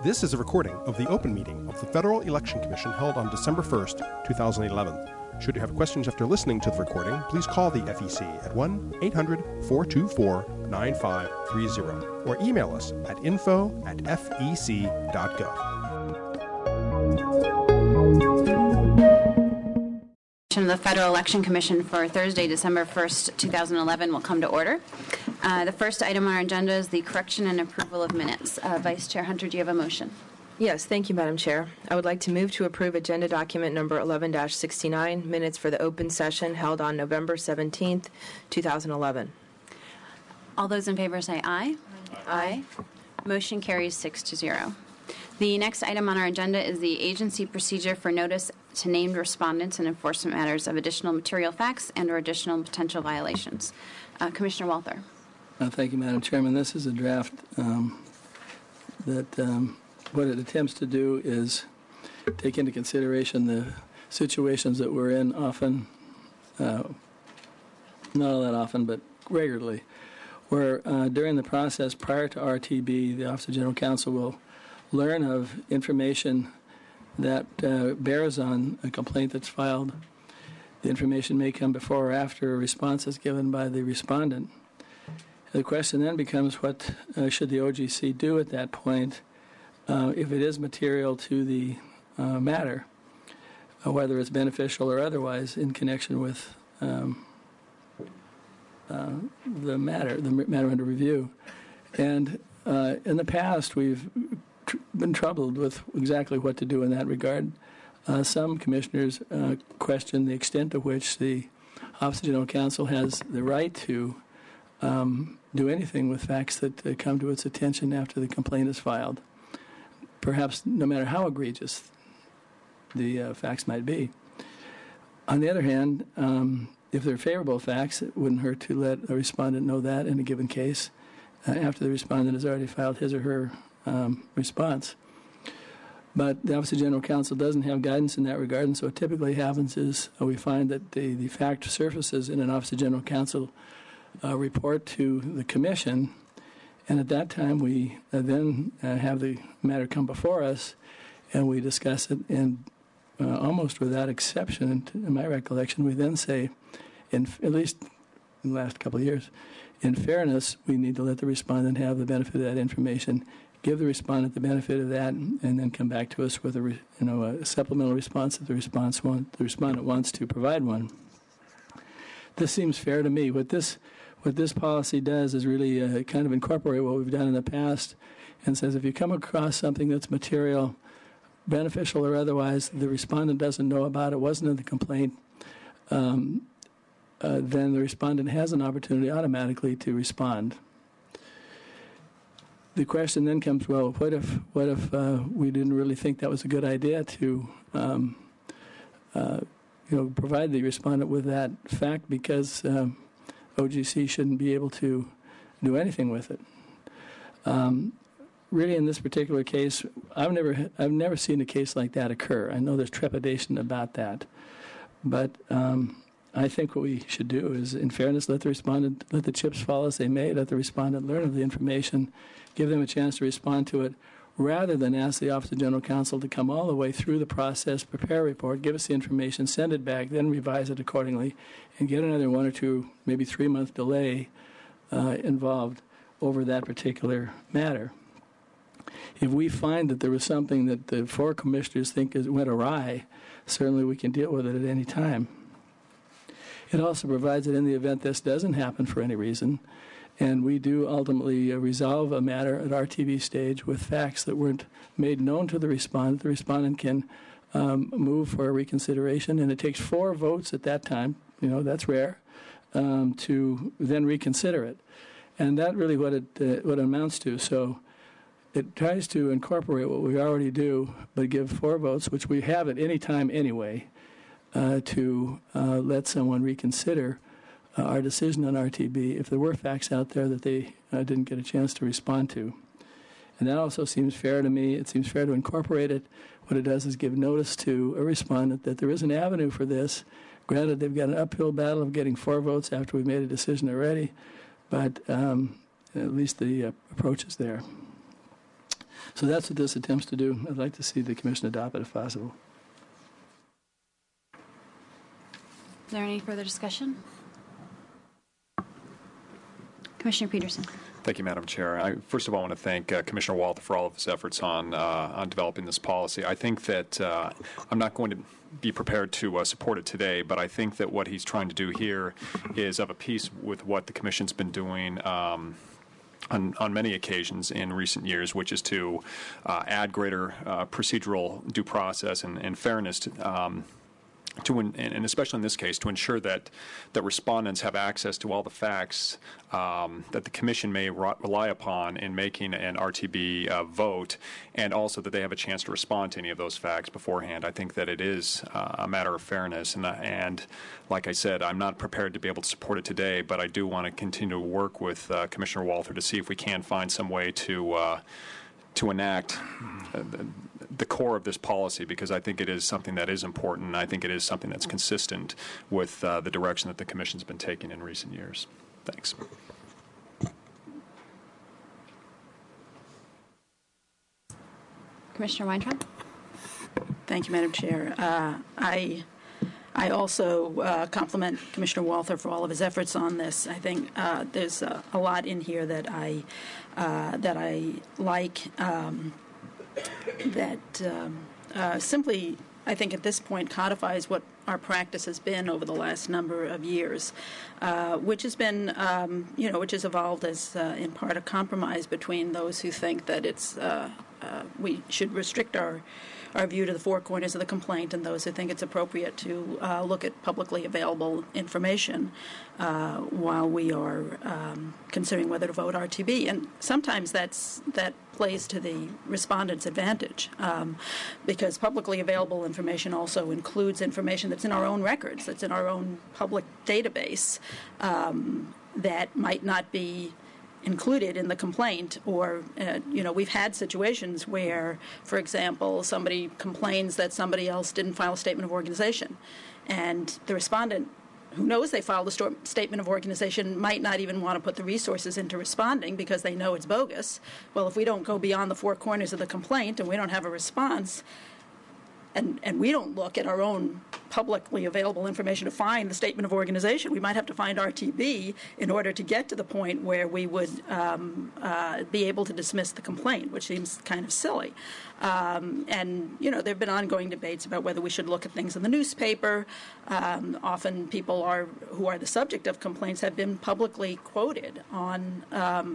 This is a recording of the open meeting of the Federal Election Commission held on December 1st, 2011. Should you have questions after listening to the recording, please call the FEC at 1-800-424-9530 or email us at info@fec.gov. Of the Federal Election Commission for Thursday, December 1st, 2011 will come to order. The first item on our agenda is the correction and approval of minutes. Vice Chair Hunter, do you have a motion? Yes, thank you, Madam Chair. I would like to move to approve agenda document number 11-69, minutes for the open session held on November 17th, 2011. All those in favor say aye. Aye. Motion carries 6-0. The next item on our agenda is the agency procedure for notice to named respondents and enforcement matters of additional material facts and or additional potential violations. Commissioner Walther. Thank you, Madam Chairman. This is a draft that what it attempts to do is take into consideration the situations that we're in often, not all that often, but regularly, where during the process prior to RTB, the Office of General Counsel will learn of information that bears on a complaint that's filed. The information may come before or after a response is given by the respondent. The question then becomes, what should the OGC do at that point if it is material to the matter, whether it's beneficial or otherwise in connection with the matter under review. And in the past, we've been troubled with exactly what to do in that regard. Some commissioners question the extent to which the Office of General Counsel has the right to do anything with facts that come to its attention after the complaint is filed, perhaps no matter how egregious the facts might be. On the other hand, if they're favorable facts, it wouldn't hurt to let a respondent know that in a given case after the respondent has already filed his or her response. But the Office of General Counsel doesn't have guidance in that regard, and so what typically happens is we find that the fact surfaces in an Office of General Counsel report to the Commission, and at that time we then have the matter come before us, and we discuss it, and almost without exception, in my recollection, we then say, at least in the last couple of years, in fairness, we need to let the respondent have the benefit of that information, give the respondent the benefit of that, and then come back to us with a supplemental response if the respondent wants to provide one. This seems fair to me. What this policy does is really kind of incorporate what we've done in the past, and says if you come across something that's material, beneficial or otherwise, the respondent doesn't know about it, wasn't in the complaint, then the respondent has an opportunity automatically to respond. The question then comes, well, what if we didn't really think that was a good idea to provide the respondent with that fact because OGC shouldn't be able to do anything with it. Really, in this particular case, I've never seen a case like that occur. I know there's trepidation about that, but I think what we should do is, in fairness, let the chips fall as they may, let the respondent learn of the information, give them a chance to respond to it, rather than ask the Office of General Counsel to come all the way through the process, prepare a report, give us the information, send it back, then revise it accordingly, and get another 1 or 2, maybe 3-month delay involved over that particular matter. If we find that there was something that the 4 commissioners think went awry, certainly we can deal with it at any time. It also provides that in the event this doesn't happen for any reason, and we do ultimately resolve a matter at RTB stage with facts that weren't made known to the respondent can move for a reconsideration, and it takes 4 votes at that time, that's rare, to then reconsider it. And that's really what it amounts to. So it tries to incorporate what we already do, but give 4 votes, which we have at any time anyway, to let someone reconsider our decision on RTB if there were facts out there that they didn't get a chance to respond to. And that also seems fair to me. It seems fair to incorporate it. What it does is give notice to a respondent that there is an avenue for this. Granted, they've got an uphill battle of getting 4 votes after we've made a decision already, but at least the approach is there. So that's what this attempts to do. I'd like to see the commission adopt it if possible. Is there any further discussion? Commissioner Peterson. Thank you, Madam Chair. First of all, I want to thank Commissioner Walther for all of his efforts on developing this policy. I think that I'm not going to be prepared to support it today, but I think that what he's trying to do here is of a piece with what the Commission's been doing on many occasions in recent years, which is to add greater procedural due process and fairness and especially in this case, to ensure that respondents have access to all the facts that the Commission may rely upon in making an RTB vote, and also that they have a chance to respond to any of those facts beforehand. I think that it is a matter of fairness, and like I said, I'm not prepared to be able to support it today, but I do want to continue to work with Commissioner Walther to see if we can find some way to enact the core of this policy, because I think it is something that is important, and I think it is something that's consistent with the direction that the Commission's been taking in recent years. Thanks. Commissioner Weintraub. Thank you, Madam Chair. I also compliment Commissioner Walther for all of his efforts on this. I think there's a lot in here that I like. Simply, I think at this point codifies what our practice has been over the last number of years, which has been, which has evolved as in part a compromise between those who think that we should restrict our view to the four corners of the complaint, and those who think it's appropriate to look at publicly available information while we are considering whether to vote RTB. And sometimes that plays to the respondent's advantage, because publicly available information also includes information that's in our own records, that's in our own public database, that might not be included in the complaint, or we've had situations where, for example, somebody complains that somebody else didn't file a statement of organization, and the respondent, who knows they filed a statement of organization, might not even want to put the resources into responding because they know it's bogus. Well, if we don't go beyond the four corners of the complaint and we don't have a response, and we don't look at our own publicly available information to find the statement of organization, we might have to find RTB in order to get to the point where we would be able to dismiss the complaint, which seems kind of silly. And, there have been ongoing debates about whether we should look at things in the newspaper. Often people who are the subject of complaints have been publicly quoted on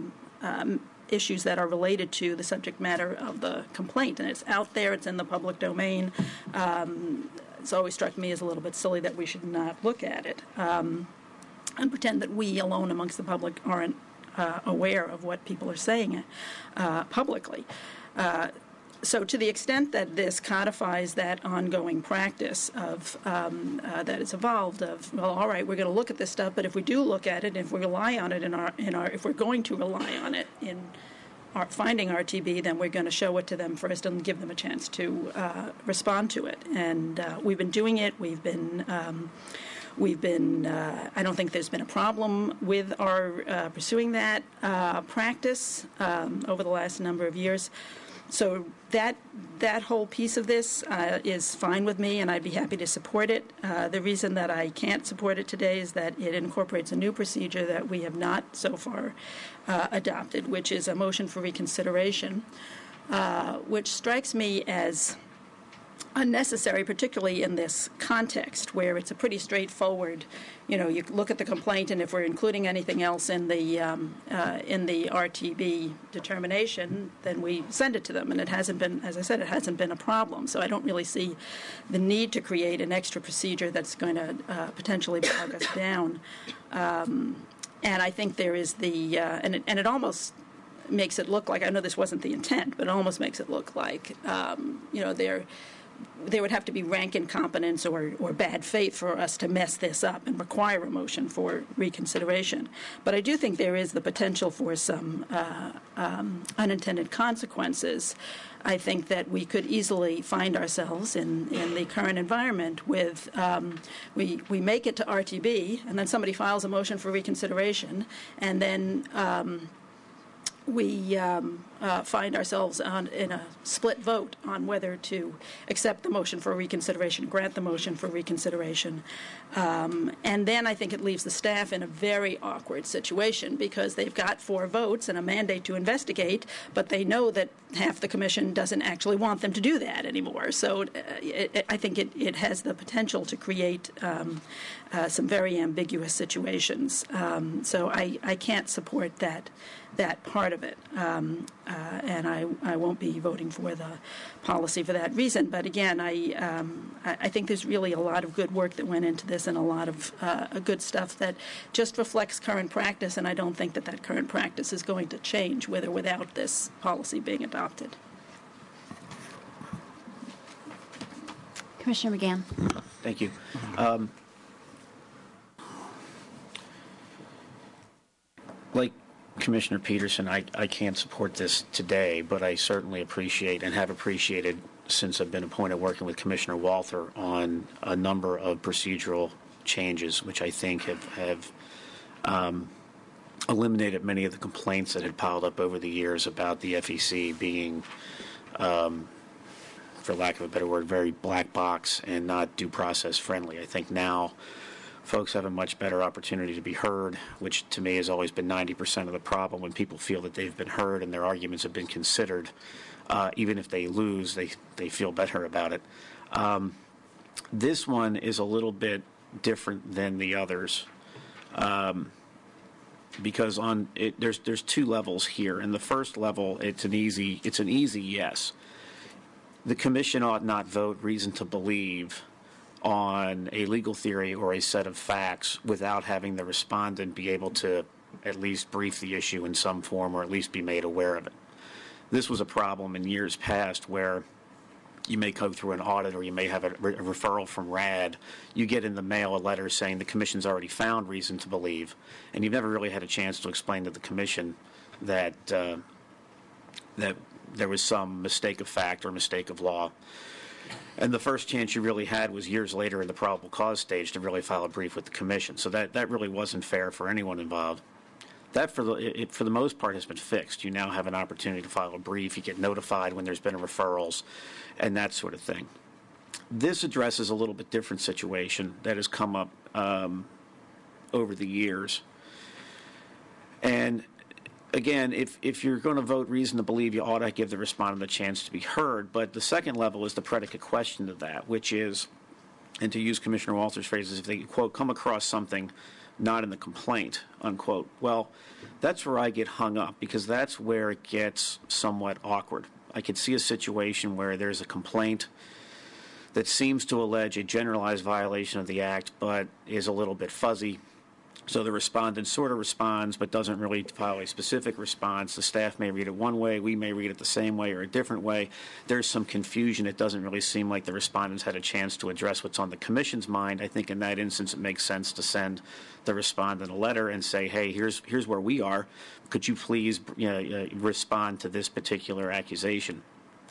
issues that are related to the subject matter of the complaint, and it's out there, it's in the public domain. It's always struck me as a little bit silly that we should not look at it and pretend that we alone amongst the public aren't aware of what people are saying publicly. So to the extent that this codifies that ongoing practice of that it's evolved of, well, all right, we're going to look at this stuff, but if we do look at it, if we rely on it if we're going to rely on it in our finding RTB, then we're going to show it to them first and give them a chance to respond to it. And we've been doing it. We've been. I don't think there's been a problem with our pursuing that practice over the last number of years. So that whole piece of this is fine with me, and I'd be happy to support it. The reason that I can't support it today is that it incorporates a new procedure that we have not so far adopted, which is a motion for reconsideration, which strikes me as unnecessary, particularly in this context where it's a pretty straightforward, you look at the complaint, and if we're including anything else in the RTB determination, then we send it to them, and it hasn't been, as I said, it hasn't been a problem. So I don't really see the need to create an extra procedure that's going to potentially bog us down. And I think there is and it almost makes it look like, I know this wasn't the intent, but it almost makes it look like, there would have to be rank incompetence or bad faith for us to mess this up and require a motion for reconsideration. But I do think there is the potential for some unintended consequences. I think that we could easily find ourselves in the current environment with we make it to RTB, and then somebody files a motion for reconsideration, and then we find ourselves in a split vote on whether to accept the motion for reconsideration, grant the motion for reconsideration. And then I think it leaves the staff in a very awkward situation because they've got 4 votes and a mandate to investigate, but they know that half the commission doesn't actually want them to do that anymore. So I think it has the potential to create some very ambiguous situations. So I can't support that part of it, and I won't be voting for the policy for that reason. But again, I think there's really a lot of good work that went into this and a lot of good stuff that just reflects current practice, and I don't think that current practice is going to change with or without this policy being adopted. Commissioner McGann. Thank you. Like Commissioner Peterson, I can't support this today, but I certainly appreciate and have appreciated since I've been appointed working with Commissioner Walther on a number of procedural changes, which I think have eliminated many of the complaints that had piled up over the years about the FEC being, for lack of a better word, very black box and not due process friendly. I think now folks have a much better opportunity to be heard, which to me has always been 90% of the problem. When people feel that they've been heard and their arguments have been considered, even if they lose, they feel better about it. This one is a little bit different than the others because there's 2 levels here. And the first level, it's an easy yes. The commission ought not vote reason to believe on a legal theory or a set of facts without having the respondent be able to at least brief the issue in some form or at least be made aware of it. This was a problem in years past where you may go through an audit or you may have a referral from RAD. You get in the mail a letter saying the commission's already found reason to believe, and you've never really had a chance to explain to the commission that that there was some mistake of fact or mistake of law. And the first chance you really had was years later in the probable cause stage to really file a brief with the commission. So that really wasn't fair for anyone involved. That, for the most part, has been fixed. You now have an opportunity to file a brief. You get notified when there's been referrals and that sort of thing. This addresses a little bit different situation that has come up over the years. And again, if you're going to vote reason to believe, you ought to give the respondent a chance to be heard. But the second level is the predicate question to that, which is, and to use Commissioner Walter's phrases, if they, quote, come across something not in the complaint, unquote. Well, that's where I get hung up because that's where it gets somewhat awkward. I could see a situation where there's a complaint that seems to allege a generalized violation of the Act but is a little bit fuzzy. So the respondent sort of responds but doesn't really file a specific response. The staff may read it one way, we may read it the same way or a different way. There's some confusion. It doesn't really seem like the respondents had a chance to address what's on the commission's mind. I think in that instance it makes sense to send the respondent a letter and say, hey, here's where we are. Could you please respond to this particular accusation?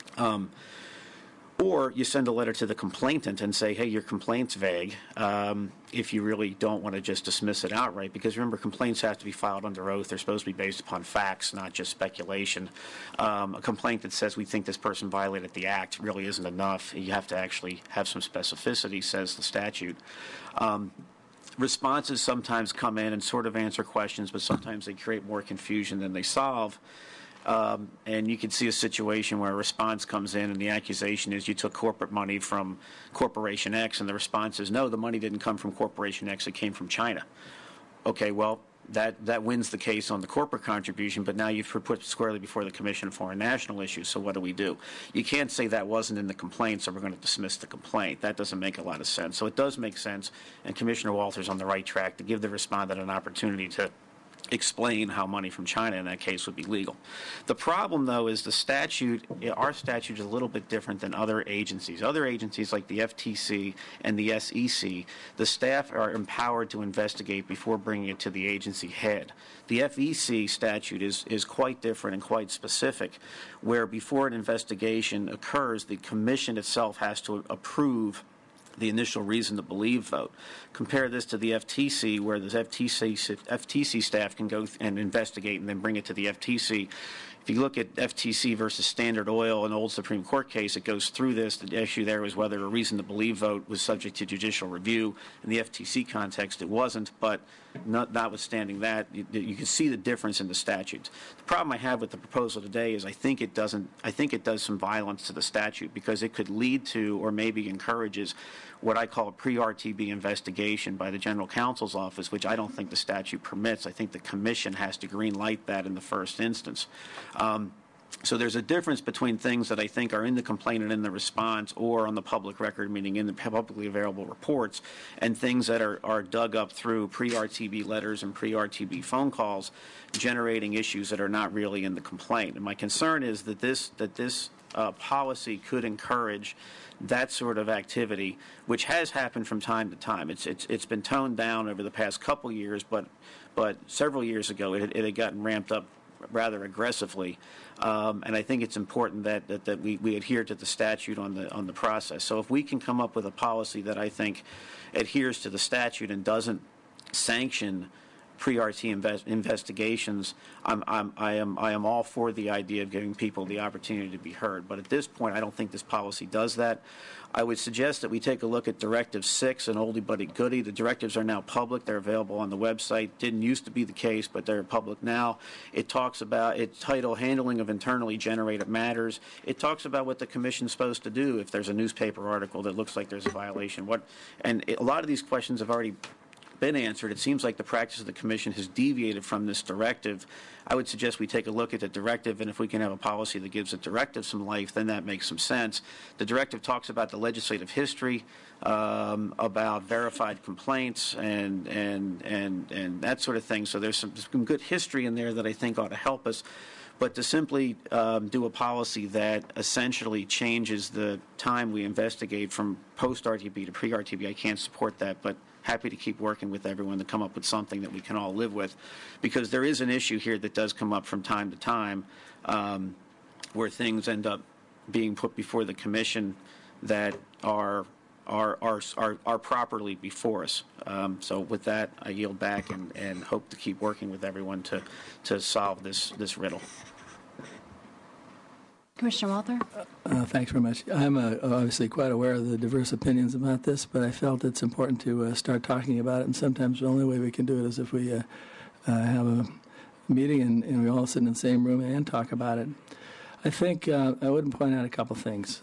Or you send a letter to the complainant and say, hey, your complaint's vague, if you really don't want to just dismiss it outright. Because remember, complaints have to be filed under oath. They're supposed to be based upon facts, not just speculation. A complaint that says we think this person violated the Act really isn't enough. You have to actually have some specificity, says the statute. Responses sometimes come in and sort of answer questions, but sometimes they create more confusion than they solve. And you can see a situation where a response comes in and the accusation is you took corporate money from Corporation X, and the response is no, the money didn't come from Corporation X, it came from China. Okay, well, that wins the case on the corporate contribution, but now you've put squarely before the Commission on Foreign National Issues, so what do? You can't say that wasn't in the complaint, so we're going to dismiss the complaint. That doesn't make a lot of sense. So it does make sense, and Commissioner Walter's on the right track to give the respondent an opportunity to explain how money from China in that case would be legal. The problem, though, is the statute, our statute is a little bit different than other agencies. Other agencies like the FTC and the SEC, the staff are empowered to investigate before bringing it to the agency head. The FEC statute is quite different and quite specific, where before an investigation occurs, the commission itself has to approve the initial reason to believe vote. Compare this to the FTC, where the FTC staff can go and investigate and then bring it to the FTC. if you look at FTC versus Standard Oil, an old Supreme Court case, it goes through this. The issue there was whether a reason to believe vote was subject to judicial review. In the FTC context, it wasn't, but notwithstanding that, you can see the difference in the statutes. The problem I have with the proposal today is I think it does some violence to the statute, because it could lead to, or maybe encourages, what I call a pre-RTB investigation by the General Counsel's office, which I don't think the statute permits. I think the Commission has to green light that in the first instance. So there's a difference between things that I think are in the complaint and in the response, or on the public record, meaning in the publicly available reports, and things that are dug up through pre-RTB letters and pre-RTB phone calls, generating issues that are not really in the complaint. And my concern is that this policy could encourage that sort of activity, which has happened from time to time. It's been toned down over the past couple years, but several years ago it had gotten ramped up rather aggressively, and I think it's important that we adhere to the statute on the process. So if we can come up with a policy that I think adheres to the statute and doesn't sanction pre-RT investigations, I am all for the idea of giving people the opportunity to be heard. But at this point, I don't think this policy does that. I would suggest that we take a look at Directive 6, an oldie but a goodie. The directives are now public. They're available on the website. Didn't used to be the case, but they're public now. It talks about, it's titled Handling of Internally Generated Matters. It talks about what the Commission's supposed to do if there's a newspaper article that looks like there's a violation. A lot of these questions have already been answered. It seems like the practice of the Commission has deviated from this directive. I would suggest we take a look at the directive, and if we can have a policy that gives the directive some life, then that makes some sense. The directive talks about the legislative history, about verified complaints, and that sort of thing. So there's some good history in there that I think ought to help us. But to simply do a policy that essentially changes the time we investigate from post-RTB to pre-RTB, I can't support that, but happy to keep working with everyone to come up with something that we can all live with, because there is an issue here that does come up from time to time where things end up being put before the Commission that are properly before us. So with that, I yield back and hope to keep working with everyone to solve this riddle. Commissioner Walther? Thanks very much. I'm obviously quite aware of the diverse opinions about this, but I felt it's important to start talking about it, and sometimes the only way we can do it is if we have a meeting and we all sit in the same room and talk about it. I think I would point out a couple things.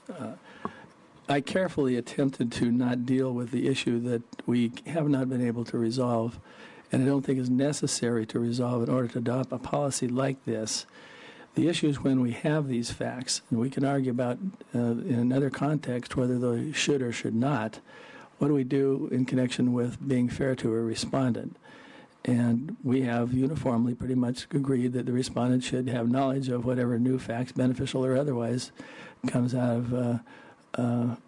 I carefully attempted to not deal with the issue that we have not been able to resolve, and I don't think is necessary to resolve in order to adopt a policy like this. The issue is when we have these facts, and we can argue about in another context whether they should or should not, what do we do in connection with being fair to a respondent? And we have uniformly pretty much agreed that the respondent should have knowledge of whatever new facts, beneficial or otherwise, comes out of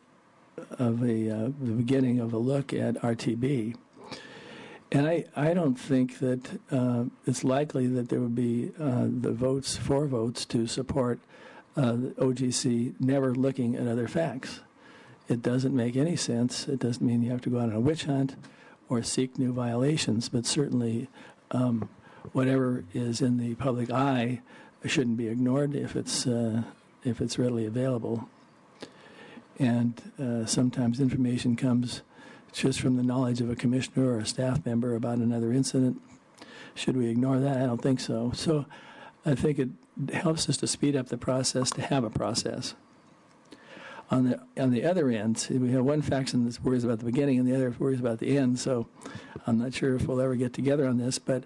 the beginning of a look at RTB. And I don't think that it's likely that there would be four votes to support the OGC never looking at other facts. It doesn't make any sense. It doesn't mean you have to go out on a witch hunt or seek new violations, but certainly whatever is in the public eye shouldn't be ignored if it's readily available. And sometimes information comes just from the knowledge of a commissioner or a staff member about another incident. Should we ignore that? I don't think so. So I think it helps us to speed up the process, to have a process. On the other end, we have one faction that worries about the beginning and the other worries about the end, so I'm not sure if we'll ever get together on this, but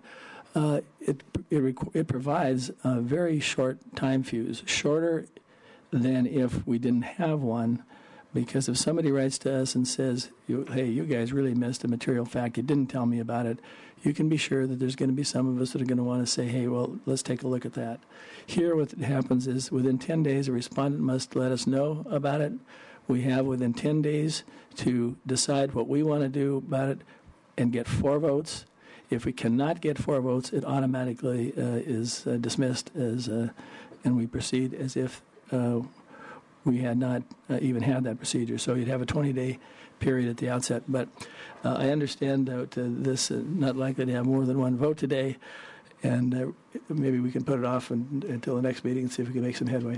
it provides a very short time fuse, shorter than if we didn't have one. Because if somebody writes to us and says, hey, you guys really missed a material fact, you didn't tell me about it, you can be sure that there's going to be some of us that are going to want to say, hey, well, let's take a look at that. Here what happens is within 10 days, a respondent must let us know about it. We have within 10 days to decide what we want to do about it and get 4 votes. If we cannot get 4 votes, it automatically is dismissed and we proceed as if we had not even had that procedure. So you'd have a 20-day period at the outset. But I understand that this is not likely to have more than one vote today, and maybe we can put it off until the next meeting and see if we can make some headway.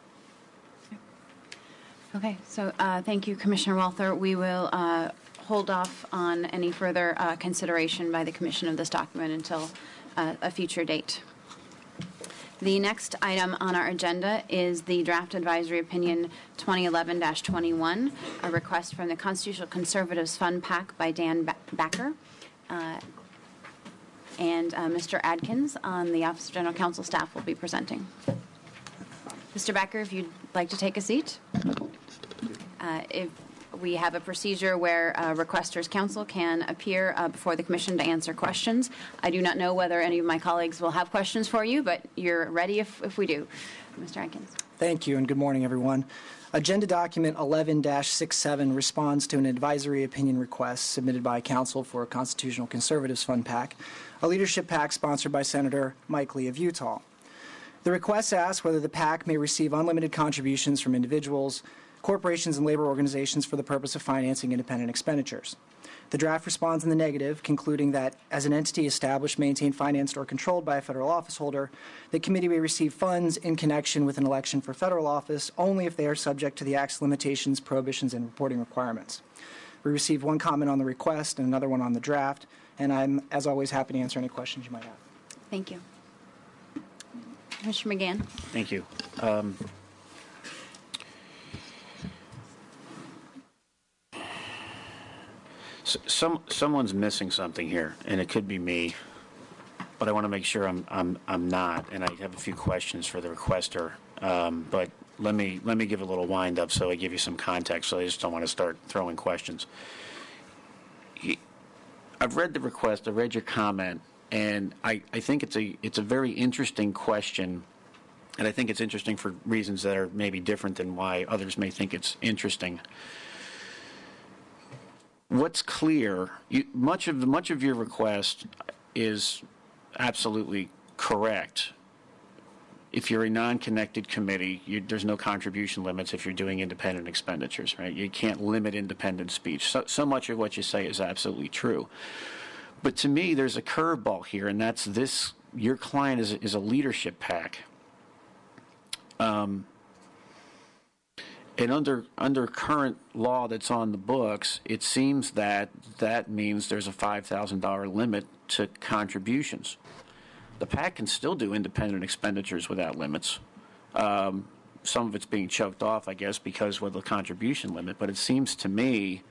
Okay, so thank you, Commissioner Walther. We will hold off on any further consideration by the Commission of this document until a future date. The next item on our agenda is the Draft Advisory Opinion 2011-21, a request from the Constitutional Conservatives Fund PAC by Dan Backer. And Mr. Adkins on the Office of General Counsel staff will be presenting. Mr. Backer, if you'd like to take a seat. If we have a procedure where requester's counsel can appear before the commission to answer questions. I do not know whether any of my colleagues will have questions for you, but you're ready if we do. Mr. Adkins. Thank you, and good morning, everyone. Agenda document 11-67 responds to an advisory opinion request submitted by counsel for Constitutional Conservatives Fund PAC, a leadership PAC sponsored by Senator Mike Lee of Utah. The request asks whether the PAC may receive unlimited contributions from individuals, corporations, and labor organizations for the purpose of financing independent expenditures. The draft responds in the negative, concluding that as an entity established, maintained, financed, or controlled by a federal officeholder, the committee may receive funds in connection with an election for federal office only if they are subject to the Act's limitations, prohibitions, and reporting requirements. We received one comment on the request and another one on the draft, and I'm, as always, happy to answer any questions you might have. Thank you. Mr. McGann. Thank you. Someone's missing something here, and it could be me, but I want to make sure I'm not, and I have a few questions for the requester. But let me give a little wind up so I give you some context. So I just don't want to start throwing questions. I've read the request. I read your comment, and I think it's a very interesting question, and I think it's interesting for reasons that are maybe different than why others may think it's interesting. What's clear, much of your request is absolutely correct. If you're a non-connected committee, there's no contribution limits if you're doing independent expenditures, right? You can't limit independent speech. So much of what you say is absolutely true. But to me, there's a curveball here, and that's this: your client is a leadership PAC. And under current law that's on the books, it seems that means there's a $5,000 limit to contributions. The PAC can still do independent expenditures without limits. Some of it's being choked off, I guess, because with the contribution limit. But it seems to me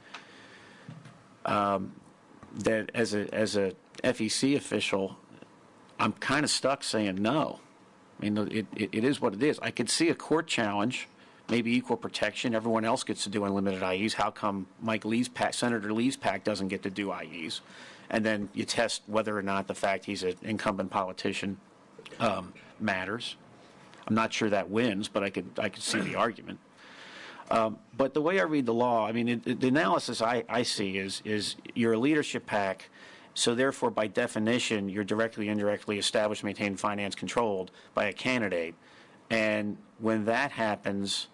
that as a FEC official, I'm kind of stuck saying no. I mean, it is what it is. I could see a court challenge. Maybe equal protection. Everyone else gets to do unlimited IEs. How come Senator Lee's PAC doesn't get to do IEs? And then you test whether or not the fact he's an incumbent politician matters. I'm not sure that wins, but I could see the argument. But the way I read the law, I mean, the analysis I see is you're a leadership PAC, so therefore by definition you're directly, indirectly established, maintained, financed, controlled by a candidate. And when that happens,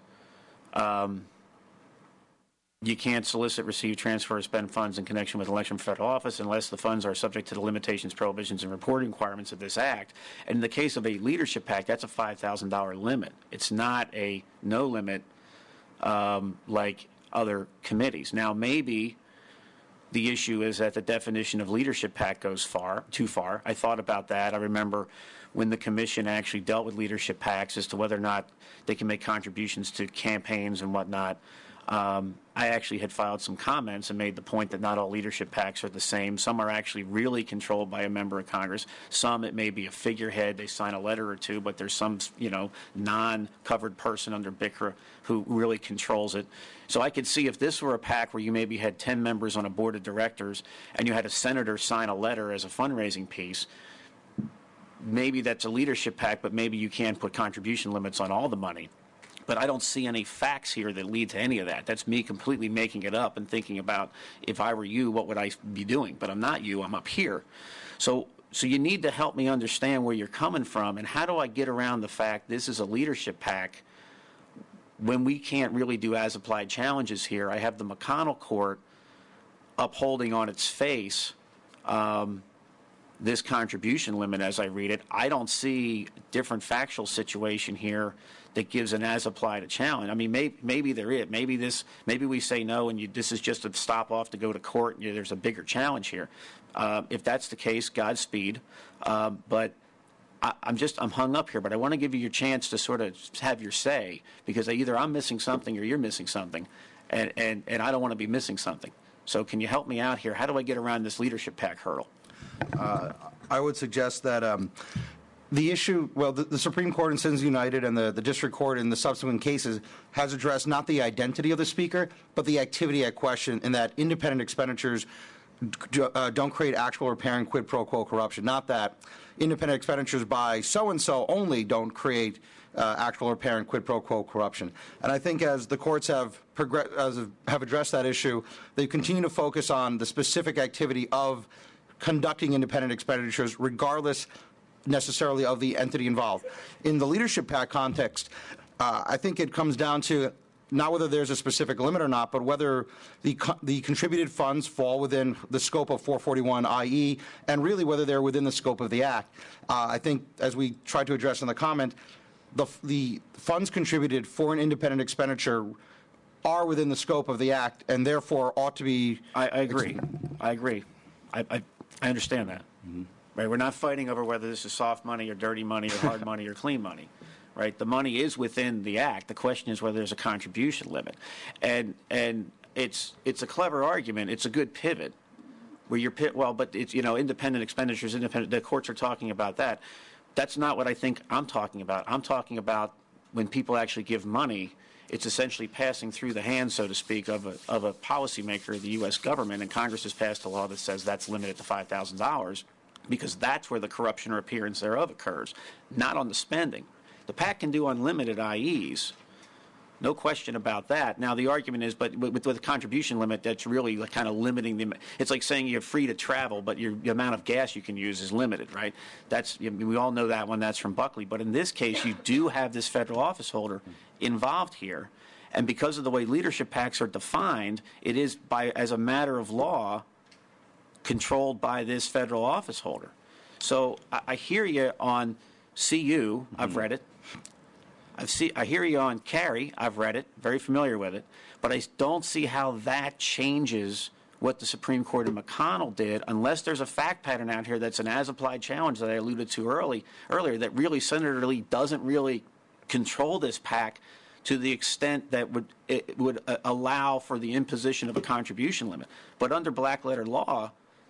you can't solicit, receive, transfer, or spend funds in connection with election for federal office unless the funds are subject to the limitations, prohibitions, and reporting requirements of this Act. And in the case of a leadership PAC, that's a $5,000 limit. It's not a no limit like other committees. Now, maybe the issue is that the definition of leadership PAC goes too far. I thought about that. I remember when the commission actually dealt with leadership PACs as to whether or not they can make contributions to campaigns and whatnot. I actually had filed some comments and made the point that not all leadership PACs are the same. Some are actually really controlled by a member of Congress. Some, it may be a figurehead. They sign a letter or two, but there's some, non-covered person under BICRA who really controls it. So I could see if this were a PAC where you maybe had 10 members on a board of directors and you had a senator sign a letter as a fundraising piece, maybe that's a leadership PAC, but maybe you can put contribution limits on all the money. But I don't see any facts here that lead to any of that. That's me completely making it up and thinking about, if I were you, what would I be doing? But I'm not you. I'm up here. So you need to help me understand where you're coming from, and how do I get around the fact this is a leadership PAC when we can't really do as-applied challenges here. I have the McConnell Court upholding on its face this contribution limit as I read it. I don't see a different factual situation here that gives an as-applied a challenge. I mean, maybe there is. Maybe we say no, and this is just a stop-off to go to court, and there's a bigger challenge here. If that's the case, Godspeed. But I'm hung up here. But I want to give you your chance to sort of have your say, because either I'm missing something or you're missing something, and I don't want to be missing something. So can you help me out here? How do I get around this leadership PAC hurdle? I would suggest that the issue, well, the Supreme Court in Citizens United and the District Court in the subsequent cases has addressed not the identity of the speaker, but the activity at question, in that independent expenditures don't create actual or apparent quid pro quo corruption. Not that independent expenditures by so-and-so only don't create actual or apparent quid pro quo corruption. And I think as the courts have addressed that issue, they continue to focus on the specific activity of conducting independent expenditures, regardless necessarily of the entity involved. In the leadership PAC context, I think it comes down to not whether there's a specific limit or not, but whether the contributed funds fall within the scope of 441-IE, and really whether they're within the scope of the Act. I think, as we tried to address in the comment, the funds contributed for an independent expenditure are within the scope of the Act, and therefore ought to be... I agree. I understand that. Mm-hmm. Right? We're not fighting over whether this is soft money or dirty money or hard money or clean money. Right? The money is within the Act. The question is whether there's a contribution limit. And it's a clever argument. It's a good pivot. Where you're but it's, independent expenditures, the courts are talking about that. That's not what I think I'm talking about. I'm talking about when people actually give money, it's essentially passing through the hands, so to speak, of a policymaker of the U.S. government, and Congress has passed a law that says that's limited to $5,000, because that's where the corruption or appearance thereof occurs, not on the spending. The PAC can do unlimited IEs, no question about that. Now, the argument is, but with the contribution limit, that's really kind of limiting the. It's like saying you're free to travel, but the amount of gas you can use is limited, right? We all know that one. That's from Buckley. But in this case, you do have this federal office holder involved here, and because of the way leadership PACs are defined, it is as a matter of law controlled by this federal office holder. So I hear you on CU. I've read it. I hear you on Carey. I've read it, very familiar with it, but I don't see how that changes what the Supreme Court in McConnell did, unless there's a fact pattern out here that's an as-applied challenge that I alluded to earlier, that really Senator Lee doesn't really control this PAC to the extent that it would allow for the imposition of a contribution limit. But under black-letter law,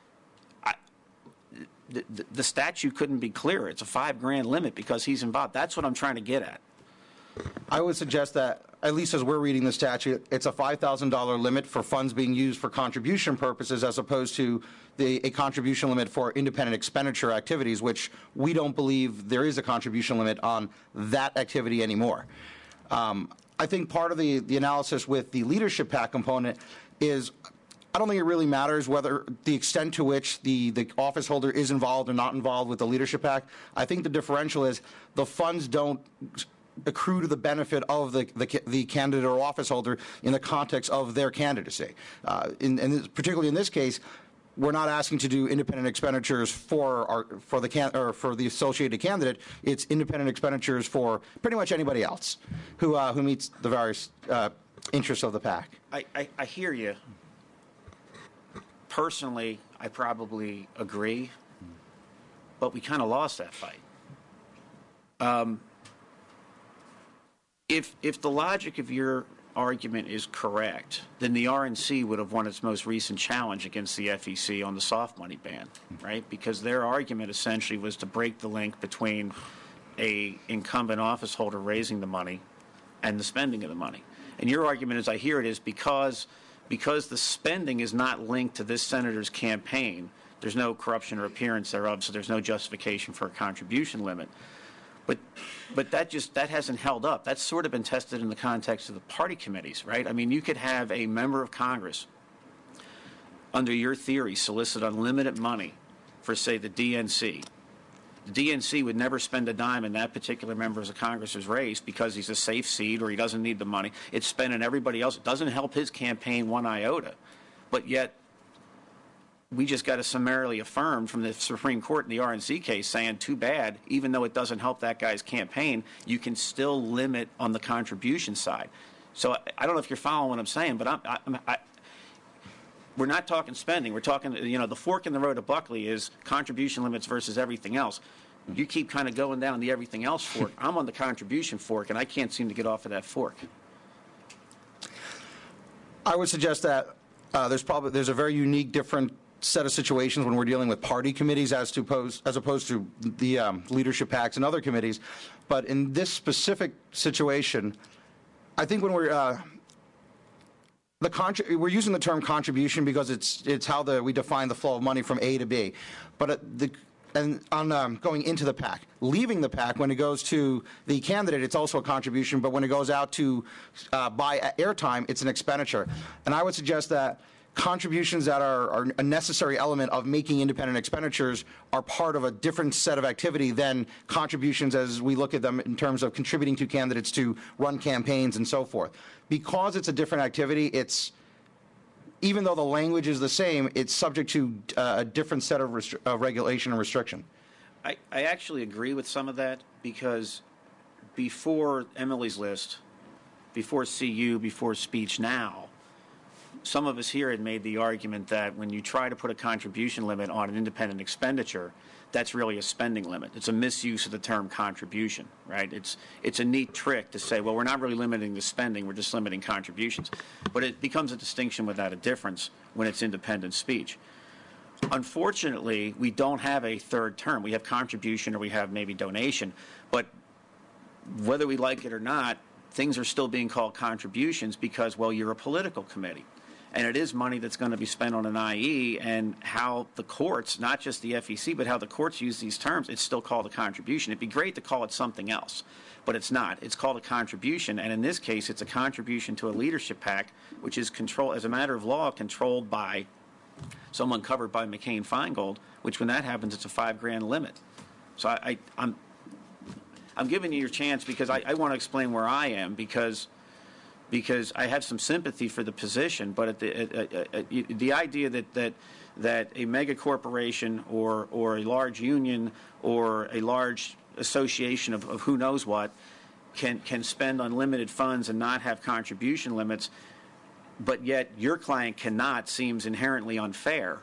the statute couldn't be clearer. It's a $5,000 limit because he's involved. That's what I'm trying to get at. I would suggest that, at least as we're reading the statute, it's a $5,000 limit for funds being used for contribution purposes, as opposed to a contribution limit for independent expenditure activities, which we don't believe there is a contribution limit on that activity anymore. I think part of the analysis with the leadership PAC component is, I don't think it really matters whether the extent to which the office holder is involved or not involved with the leadership PAC. I think the differential is the funds don't accrue to the benefit of the candidate or office holder in the context of their candidacy. Particularly in this case, we're not asking to do independent expenditures for the associated candidate. It's independent expenditures for pretty much anybody else who meets the various interests of the PAC. I hear you. Personally, I probably agree, but we kind of lost that fight. If the logic of your argument is correct, then the RNC would have won its most recent challenge against the FEC on the soft money ban, right? Because their argument essentially was to break the link between a incumbent office holder raising the money and the spending of the money. And your argument, as I hear it, is because the spending is not linked to this senator's campaign, there's no corruption or appearance thereof, so there's no justification for a contribution limit. But that hasn't held up. That's sort of been tested in the context of the party committees, right? I mean, you could have a member of Congress, under your theory, solicit unlimited money for, say, the DNC. The DNC would never spend a dime in that particular member of Congress's race because he's a safe seat or he doesn't need the money. It's spent on everybody else. It doesn't help his campaign one iota. But yet, we just got a summarily affirmed from the Supreme Court in the RNC case saying, too bad, even though it doesn't help that guy's campaign, you can still limit on the contribution side. So I don't know if you're following what I'm saying, but we're not talking spending. We're talking, the fork in the road of Buckley is contribution limits versus everything else. You keep kind of going down the everything else fork. I'm on the contribution fork, and I can't seem to get off of that fork. I would suggest that there's a very unique, different set of situations when we're dealing with party committees as opposed to the leadership PACs and other committees. But in this specific situation, I think when we're using the term contribution because it's how we define the flow of money from A to B. But going into the PAC, leaving the PAC, when it goes to the candidate, it's also a contribution. But when it goes out to buy airtime, it's an expenditure. And I would suggest that contributions that are a necessary element of making independent expenditures are part of a different set of activity than contributions as we look at them in terms of contributing to candidates to run campaigns and so forth. Because it's a different activity, even though the language is the same, it's subject to a different set of regulation and restriction. I actually agree with some of that because before Emily's list, before CU, before Speech Now, some of us here had made the argument that when you try to put a contribution limit on an independent expenditure, that's really a spending limit. It's a misuse of the term contribution, right? It's a neat trick to say, well, we're not really limiting the spending, we're just limiting contributions. But it becomes a distinction without a difference when it's independent speech. Unfortunately, we don't have a third term. We have contribution or we have maybe donation. But whether we like it or not, things are still being called contributions because, well, you're a political committee. And it is money that's going to be spent on an IE, and how the courts, not just the FEC, but how the courts use these terms, it's still called a contribution. It'd be great to call it something else, but it's not. It's called a contribution, and in this case, it's a contribution to a leadership PAC, which is controlled, as a matter of law, controlled by someone covered by McCain-Feingold, which when that happens, it's a $5,000 limit. So I'm giving you your chance because I want to explain where I am because I have some sympathy for the position, but the idea that a mega corporation or a large union or a large association of who knows what can spend unlimited funds and not have contribution limits, but yet your client cannot, seems inherently unfair.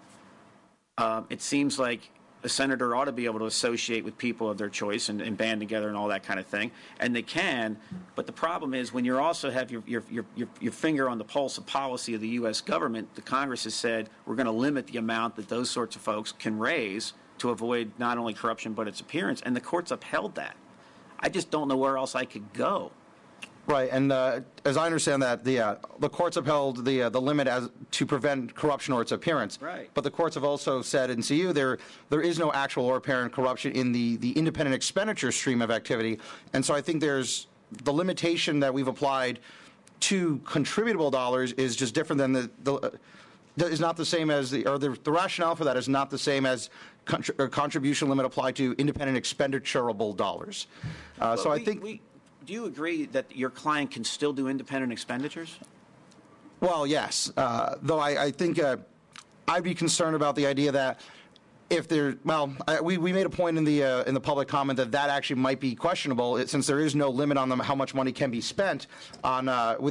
It seems like a senator ought to be able to associate with people of their choice and band together and all that kind of thing, and they can. But the problem is when you also have your finger on the pulse of policy of the U.S. government, the Congress has said we're going to limit the amount that those sorts of folks can raise to avoid not only corruption but its appearance, and the courts upheld that. I just don't know where else I could go. Right, and as I understand that, the courts upheld the limit as to prevent corruption or its appearance. Right. But the courts have also said in CU there is no actual or apparent corruption in the independent expenditure stream of activity, and so I think there's the limitation that we've applied to contributable dollars is just different than is not the same as the rationale for that is not the same as contribution limit applied to independent expenditurable dollars. So I think. Do you agree that your client can still do independent expenditures? Well, yes. Though I think I'd be concerned about the idea that if there, we made a point in the public comment that actually might be questionable since there is no limit on how much money can be spent on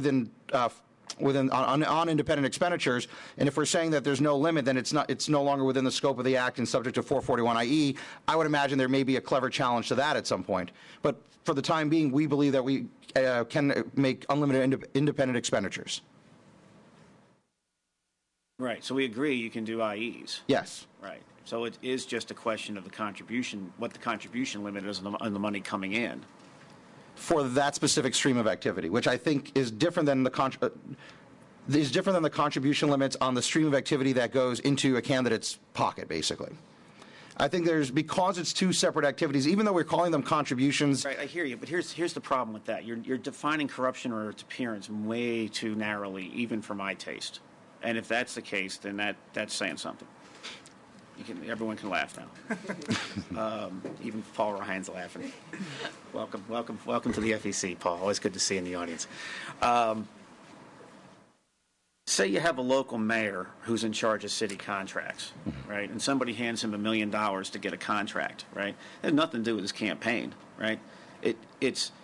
on independent expenditures, and if we're saying that there's no limit, then it's no longer within the scope of the act and subject to 441IE. I would imagine there may be a clever challenge to that at some point. But for the time being, we believe that we can make unlimited independent expenditures. Right. So we agree you can do IEs. Yes. Right. So it is just a question of the contribution, what the contribution limit is on the money coming in. For that specific stream of activity, which I think is different than the contribution limits on the stream of activity that goes into a candidate's pocket, basically. I think because it's two separate activities, even though we're calling them contributions. Right, I hear you, but here's the problem with that. You're defining corruption or its appearance way too narrowly, even for my taste. And if that's the case, then that's saying something. Everyone can laugh now. Even Paul Ryan's laughing. Welcome to the FEC, Paul. Always good to see you in the audience. Say you have a local mayor who's in charge of city contracts, right? And somebody hands him $1 million to get a contract, right? It has nothing to do with his campaign, right? It's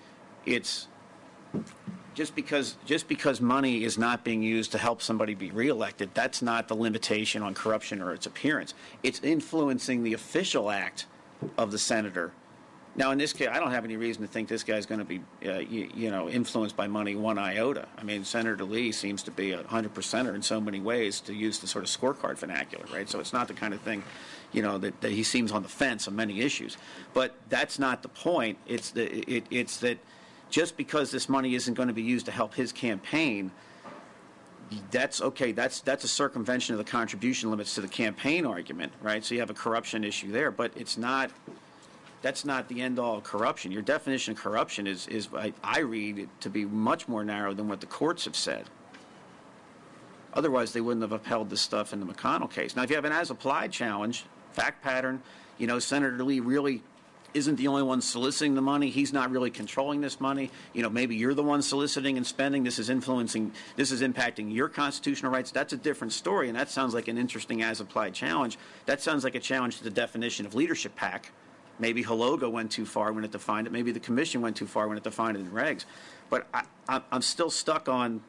just because money is not being used to help somebody be reelected, that's not the limitation on corruption or its appearance. It's influencing the official act of the senator. Now, in this case, I don't have any reason to think this guy's going to be, influenced by money one iota. I mean, Senator Lee seems to be 100%er in so many ways, to use the sort of scorecard vernacular, right? So it's not the kind of thing, that he seems on the fence on many issues. But that's not the point. It's that just because this money isn't going to be used to help his campaign, that's okay. That's a circumvention of the contribution limits to the campaign argument, right? So you have a corruption issue there, but it's not. That's not the end-all of corruption. Your definition of corruption is I read it to be much more narrow than what the courts have said. Otherwise, they wouldn't have upheld this stuff in the McConnell case. Now, if you have an as-applied challenge, fact pattern, Senator Lee really isn't the only one soliciting the money. He's not really controlling this money. Maybe you're the one soliciting and spending. This is impacting your constitutional rights. That's a different story, and that sounds like an interesting as-applied challenge. That sounds like a challenge to the definition of leadership PAC. Maybe Hologo went too far when it defined it. Maybe the commission went too far when it defined it in regs. But I'm still stuck on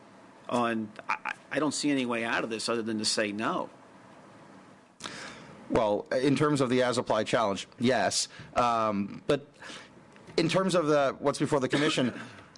I don't see any way out of this other than to say no. Well, in terms of the as-applied challenge, yes. But in terms of what's before the commission,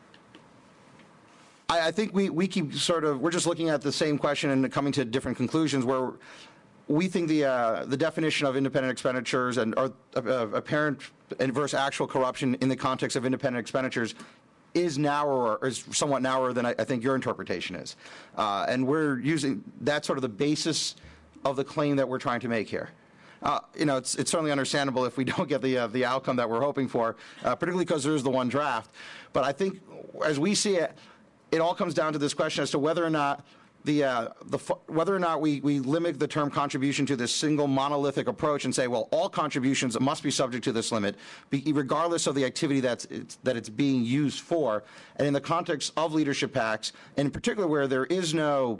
I think we keep we're just looking at the same question and coming to different conclusions where we think the definition of independent expenditures and apparent versus actual corruption in the context of independent expenditures is somewhat narrower than I think your interpretation is. And we're using that's sort of the basis of the claim that we're trying to make here. It's certainly understandable if we don't get the outcome that we're hoping for, particularly because there's the one draft. But I think as we see it, it all comes down to this question as to whether or not whether or not we limit the term contribution to this single monolithic approach and say, well, all contributions must be subject to this limit, regardless of the activity that it's being used for. And in the context of leadership PACs, and in particular where there is no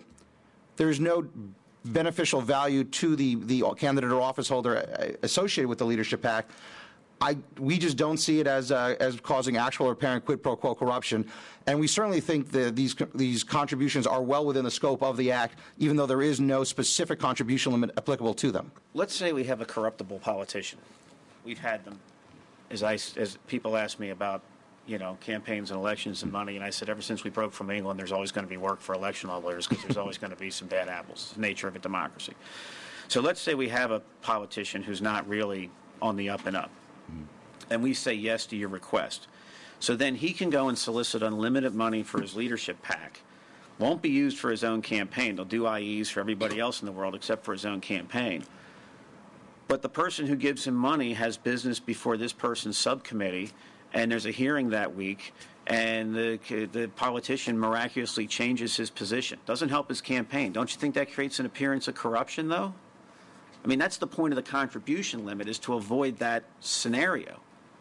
beneficial value to the candidate or office holder associated with the leadership PAC, we just don't see it as causing actual or apparent quid pro quo corruption, and we certainly think that these contributions are well within the scope of the Act, even though there is no specific contribution limit applicable to them. Let's say we have a corruptible politician. We've had them, as people ask me about, campaigns and elections and money, and I said ever since we broke from England, there's always going to be work for election lawyers because there's always going to be some bad apples. It's the nature of a democracy. So let's say we have a politician who's not really on the up and up. And we say yes to your request. So then he can go and solicit unlimited money for his leadership PAC. Won't be used for his own campaign. They'll do IEs for everybody else in the world except for his own campaign. But the person who gives him money has business before this person's subcommittee, and there's a hearing that week, and the politician miraculously changes his position. Doesn't help his campaign. Don't you think that creates an appearance of corruption, though? I mean, that's the point of the contribution limit, is to avoid that scenario.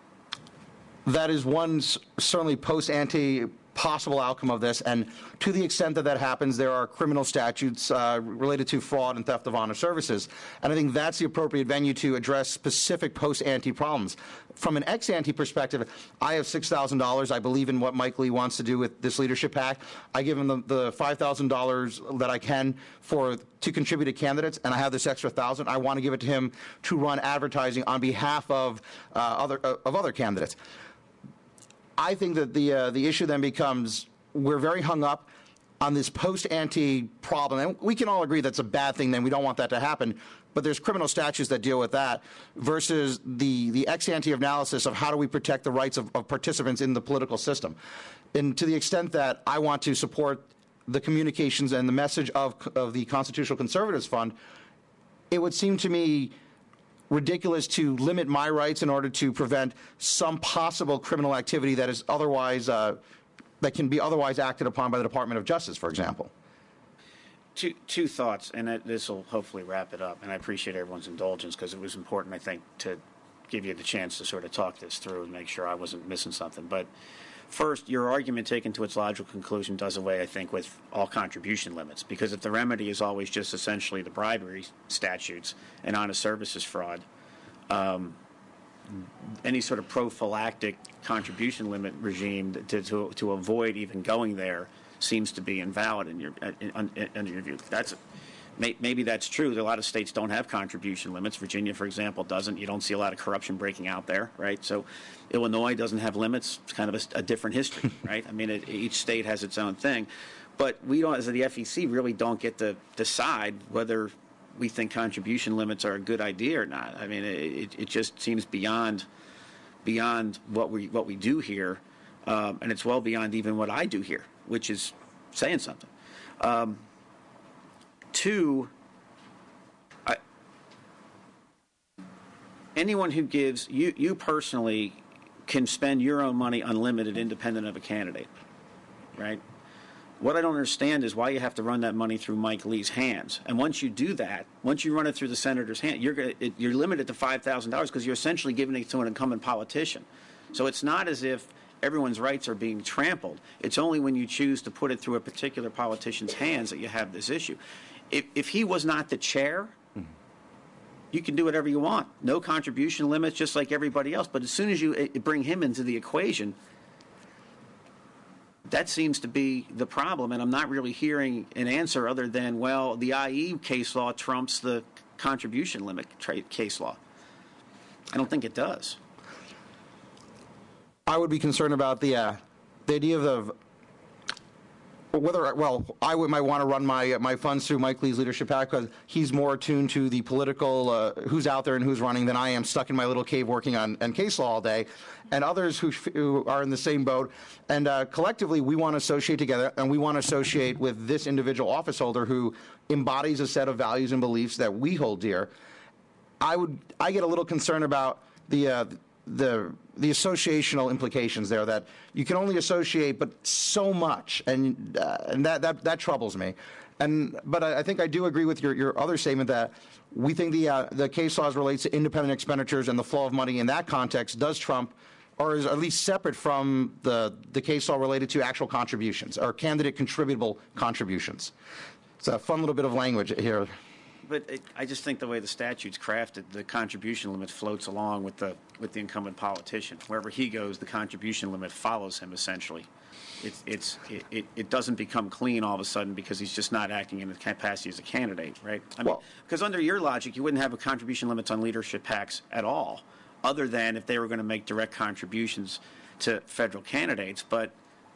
That is one certainly post-ante possible outcome of this, and to the extent that happens, there are criminal statutes related to fraud and theft of honest services, and I think that's the appropriate venue to address specific post-ante problems. From an ex-ante perspective, I have $6,000. I believe in what Mike Lee wants to do with this leadership PAC. I give him the $5,000 that I can to contribute to candidates, and I have this extra $1,000. I want to give it to him to run advertising on behalf of other candidates. I think that the issue then becomes we're very hung up on this post-ante problem. And we can all agree that's a bad thing, then we don't want that to happen. But there's criminal statutes that deal with that versus the ex-ante analysis of how do we protect the rights of participants in the political system. And to the extent that I want to support the communications and the message of the Constitutional Conservatives Fund, it would seem to me ridiculous to limit my rights in order to prevent some possible criminal activity that is otherwise that can be otherwise acted upon by the Department of Justice, for example. Two thoughts, and this will hopefully wrap it up. And I appreciate everyone's indulgence because it was important, I think, to give you the chance to sort of talk this through and make sure I wasn't missing something. But First, your argument taken to its logical conclusion does away, I think, with all contribution limits, because if the remedy is always just essentially the bribery statutes and honest services fraud, any sort of prophylactic contribution limit regime to avoid even going there seems to be invalid under your view. Maybe that's true. A lot of states don't have contribution limits. Virginia, for example, doesn't. You don't see a lot of corruption breaking out there, right? So Illinois doesn't have limits. It's kind of a different history, right? I mean, each state has its own thing. But we don't, as the FEC, really don't get to decide whether we think contribution limits are a good idea or not. I mean, it just seems beyond what we do here, and it's well beyond even what I do here, which is saying something. Two, anyone who gives, you personally can spend your own money unlimited independent of a candidate, right? What I don't understand is why you have to run that money through Mike Lee's hands. And once you do that, once you run it through the senator's hand, you're limited to $5,000 because you're essentially giving it to an incumbent politician. So it's not as if everyone's rights are being trampled. It's only when you choose to put it through a particular politician's hands that you have this issue. If he was not the chair, you can do whatever you want. No contribution limits, just like everybody else. But as soon as you bring him into the equation, that seems to be the problem. And I'm not really hearing an answer other than, well, the IE case law trumps the contribution limit case law. I don't think it does. I would be concerned about the idea of whether, well, I might want to run my funds through Mike Lee's leadership PAC because he's more attuned to the political, who's out there and who's running than I am, stuck in my little cave working on case law all day, and others who are in the same boat. And collectively, we want to associate together, and we want to associate with this individual office holder who embodies a set of values and beliefs that we hold dear. I get a little concerned about the associational implications there, that you can only associate but so much, and that troubles me. But I think I do agree with your other statement that we think the case laws relates to independent expenditures, and the flow of money in that context does trump, or is at least separate from the case law related to actual contributions or candidate contributable contributions. It's a fun little bit of language here. But I just think the way the statute's crafted, the contribution limit floats along with the incumbent politician. Wherever he goes, the contribution limit follows him, essentially. It doesn't become clean all of a sudden because he's just not acting in the capacity as a candidate, right? I mean, because under your logic, you wouldn't have a contribution limits on leadership PACs at all, other than if they were going to make direct contributions to federal candidates. But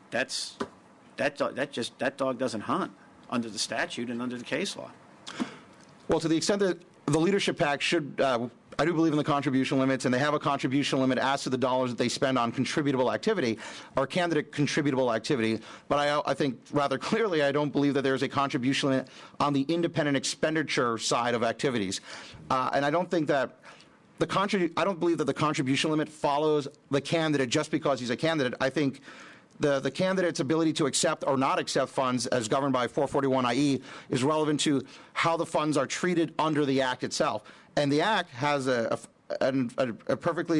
that dog doesn't hunt under the statute and under the case law. Well, to the extent that the leadership PAC should, I do believe in the contribution limits, and they have a contribution limit as to the dollars that they spend on contributable activity or candidate contributable activity. But I think rather clearly I don't believe that there is a contribution limit on the independent expenditure side of activities. And I don't think that I don't believe that the contribution limit follows the candidate just because he's a candidate. I think the candidate's ability to accept or not accept funds as governed by 441IE is relevant to how the funds are treated under the Act itself. And the Act has a perfectly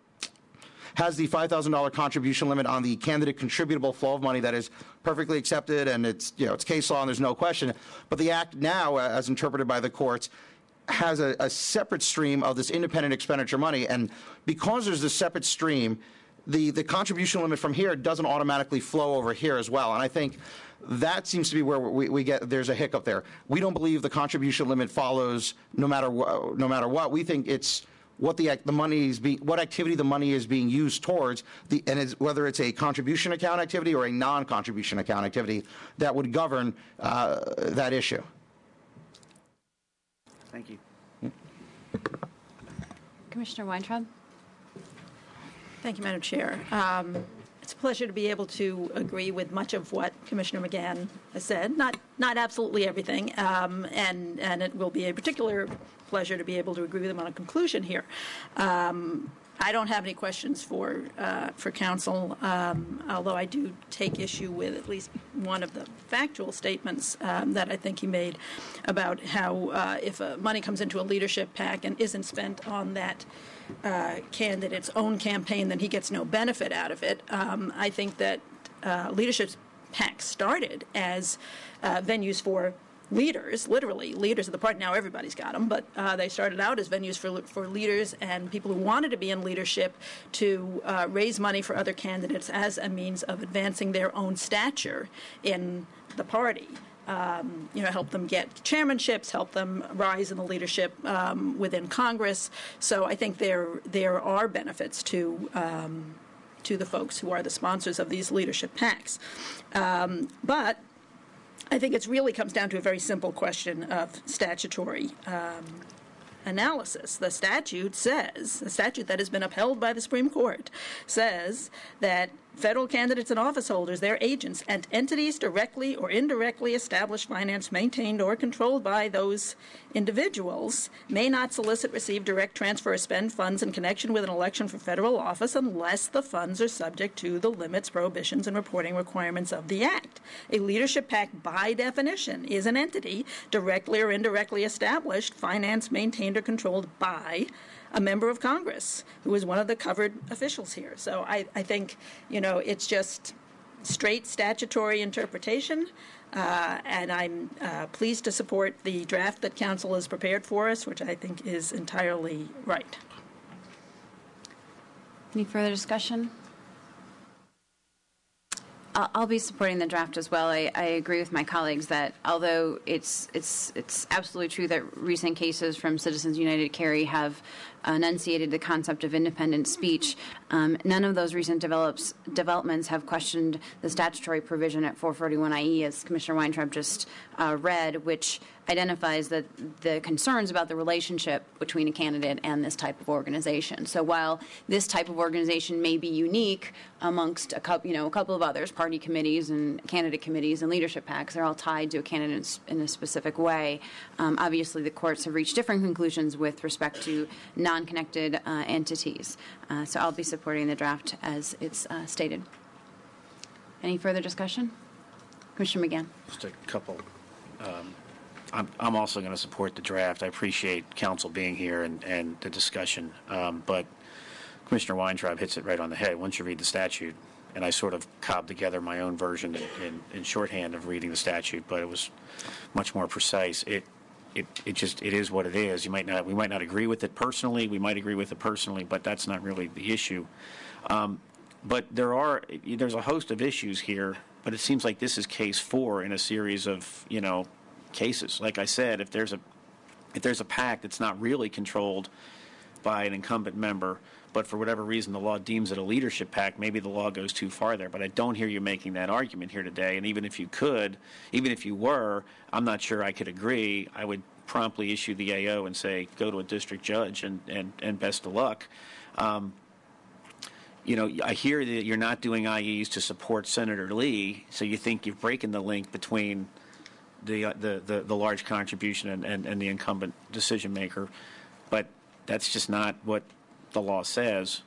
has the $5,000 contribution limit on the candidate contributable flow of money that is perfectly accepted, and it's case law and there's no question. But the Act now, as interpreted by the courts, has a separate stream of this independent expenditure money, and because there's this separate stream, the contribution limit from here doesn't automatically flow over here as well. And I think that seems to be where we get there's a hiccup there. We don't believe the contribution limit follows no matter what. We think it's what what activity the money is being used towards, whether it's a contribution account activity or a non-contribution account activity that would govern that issue. Thank you. Commissioner Weintraub? Thank you, Madam Chair. It's a pleasure to be able to agree with much of what Commissioner McGahn has said, not absolutely everything, and it will be a particular pleasure to be able to agree with him on a conclusion here. I don't have any questions for counsel, although I do take issue with at least one of the factual statements that I think he made about how if money comes into a leadership PAC and isn't spent on that candidate's own campaign, then he gets no benefit out of it. I think that leadership PACs started as venues for leaders, literally leaders of the party. Now everybody's got them, but they started out as venues for leaders and people who wanted to be in leadership to raise money for other candidates as a means of advancing their own stature in the party. Help them get chairmanships, help them rise in the leadership within Congress. So I think there are benefits to the folks who are the sponsors of these leadership PACs. But I think it really comes down to a very simple question of statutory analysis. The statute that has been upheld by the Supreme Court, says that federal candidates and office holders, their agents, and entities directly or indirectly established, financed, maintained, or controlled by those individuals may not solicit, receive, direct, transfer, or spend funds in connection with an election for federal office unless the funds are subject to the limits, prohibitions, and reporting requirements of the Act. A leadership PAC, by definition, is an entity directly or indirectly established, financed, maintained, or controlled by a member of Congress who is one of the covered officials here. So I think, it's just straight statutory interpretation, and I'm pleased to support the draft that Council has prepared for us, which I think is entirely right. Any further discussion? I'll be supporting the draft as well. I agree with my colleagues that although it's absolutely true that recent cases from Citizens United Carry have enunciated the concept of independent speech, none of those recent developments have questioned the statutory provision at 441IE, as Commissioner Weintraub just read, which identifies that the concerns about the relationship between a candidate and this type of organization. So while this type of organization may be unique amongst a couple of others, party committees and candidate committees and leadership PACs, they're all tied to a candidate in a specific way. Obviously, the courts have reached different conclusions with respect to non-connected entities. So I'll be supporting the draft as it's stated. Any further discussion? Commissioner McGann. Just a couple. I'm also going to support the draft. I appreciate council being here and the discussion, but Commissioner Weintraub hits it right on the head. Once you read the statute, and I sort of cobbed together my own version in shorthand of reading the statute, but it was much more precise. It is what it is. We might not agree with it personally. We might agree with it personally, but that's not really the issue. But there's a host of issues here. But it seems like this is case 4 in a series of cases. Like I said, if there's a PAC that's not really controlled by an incumbent member, but for whatever reason the law deems it a leadership PAC, maybe the law goes too far there. But I don't hear you making that argument here today. And even if you were, I'm not sure I could agree. I would promptly issue the AO and say, go to a district judge and best of luck. I hear that you're not doing IEs to support Senator Lee, so you think you're breaking the link between the large contribution and the incumbent decision maker, but that's just not what the law says.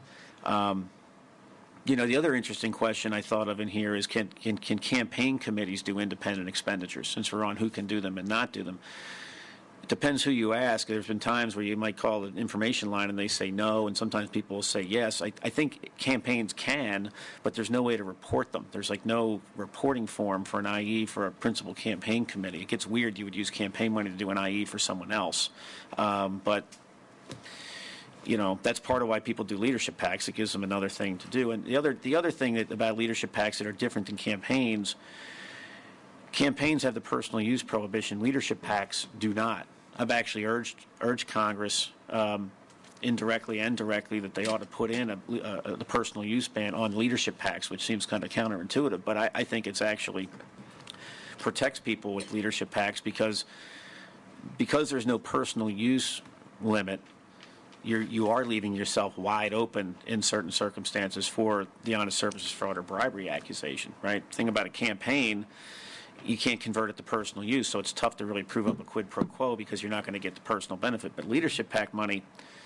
The other interesting question I thought of in here is can campaign committees do independent expenditures, since we're on who can do them and not do them. It depends who you ask. There's been times where you might call an information line and they say no, and sometimes people will say yes. I think campaigns can, but there's no way to report them. There's no reporting form for an IE for a principal campaign committee. It gets weird. You would use campaign money to do an IE for someone else. But that's part of why people do leadership PACs. It gives them another thing to do. And the other thing about leadership PACs that are different than campaigns have the personal use prohibition. Leadership PACs do not. I've actually urged Congress indirectly and directly that they ought to put in the personal use ban on leadership PACs, which seems kind of counterintuitive. But I think it's actually protects people with leadership PACs because there's no personal use limit. You are leaving yourself wide open in certain circumstances for the honest services fraud or bribery accusation, right? The thing about a campaign, you can't convert it to personal use, so it's tough to really prove up a quid pro quo because you're not going to get the personal benefit. But leadership PAC money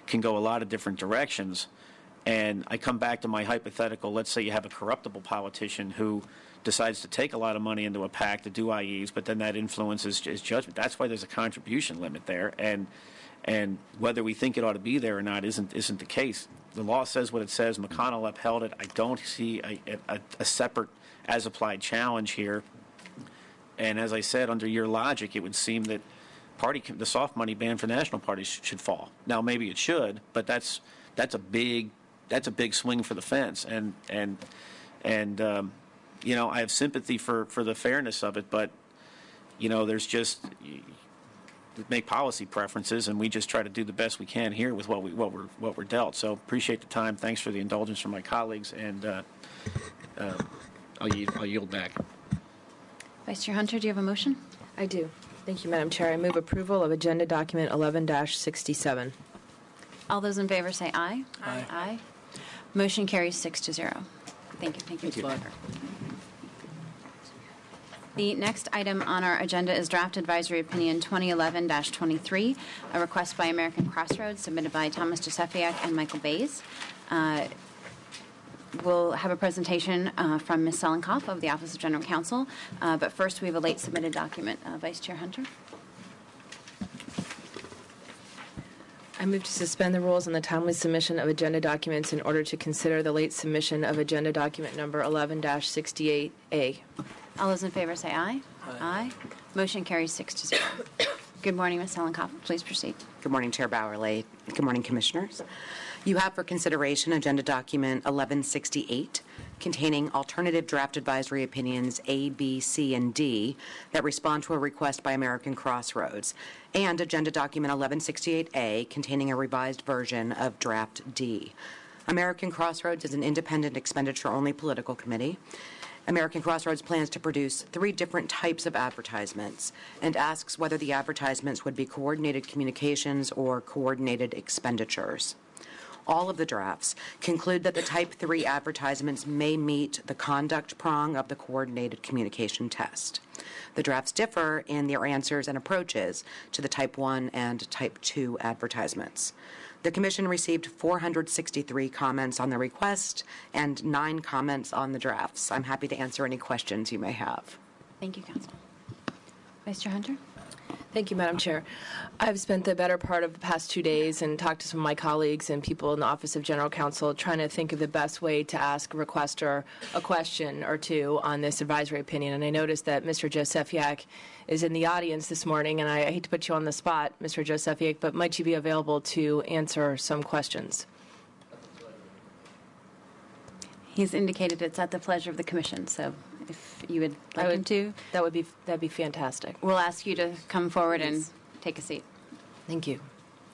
can go a lot of different directions. And I come back to my hypothetical. Let's say you have a corruptible politician who decides to take a lot of money into a PAC to do IEs, but then that influences his judgment. That's why there's a contribution limit there, and whether we think it ought to be there or not isn't the case. The law says what it says. McConnell upheld it. I don't see a separate as-applied challenge here. And as I said, under your logic, it would seem that the soft money ban for national parties should fall. Now, maybe it should, but that's a big swing for the fence. And you know, I have sympathy for the fairness of it, but you know, there's just make policy preferences, and we just try to do the best we can here with what we're dealt. So appreciate the time. Thanks for the indulgence from my colleagues, and I'll yield back. Vice Chair Hunter, do you have a motion? I do. Thank you, Madam Chair. I move approval of Agenda Document 11-67. All those in favor say aye. Aye. Aye. Motion carries 6-0. Thank you. Thank you, Mr. Becker. The next item on our agenda is Draft Advisory Opinion 2011-23, a request by American Crossroads submitted by Thomas Josefiak and Michael Bays. We'll have a presentation from Ms. Selenkoff of the Office of General Counsel, but first we have a late submitted document. Vice Chair Hunter. I move to suspend the rules on the timely submission of agenda documents in order to consider the late submission of agenda document number 11-68A. All those in favor say aye. Aye. Motion carries 6-0. Good morning, Ms. Selenkoff. Please proceed. Good morning, Chair Bowerly. Good morning, Commissioners. You have for consideration Agenda Document 1168, containing alternative draft advisory opinions A, B, C, and D that respond to a request by American Crossroads, and Agenda Document 1168A, containing a revised version of Draft D. American Crossroads is an independent expenditure-only political committee. American Crossroads plans to produce 3 different types of advertisements and asks whether the advertisements would be coordinated communications or coordinated expenditures. All of the drafts conclude that the Type 3 advertisements may meet the conduct prong of the coordinated communication test. The drafts differ in their answers and approaches to the Type 1 and Type 2 advertisements. The Commission received 463 comments on the request and 9 comments on the drafts. I'm happy to answer any questions you may have. Thank you, Counsel. Vice Chair Hunter. Thank you, Madam Chair. I've spent the better part of the past 2 days and talked to some of my colleagues and people in the Office of General Counsel trying to think of the best way to ask a requester a question or two on this advisory opinion. And I noticed that Mr. Josefiak is in the audience this morning, and I hate to put you on the spot, Mr. Josefiak, but might you be available to answer some questions? He's indicated it's at the pleasure of the Commission, so if you would like him to. That'd be fantastic. We'll ask you to come forward and take a seat. Thank you.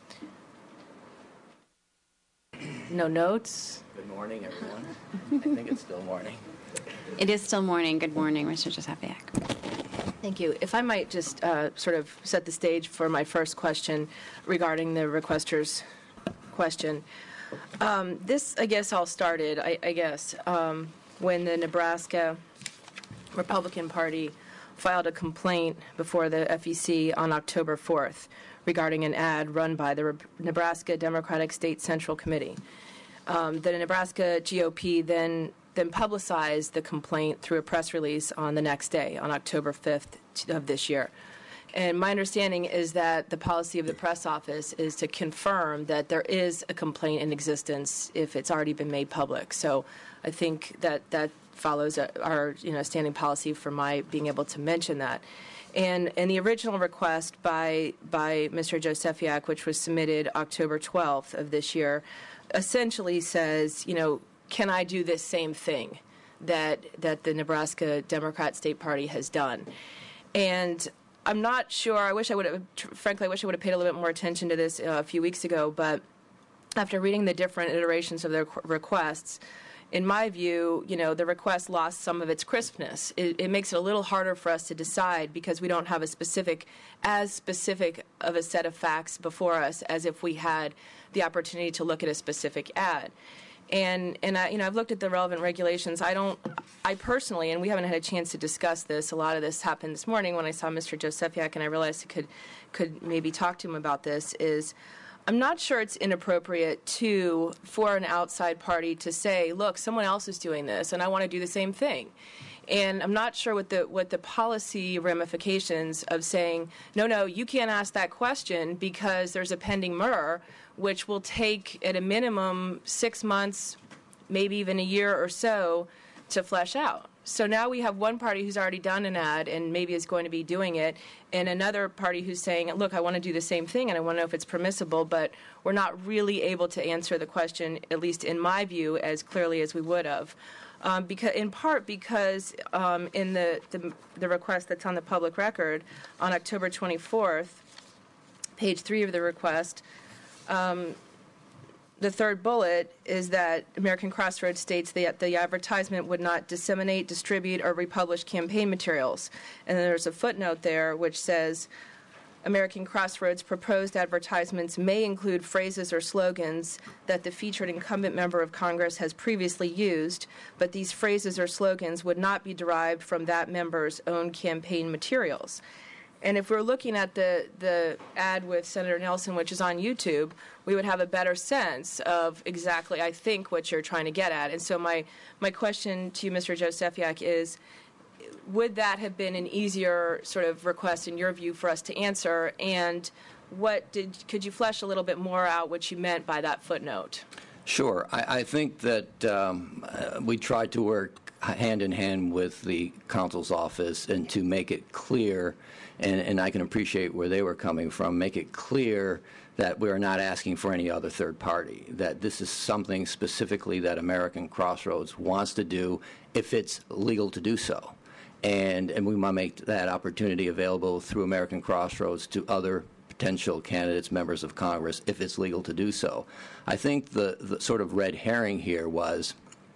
No notes? Good morning, everyone. I think it's still morning. It is still morning. Good morning, Mr. Josefiak. Thank you. If I might just sort of set the stage for my first question regarding the requester's question. This, I guess, all started, when the Nebraska Republican Party filed a complaint before the FEC on October 4th regarding an ad run by the Nebraska Democratic State Central Committee. The Nebraska GOP then publicized the complaint through a press release on the next day, on October 5th of this year. And my understanding is that the policy of the press office is to confirm that there is a complaint in existence if it's already been made public. So I think that follows our standing policy for my being able to mention that. And the original request by Mr. Josefiak, which was submitted October 12th of this year, essentially says, can I do this same thing that the Nebraska Democrat State Party has done? And I'm not sure. I wish I would have paid a little bit more attention to this a few weeks ago. But after reading the different iterations of their requests, in my view, the request lost some of its crispness. It makes it a little harder for us to decide because we don't have as specific of a set of facts before us as if we had the opportunity to look at a specific ad. And I've looked at the relevant regulations. I personally, and we haven't had a chance to discuss this, a lot of this happened this morning when I saw Mr. Josefiak and I realized I could maybe talk to him about this, is I'm not sure it's inappropriate for an outside party to say, look, someone else is doing this, and I want to do the same thing. And I'm not sure what the policy ramifications of saying, no, you can't ask that question because there's a pending MRR, which will take at a minimum 6 months, maybe even a year or so to flesh out. So now we have one party who's already done an ad and maybe is going to be doing it, and another party who's saying, look, I want to do the same thing and I want to know if it's permissible, but we're not really able to answer the question, at least in my view, as clearly as we would have. In part because in the request that's on the public record on October 24th, page 3 of the request, the third bullet is that American Crossroads states that the advertisement would not disseminate, distribute, or republish campaign materials. And then there's a footnote there which says, American Crossroads proposed advertisements may include phrases or slogans that the featured incumbent member of Congress has previously used, but these phrases or slogans would not be derived from that member's own campaign materials. And if we're looking at the ad with Senator Nelson, which is on YouTube, we would have a better sense of exactly, I think, what you're trying to get at. And so my question to you, Mr. Josefiak, is, would that have been an easier sort of request, in your view, for us to answer? And could you flesh a little bit more out what you meant by that footnote? Sure. I think that we tried to work hand in hand with the counsel's office and to make it clear, and I can appreciate where they were coming from, make it clear that we are not asking for any other third party, that this is something specifically that American Crossroads wants to do if it's legal to do so. And we want to make that opportunity available through American Crossroads to other potential candidates, members of Congress, if it's legal to do so. I think the sort of red herring here was,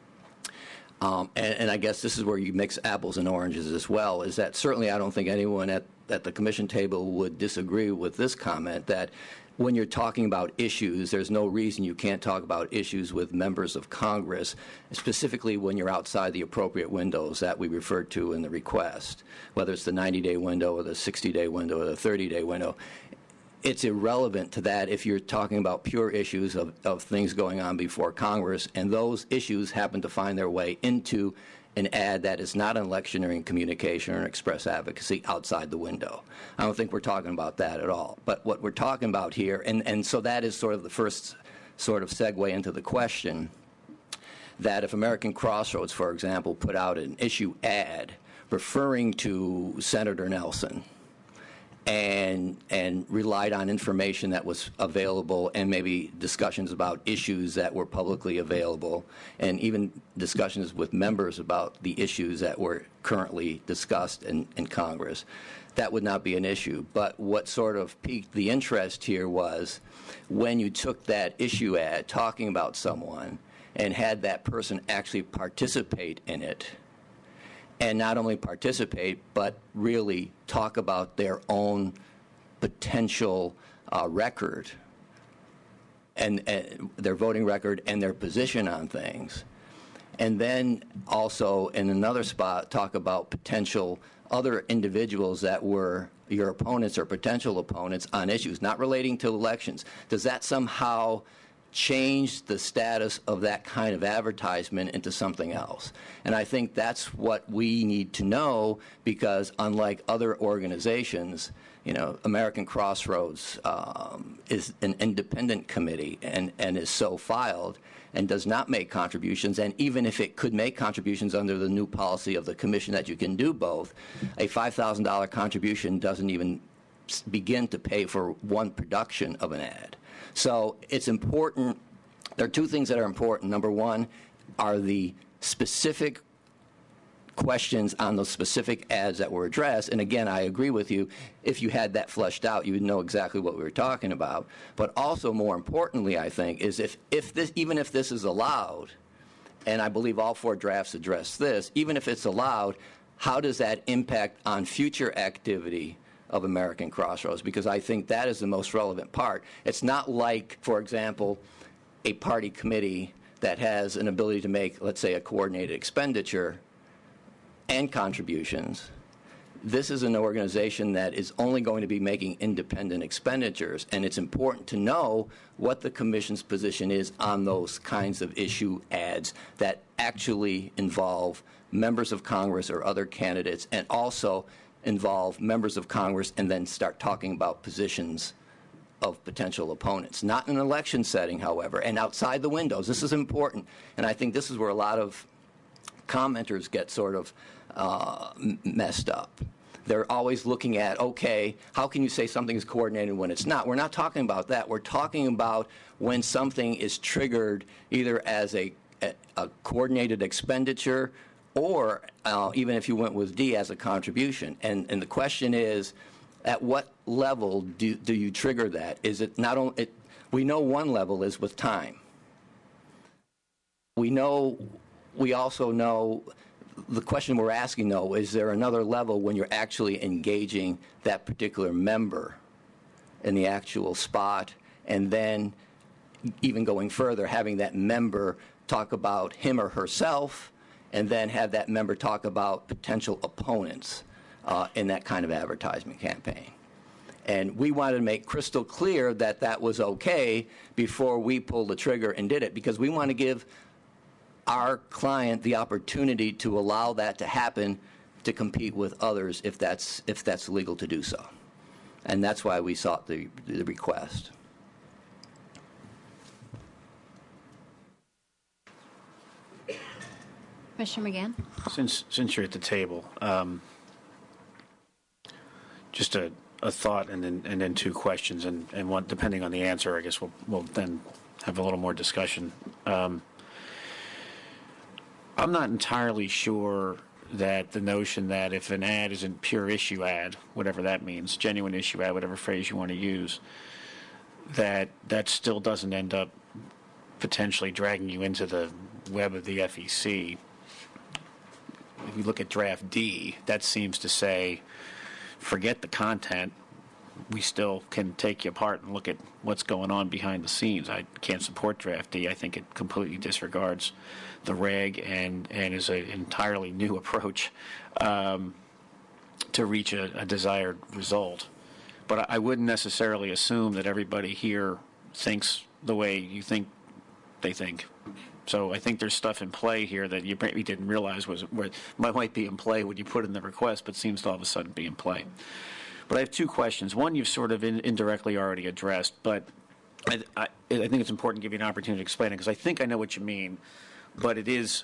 and I guess this is where you mix apples and oranges as well, is that certainly I don't think anyone at the commission table would disagree with this comment that when you're talking about issues, there's no reason you can't talk about issues with members of Congress, specifically when you're outside the appropriate windows that we referred to in the request, whether it's the 90-day window or the 60-day window or the 30-day window. It's irrelevant to that if you're talking about pure issues of things going on before Congress, and those issues happen to find their way into an ad that is not an electioneering communication or an express advocacy outside the window. I don't think we're talking about that at all. But what we're talking about here, and so that is sort of the first sort of segue into the question, that if American Crossroads, for example, put out an issue ad referring to Senator Nelson, and relied on information that was available and maybe discussions about issues that were publicly available and even discussions with members about the issues that were currently discussed in Congress, that would not be an issue. But what sort of piqued the interest here was when you took that issue ad talking about someone and had that person actually participate in it, and not only participate, but really talk about their own potential record and their voting record and their position on things. And then also in another spot talk about potential other individuals that were your opponents or potential opponents on issues not relating to elections. Does that somehow change the status of that kind of advertisement into something else? And I think that's what we need to know, because unlike other organizations, you know, American Crossroads is an independent committee and is so filed and does not make contributions. And even if it could make contributions under the new policy of the commission that you can do both, a $5,000 contribution doesn't even begin to pay for one production of an ad. So it's important. There are two things that are important. Number one are the specific questions on those specific ads that were addressed. And again, I agree with you. If you had that fleshed out, you would know exactly what we were talking about. But also, more importantly, I think, is even if this is allowed, and I believe all four drafts address this, even if it's allowed, how does that impact on future activity of American Crossroads? Because I think that is the most relevant part. It's not like, for example, a party committee that has an ability to make, let's say, a coordinated expenditure and contributions, this is an organization that is only going to be making independent expenditures, and it's important to know what the Commission's position is on those kinds of issue ads that actually involve members of Congress or other candidates, and also involve members of Congress and then start talking about positions of potential opponents. Not in an election setting, however, and outside the windows. This is important, and I think this is where a lot of commenters get sort of messed up. They're always looking at, okay, how can you say something is coordinated when it's not? We're not talking about that. We're talking about when something is triggered either as a coordinated expenditure or even if you went with D, as a contribution. And the question is, at what level do you trigger that? Is it not only, we know one level is with time. We also know, the question we're asking, though, is there another level when you're actually engaging that particular member in the actual spot, and then even going further, having that member talk about him or herself, and then have that member talk about potential opponents in that kind of advertisement campaign. And we wanted to make crystal clear that that was okay before we pulled the trigger and did it, because we want to give our client the opportunity to allow that to happen, to compete with others if that's legal to do so. And that's why we sought the request. Commissioner McGann? Since you're at the table, just a thought and then two questions, and one, depending on the answer, I guess we'll then have a little more discussion. I'm not entirely sure that the notion that if an ad isn't pure issue ad, whatever that means, genuine issue ad, whatever phrase you want to use, that still doesn't end up potentially dragging you into the web of the FEC. If you look at draft D, that seems to say, forget the content. We still can take you apart and look at what's going on behind the scenes. I can't support draft D. I think it completely disregards the reg and is an entirely new approach to reach a desired result. But I wouldn't necessarily assume that everybody here thinks the way you think they think. So I think there's stuff in play here that you maybe didn't realize might be in play when you put in the request, but seems to all of a sudden be in play. But I have two questions. One you've sort of indirectly already addressed, but I think it's important to give you an opportunity to explain it, because I think I know what you mean. But it is,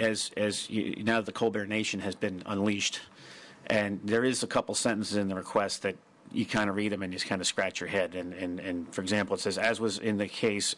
now that the Colbert Nation has been unleashed, and there is a couple sentences in the request that you kind of read them and you just kind of scratch your head. And for example, it says, as was the case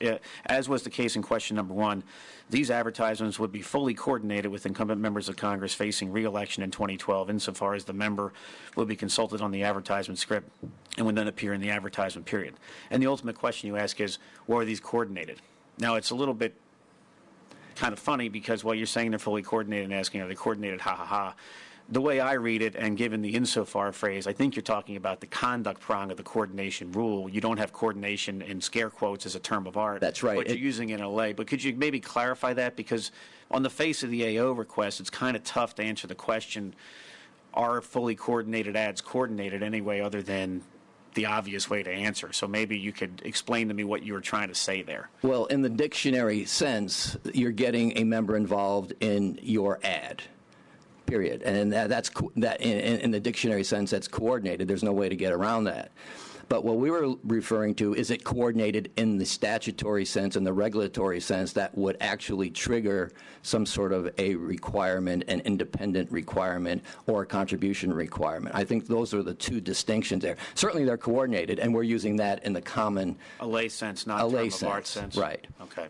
in question number 1, these advertisements would be fully coordinated with incumbent members of Congress facing re-election in 2012, insofar as the member would be consulted on the advertisement script and would then appear in the advertisement period. And the ultimate question you ask is, well, are these coordinated? Now, it's a little bit kind of funny, because while you're saying they're fully coordinated and asking, are they coordinated, ha ha ha, the way I read it, and given the insofar phrase, I think you're talking about the conduct prong of the coordination rule. You don't have coordination in scare quotes as a term of art. That's right. But you're using it in LA. But could you maybe clarify that? Because on the face of the AO request, it's kind of tough to answer the question, are fully coordinated ads coordinated anyway other than the obvious way to answer? So maybe you could explain to me what you were trying to say there. Well, in the dictionary sense, you're getting a member involved in your ad. Period. And that's in the dictionary sense, that's coordinated. There's no way to get around that. But what we were referring to, is it coordinated in the statutory sense and the regulatory sense that would actually trigger some sort of a requirement, an independent requirement, or a contribution requirement. I think those are the two distinctions there. Certainly they're coordinated, and we're using that in the common a lay sense, not a term of art sense. Right. Okay.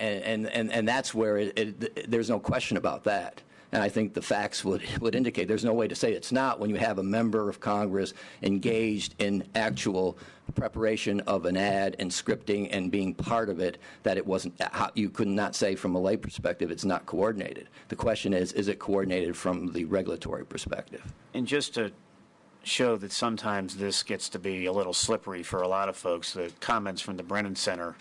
And that's where there's no question about that. And I think the facts would indicate there's no way to say it's not when you have a member of Congress engaged in actual preparation of an ad and scripting and being part of it, that it wasn't, you could not say from a lay perspective it's not coordinated. The question is it coordinated from the regulatory perspective? And just to show that sometimes this gets to be a little slippery for a lot of folks, the comments from the Brennan Center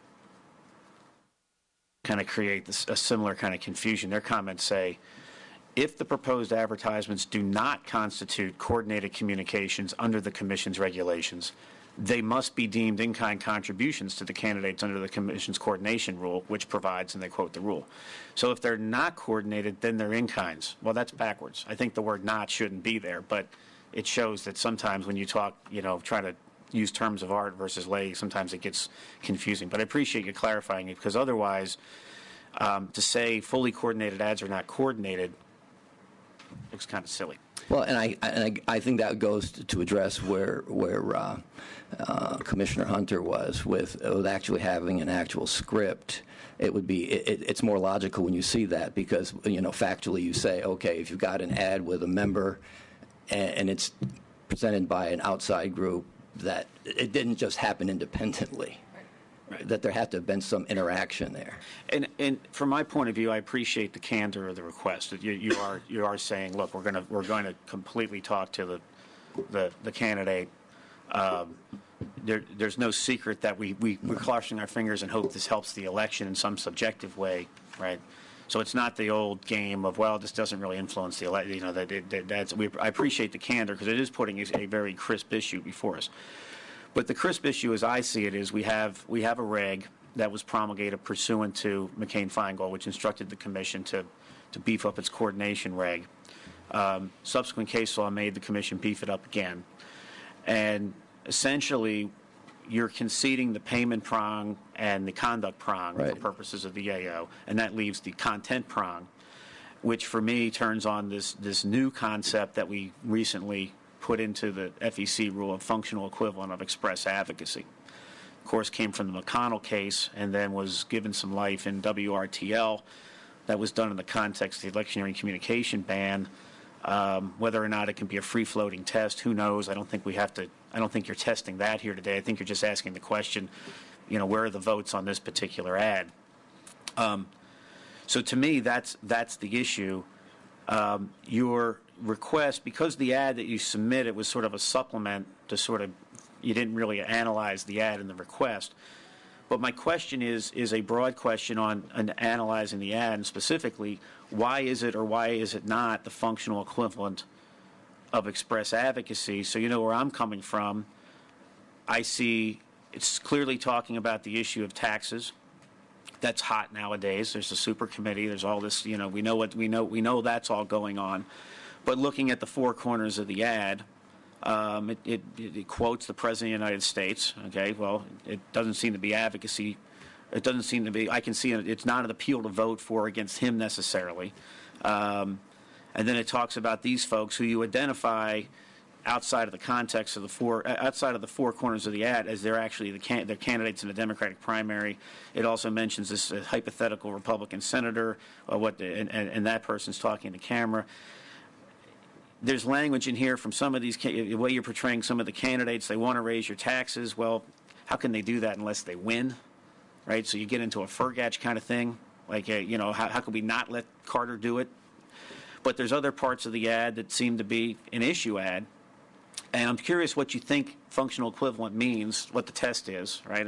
kind of create a similar kind of confusion. Their comments say, if the proposed advertisements do not constitute coordinated communications under the Commission's regulations, they must be deemed in-kind contributions to the candidates under the Commission's coordination rule, which provides, and they quote the rule. So if they're not coordinated, then they're in-kinds. Well, that's backwards. I think the word not shouldn't be there, but it shows that sometimes when you talk, try to use terms of art versus lay, sometimes it gets confusing. But I appreciate you clarifying it, because otherwise, to say fully coordinated ads are not coordinated looks kind of silly. Well, and I think that goes to address where Commissioner Hunter was with actually having an actual script. It's more logical when you see that, because factually you say, okay, if you've got an ad with a member and it's presented by an outside group, that it didn't just happen independently. Right. That there had to have been some interaction there. And from my point of view, I appreciate the candor of the request. You are saying, look, we're going to completely talk to the candidate. There's no secret that we're crossing our fingers and hope this helps the election in some subjective way, right? So it's not the old game of, well, this doesn't really influence the election. I appreciate the candor, because it is putting a very crisp issue before us. But the crisp issue, as I see it, is we have a reg that was promulgated pursuant to McCain-Feingold, which instructed the Commission to beef up its coordination reg. Subsequent case law made the Commission beef it up again. And essentially, you're conceding the payment prong and the conduct prong for purposes of the AO, and that leaves the content prong, which for me turns on this new concept that we recently put into the FEC rule of functional equivalent of express advocacy. Of course, came from the McConnell case and then was given some life in WRTL. That was done in the context of the electioneering communication ban. Whether or not it can be a free-floating test, who knows? I don't think you're testing that here today. I think you're just asking the question, where are the votes on this particular ad? So to me, that's the issue. Your request, because the ad that you submitted was sort of a supplement to you didn't really analyze the ad in the request. But my question is a broad question on analyzing the ad, and specifically, why is it or why is it not the functional equivalent of express advocacy? So you know where I'm coming from. I see it's clearly talking about the issue of taxes. That's hot nowadays. There's a super committee. There's all this. We know that's all going on. But looking at the four corners of the ad, it quotes the President of the United States. Okay, well, it doesn't seem to be advocacy. It doesn't seem to be. I can see it's not an appeal to vote for or against him necessarily. And then it talks about these folks who you identify outside of the context of outside of the four corners of the ad as they're actually they're candidates in the Democratic primary. It also mentions this hypothetical Republican senator, and that person's talking to camera. There's language in here from some of these, the way you're portraying some of the candidates. They want to raise your taxes. Well, how can they do that unless they win, right? So you get into a Fergatch kind of thing. Like, how could we not let Carter do it? But there's other parts of the ad that seem to be an issue ad. And I'm curious what you think functional equivalent means, what the test is, right?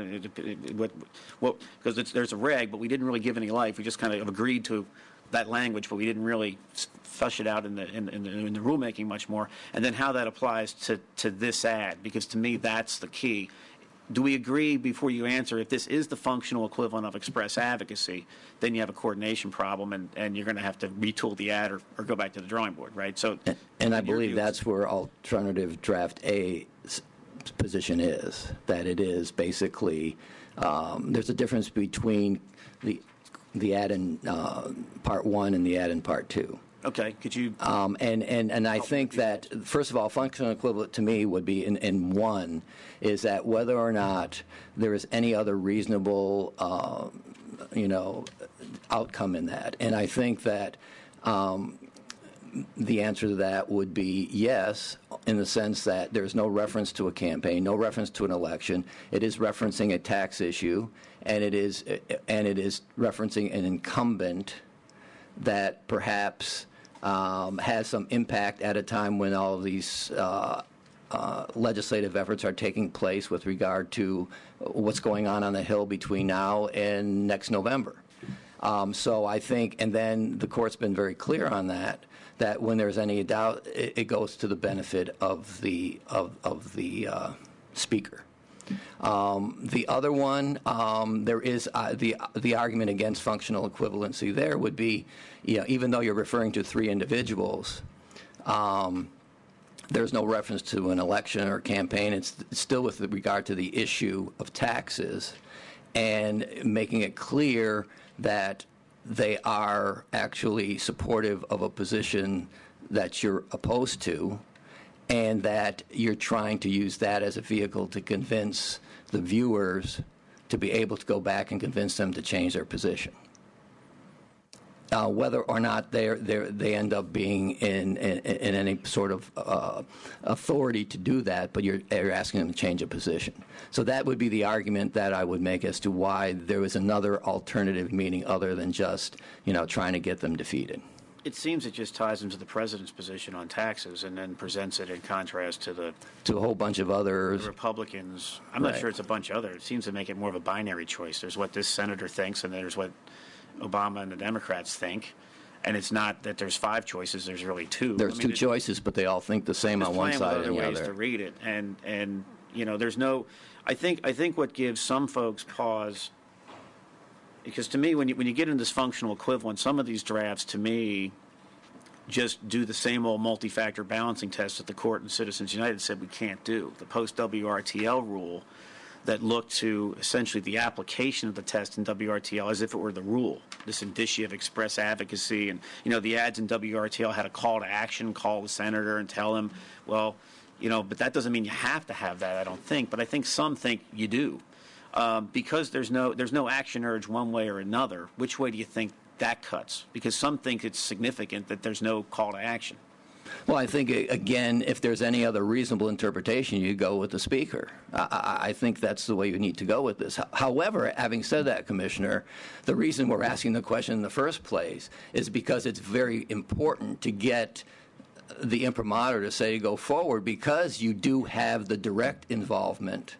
Because there's a reg, but we didn't really give any life. We just kind of agreed to that language, but we didn't really flesh it out in the rulemaking much more. And then how that applies to this ad, because to me that's the key. Do we agree, before you answer, if this is the functional equivalent of express advocacy, then you have a coordination problem, and you're going to have to retool the ad or go back to the drawing board, right? So, and I believe that's where alternative draft A's position is, that it is basically, there's a difference between the ad in Part 1 and the ad in Part 2. Okay, could you? And I think that, first of all, functional equivalent to me would be in one, is that whether or not there is any other reasonable, outcome in that. And I think that the answer to that would be yes, in the sense that there's no reference to a campaign, no reference to an election. It is referencing a tax issue, and it is referencing an incumbent that perhaps has some impact at a time when all of these legislative efforts are taking place with regard to what's going on the Hill between now and next November. So I think, and then the court's been very clear on that, that when there's any doubt, it goes to the benefit of the speaker. The other one, there is the argument against functional equivalency. There would be, even though you're referring to 3 individuals, there's no reference to an election or campaign. It's still with regard to the issue of taxes, and making it clear that they are actually supportive of a position that you're opposed to, and that you're trying to use that as a vehicle to convince the viewers to be able to go back and convince them to change their position. Whether or not they end up being in any sort of authority to do that, but you're asking them to change a position. So that would be the argument that I would make as to why there was another alternative meaning other than just, trying to get them defeated. It seems it just ties into the president's position on taxes and then presents it in contrast to a whole bunch of others. The Republicans. I'm not sure it's a bunch of others. It seems to make it more of a binary choice. There's what this senator thinks, and there's what Obama and the Democrats think. And it's not that there's 5 choices. There's really 2. There's 2 choices, but they all think the same on one side and the other. There's ways to read it, and there's no. I think what gives some folks pause. Because to me, when you get into this functional equivalent, some of these drafts, to me, just do the same old multi-factor balancing test that the court in Citizens United said we can't do. The post-WRTL rule that looked to essentially the application of the test in WRTL as if it were the rule, this indicia of express advocacy. And, the ads in WRTL had a call to action, call the senator and tell him, well, but that doesn't mean you have to have that, I don't think. But I think some think you do. Because there's no action urge one way or another. Which way do you think that cuts? Because some think it's significant that there's no call to action. Well, I think, again, if there's any other reasonable interpretation, you go with the speaker. I think that's the way you need to go with this. However, having said that, Commissioner, the reason we're asking the question in the first place is because it's very important to get the imprimatur to say go forward, because you do have the direct involvement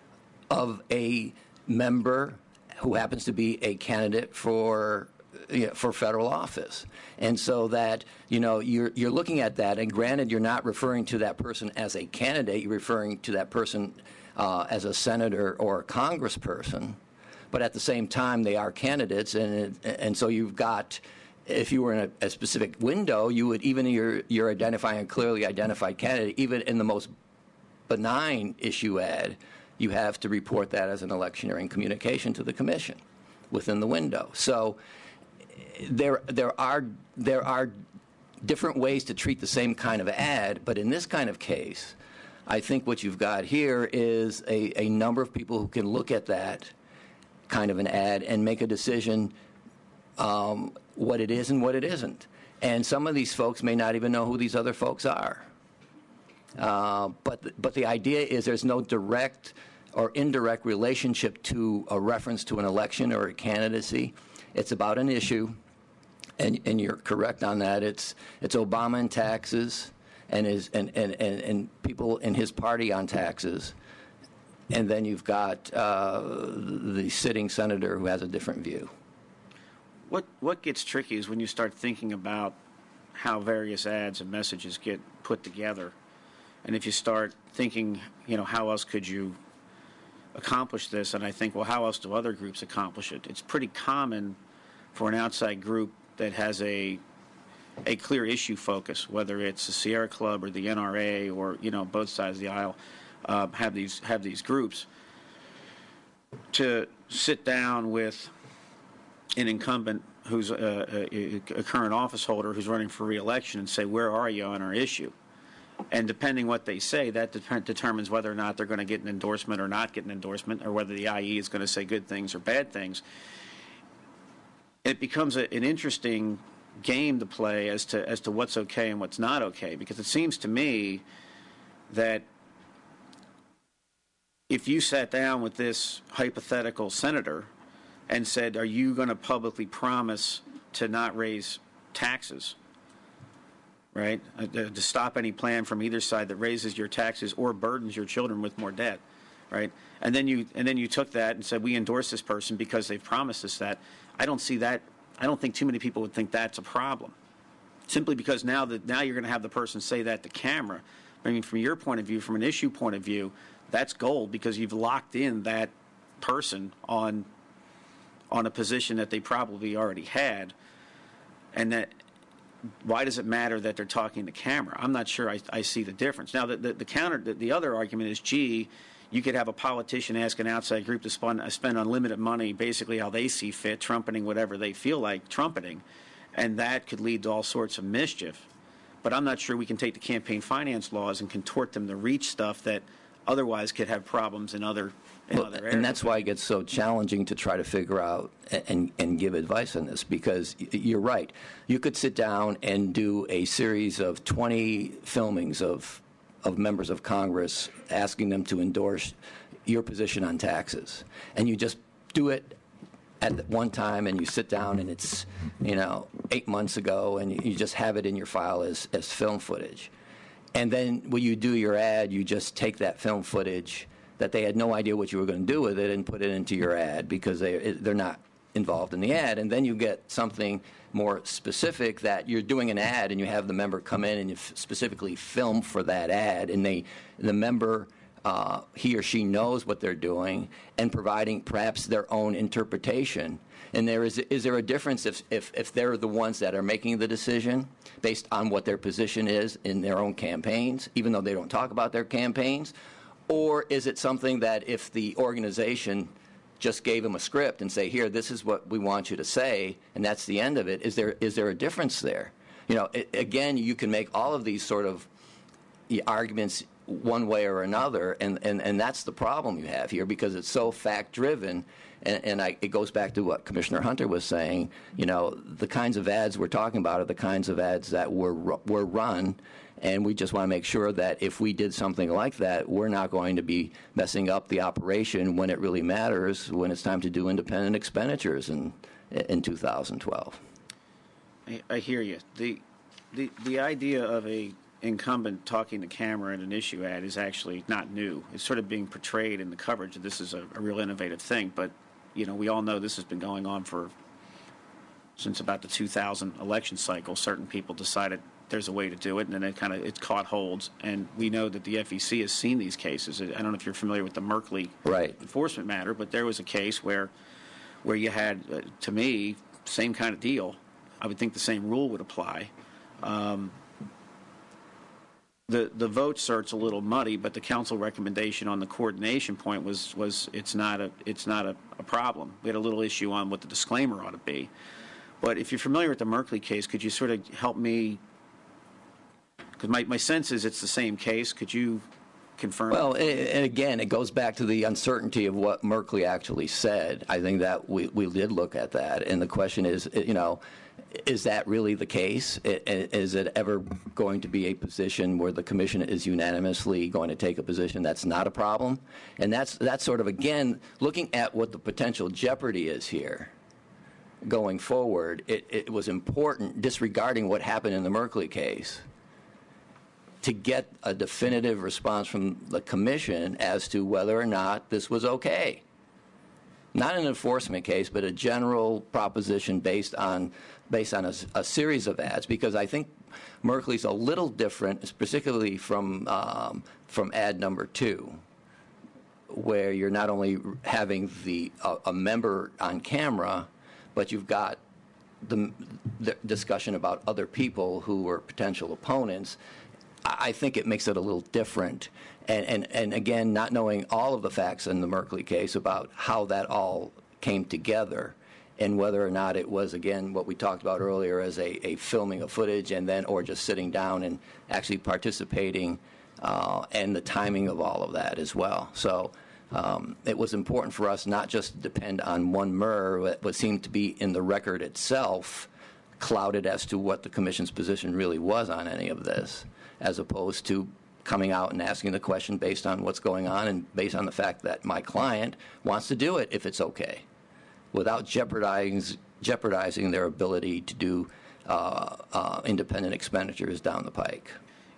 of a member who happens to be a candidate for federal office. And so that, you're looking at that, and granted, you're not referring to that person as a candidate, you're referring to that person as a senator or a congressperson, but at the same time, they are candidates, and so you've got, if you were in a specific window, you would, even you're identifying a clearly identified candidate, even in the most benign issue ad, you have to report that as an electioneering communication to the commission within the window. So there are different ways to treat the same kind of ad, but in this kind of case, I think what you've got here is a number of people who can look at that kind of an ad and make a decision what it is and what it isn't. And some of these folks may not even know who these other folks are. But the idea is there's no direct or indirect relationship to a reference to an election or a candidacy. It's about an issue, and you're correct on that. It's Obama and taxes, and people in his party on taxes, and then you've got the sitting senator who has a different view. What gets tricky is when you start thinking about how various ads and messages get put together. And if you start thinking, how else could you accomplish this? And I think, well, how else do other groups accomplish it? It's pretty common for an outside group that has a clear issue focus, whether it's the Sierra Club or the NRA or, both sides of the aisle have these groups, to sit down with an incumbent who's a current office holder who's running for re-election and say, where are you on our issue? And depending what they say, that determines whether or not they're going to get an endorsement or not get an endorsement, or whether the IE is going to say good things or bad things. It becomes an interesting game to play as to what's okay and what's not okay, because it seems to me that if you sat down with this hypothetical senator and said, are you going to publicly promise to not raise taxes, right, to stop any plan from either side that raises your taxes or burdens your children with more debt, right? And then you took that and said, we endorse this person because they've promised us that. I don't see that. I don't think too many people would think that's a problem. simply because now you're going to have the person say that to camera. I mean, from your point of view, from an issue point of view, that's gold because you've locked in that person on a position that they probably already had, and that. Why does it matter that they're talking to camera? I'm not sure I see the difference. Now, the other argument is, gee, you could have a politician ask an outside group to spend unlimited money, basically how they see fit, trumpeting whatever they feel like trumpeting, and that could lead to all sorts of mischief. But I'm not sure we can take the campaign finance laws and contort them to reach stuff that otherwise could have problems in other areas. And that's why it gets so challenging to try to figure out and give advice on this, because you're right. You could sit down and do a series of 20 filmings of members of Congress asking them to endorse your position on taxes. And you just do it at one time, and you sit down, and it's 8 months ago, and you just have it in your file as film footage. And then when you do your ad, you just take that film footage that they had no idea what you were going to do with it and put it into your ad because they're not involved in the ad. And then you get something more specific that you're doing an ad and you have the member come in and you specifically film for that ad, and the member, he or she knows what they're doing and providing perhaps their own interpretation. And is there a difference if they're the ones that are making the decision based on what their position is in their own campaigns, even though they don't talk about their campaigns? Or is it something that if the organization just gave them a script and say, here, this is what we want you to say, and that's the end of it, is there a difference there? Again, you can make all of these sort of arguments one way or another, and that's the problem you have here because it's so fact-driven. And it goes back to what Commissioner Hunter was saying. The kinds of ads we're talking about are the kinds of ads that were run, and we just want to make sure that if we did something like that, we're not going to be messing up the operation when it really matters, when it's time to do independent expenditures in 2012. I hear you. The idea of a incumbent talking to camera in an issue ad is actually not new. It's sort of being portrayed in the coverage that this is a real innovative thing, but we all know this has been going on since about the 2000 election cycle. Certain people decided there's a way to do it, and then it caught holds. And we know that the FEC has seen these cases. I don't know if you're familiar with the Merkley enforcement matter, but there was a case where you had, to me, same kind of deal. I would think the same rule would apply. The vote cert's a little muddy, but the council recommendation on the coordination point was it's not a problem. We had a little issue on what the disclaimer ought to be. But if you're familiar with the Merkley case, could you sort of help me? Because my sense is it's the same case. Could you confirm? Well, and again, it goes back to the uncertainty of what Merkley actually said. I think that we did look at that, and the question is, is that really the case? Is it ever going to be a position where the commission is unanimously going to take a position that's not a problem? And that's sort of, again, looking at what the potential jeopardy is here going forward. It was important, disregarding what happened in the Merkley case, to get a definitive response from the commission as to whether or not this was okay. Not an enforcement case, but a general proposition based on a series of ads, because I think Merkley's a little different, particularly from ad number 2, where you're not only having a member on camera, but you've got the discussion about other people who were potential opponents. I think it makes it a little different. And again, not knowing all of the facts in the Merkley case about how that all came together and whether or not it was, again, what we talked about earlier as a filming of footage or just sitting down and actually participating and the timing of all of that as well. So it was important for us not just to depend on one MER, but seemed to be in the record itself clouded as to what the commission's position really was on any of this, as opposed to coming out and asking the question based on what's going on and based on the fact that my client wants to do it if it's okay, without jeopardizing their ability to do independent expenditures down the pike.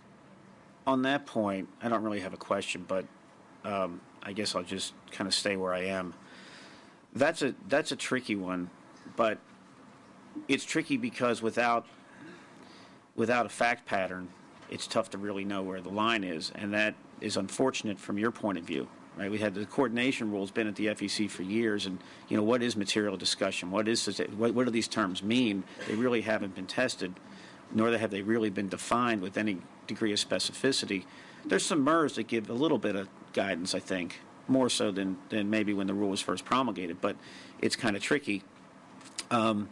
On that point, I don't really have a question, but I guess I'll just kind of stay where I am. That's a tricky one, but it's tricky because without without a fact pattern, it's tough to really know where the line is, and that is unfortunate from your point of view. Right? We had the coordination rules been at the FEC for years, and what is material discussion? What do these terms mean? They really haven't been tested, nor have they really been defined with any degree of specificity. There's some MERS that give a little bit of guidance, I think, more so than maybe when the rule was first promulgated, but it's kind of tricky. But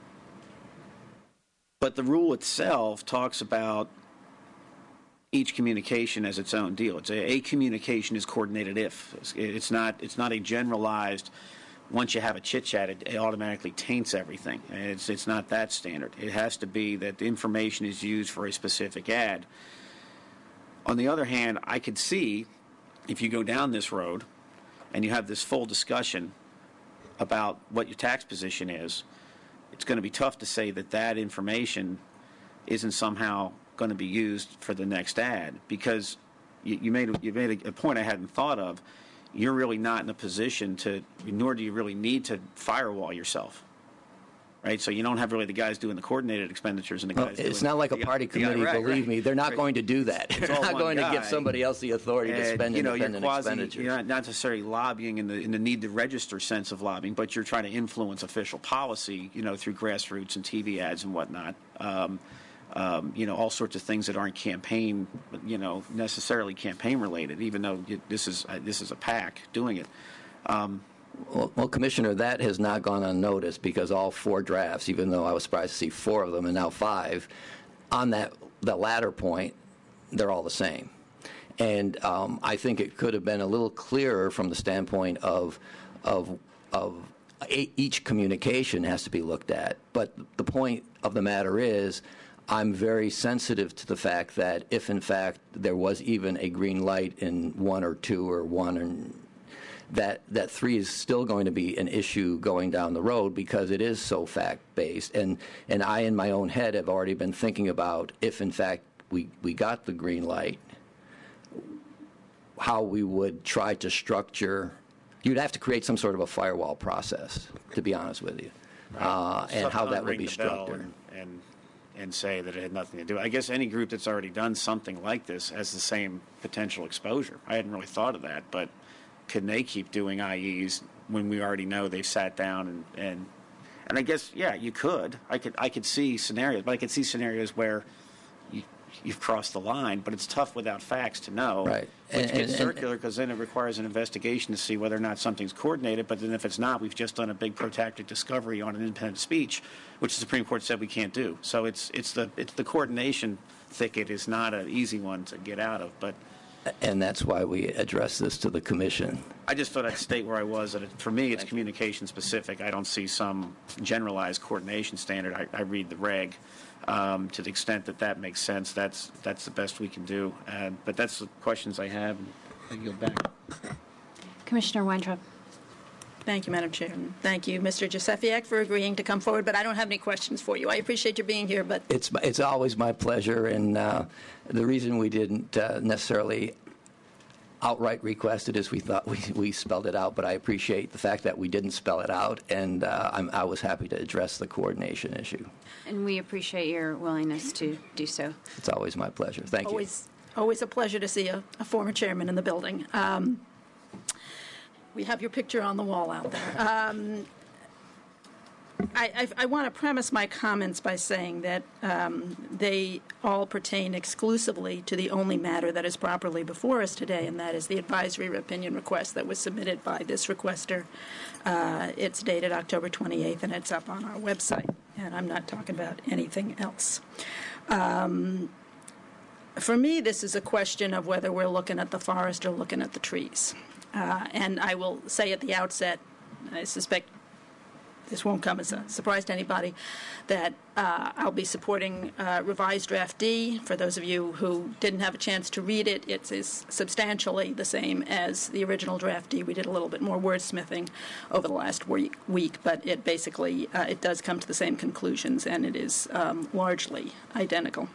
the rule itself talks about each communication as its own deal. It's a communication is coordinated if. It's not a generalized, once you have a chit-chat, it automatically taints everything. It's not that standard. It has to be that the information is used for a specific ad. On the other hand, I could see if you go down this road and you have this full discussion about what your tax position is, it's going to be tough to say that information isn't somehow going to be used for the next ad, because you made a point I hadn't thought of. You're really not in a position to, nor do you really need to firewall yourself, right? So you don't have really the guys doing the coordinated expenditures and the guys. It's not like a party committee. Believe me, they're not going to do that. They're not going to give somebody else the authority to spend independent expenditures. You're not necessarily lobbying in the need to register sense of lobbying, but you're trying to influence official policy, through grassroots and TV ads and whatnot. All sorts of things that aren't campaign, necessarily campaign related, even though this is a PAC doing it. Well, Commissioner, that has not gone unnoticed, because all 4 drafts, even though I was surprised to see 4 of them and now 5, on the latter point, they're all the same. And I think it could have been a little clearer from the standpoint of each communication has to be looked at. But the point of the matter is, I'm very sensitive to the fact that if, in fact, there was even a green light in 1 or 2 or 1, and that 3 is still going to be an issue going down the road, because it is so fact-based. And I, in my own head, have already been thinking about, if, in fact, we got the green light, how we would try to structure. You'd have to create some sort of a firewall process, to be honest with you, and how that would be structured. And say that it had nothing to do. I guess any group that's already done something like this has the same potential exposure. I hadn't really thought of that, but can they keep doing IEs when we already know they've sat down and I guess, yeah, you could. I could see scenarios, but I could see scenarios where you've crossed the line, but it's tough without facts to know. Right. Which gets circular, because then it requires an investigation to see whether or not something's coordinated, but then if it's not, we've just done a big protactic discovery on an independent speech, which the Supreme Court said we can't do. So it's the coordination thicket is not an easy one to get out of, but. And that's why we address this to the Commission. I just thought I'd state where I was. That for me, it's communication specific. I don't see some generalized coordination standard. I read the reg. To the extent that makes sense, that's the best we can do. But that's the questions I have. I yield back. Commissioner Weintraub. Thank you, Madam Chair. And thank you, Mr. Josefiak, for agreeing to come forward. But I don't have any questions for you. I appreciate your being here, but it's always my pleasure. And the reason we didn't necessarily outright request it is we thought we spelled it out. But I appreciate the fact that we didn't spell it out, and I was happy to address the coordination issue. And we appreciate your willingness to do so. It's always my pleasure. Thank you. Always a pleasure to see a former chairman in the building. We have your picture on the wall out there. I want to premise my comments by saying that they all pertain exclusively to the only matter that is properly before us today, and that is the advisory opinion request that was submitted by this requester. It's dated October 28th, and it's up on our website, and I'm not talking about anything else. For me, this is a question of whether we're looking at the forest or looking at the trees. And I will say at the outset, I suspect this won't come as a surprise to anybody, that I'll be supporting revised draft D. For those of you who didn't have a chance to read it, it is substantially the same as the original draft D. We did a little bit more wordsmithing over the last week, but it basically it does come to the same conclusions, and it is largely identical.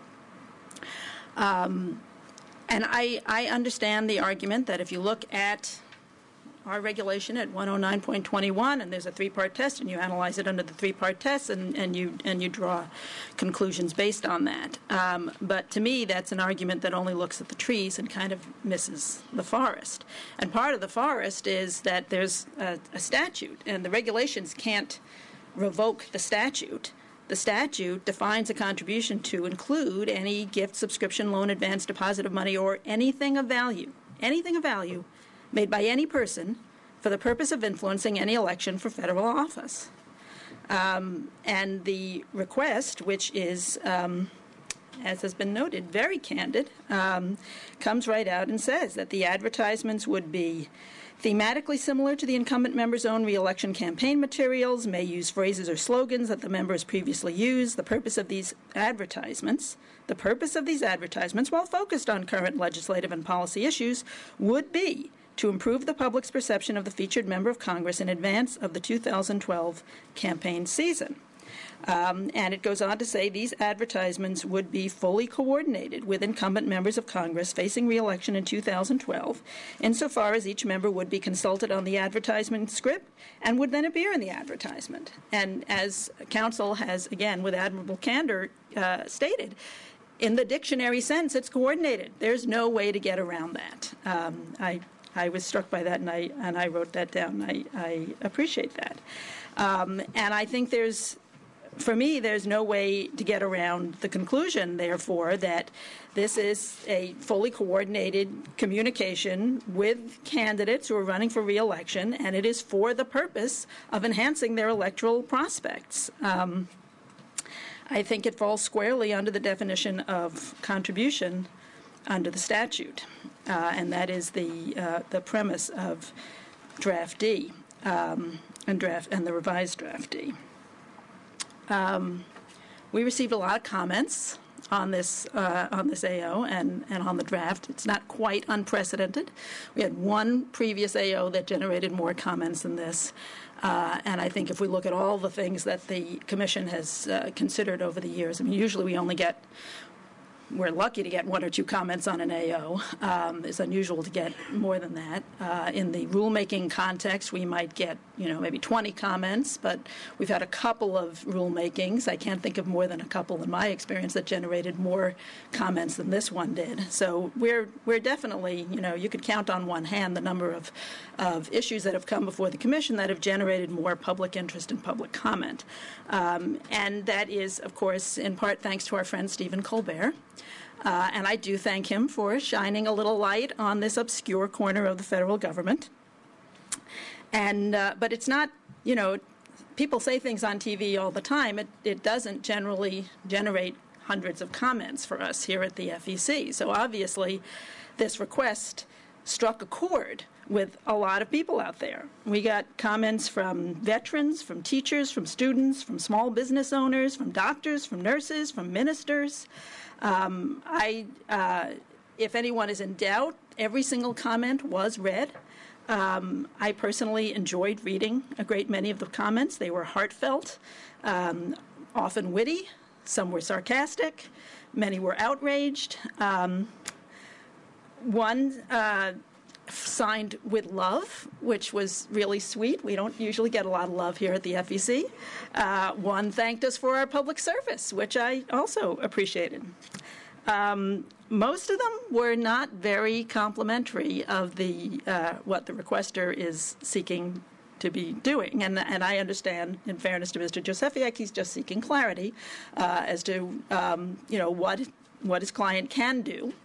And I understand the argument that if you look at our regulation at 109.21, and there's a three-part test, and you analyze it under the three-part test, and you draw conclusions based on that. But to me, that's an argument that only looks at the trees and kind of misses the forest. And part of the forest is that there's a statute, and the regulations can't revoke the statute. The statute defines a contribution to include any gift, subscription, loan, advance, deposit of money, or anything of value made by any person for the purpose of influencing any election for federal office. And the request, which is, as has been noted, very candid, comes right out and says that the advertisements would be thematically similar to the incumbent member's own re-election campaign materials, may use phrases or slogans that the member has previously used. The purpose of these advertisements, while focused on current legislative and policy issues, would be to improve the public's perception of the featured member of Congress in advance of the 2012 campaign season. And it goes on to say these advertisements would be fully coordinated with incumbent members of Congress facing re-election in 2012, insofar as each member would be consulted on the advertisement script and would then appear in the advertisement. And as counsel has, again, with admirable candor, stated, in the dictionary sense, it's coordinated. There's no way to get around that. I was struck by that, and I wrote that down. I appreciate that. And I think for me, there's no way to get around the conclusion, therefore, that this is a fully coordinated communication with candidates who are running for re-election, and it is for the purpose of enhancing their electoral prospects. I think it falls squarely under the definition of contribution under the statute, and that is the premise of Draft D and the revised Draft D. We received a lot of comments on this AO and on the draft. It's not quite unprecedented. We had one previous AO that generated more comments than this. And I think if we look at all the things that the Commission has considered over the years, I mean, usually we're lucky to get one or two comments on an AO. It's unusual to get more than that. In the rulemaking context, we might get, maybe 20 comments, but we've had a couple of rulemakings. I can't think of more than a couple in my experience that generated more comments than this one did. So we're definitely, you could count on one hand the number of issues that have come before the Commission that have generated more public interest and public comment. And that is, of course, in part thanks to our friend Stephen Colbert. And I do thank him for shining a little light on this obscure corner of the federal government. And but it's not, people say things on TV all the time. It doesn't generally generate hundreds of comments for us here at the FEC. So obviously, this request struck a chord with a lot of people out there. We got comments from veterans, from teachers, from students, from small business owners, from doctors, from nurses, from ministers. If anyone is in doubt, every single comment was read. I personally enjoyed reading a great many of the comments. They were heartfelt, often witty. Some were sarcastic. Many were outraged. One signed with love, which was really sweet. We don't usually get a lot of love here at the FEC. One thanked us for our public service, which I also appreciated. Most of them were not very complimentary of what the requester is seeking to be doing. And I understand, in fairness to Mr. Josefiak, he's just seeking clarity as to what his client can do.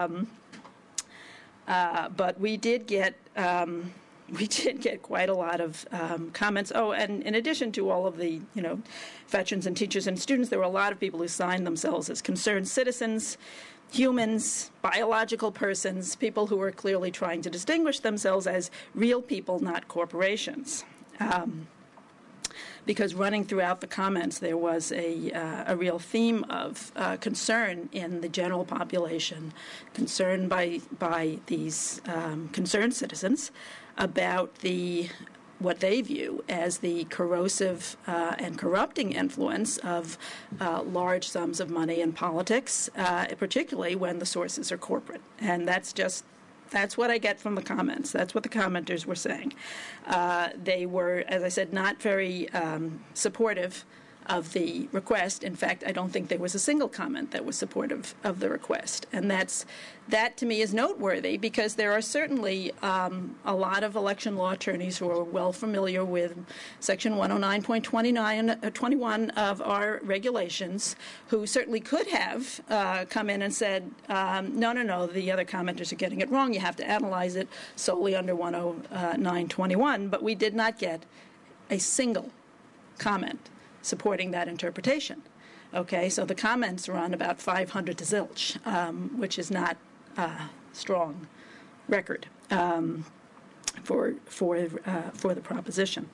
But we did get quite a lot of comments. Oh, and in addition to all of the veterans and teachers and students, there were a lot of people who signed themselves as concerned citizens, humans, biological persons, people who were clearly trying to distinguish themselves as real people, not corporations. Because running throughout the comments, there was a real theme of concern in the general population, concern by these concerned citizens about what they view as the corrosive and corrupting influence of large sums of money in politics, particularly when the sources are corporate. And that's just That's what I get from the comments. That's what the commenters were saying. They were, as I said, not very supportive of the request. In fact, I don't think there was a single comment that was supportive of the request. And that to me is noteworthy because there are certainly a lot of election law attorneys who are well familiar with Section 109.21 of our regulations who certainly could have come in and said, no, the other commenters are getting it wrong. You have to analyze it solely under 109.21. But we did not get a single comment supporting that interpretation. Okay, so the comments run about 500 to zilch, which is not a strong record for the proposition.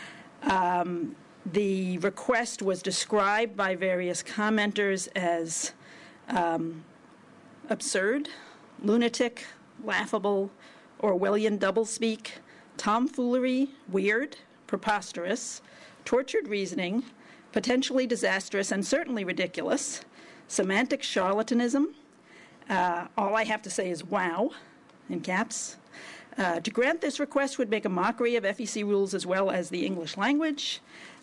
The request was described by various commenters as absurd, lunatic, laughable, Orwellian doublespeak, tomfoolery, weird, preposterous, tortured reasoning, potentially disastrous and certainly ridiculous, semantic charlatanism. All I have to say is wow, in caps. To grant this request would make a mockery of FEC rules as well as the English language.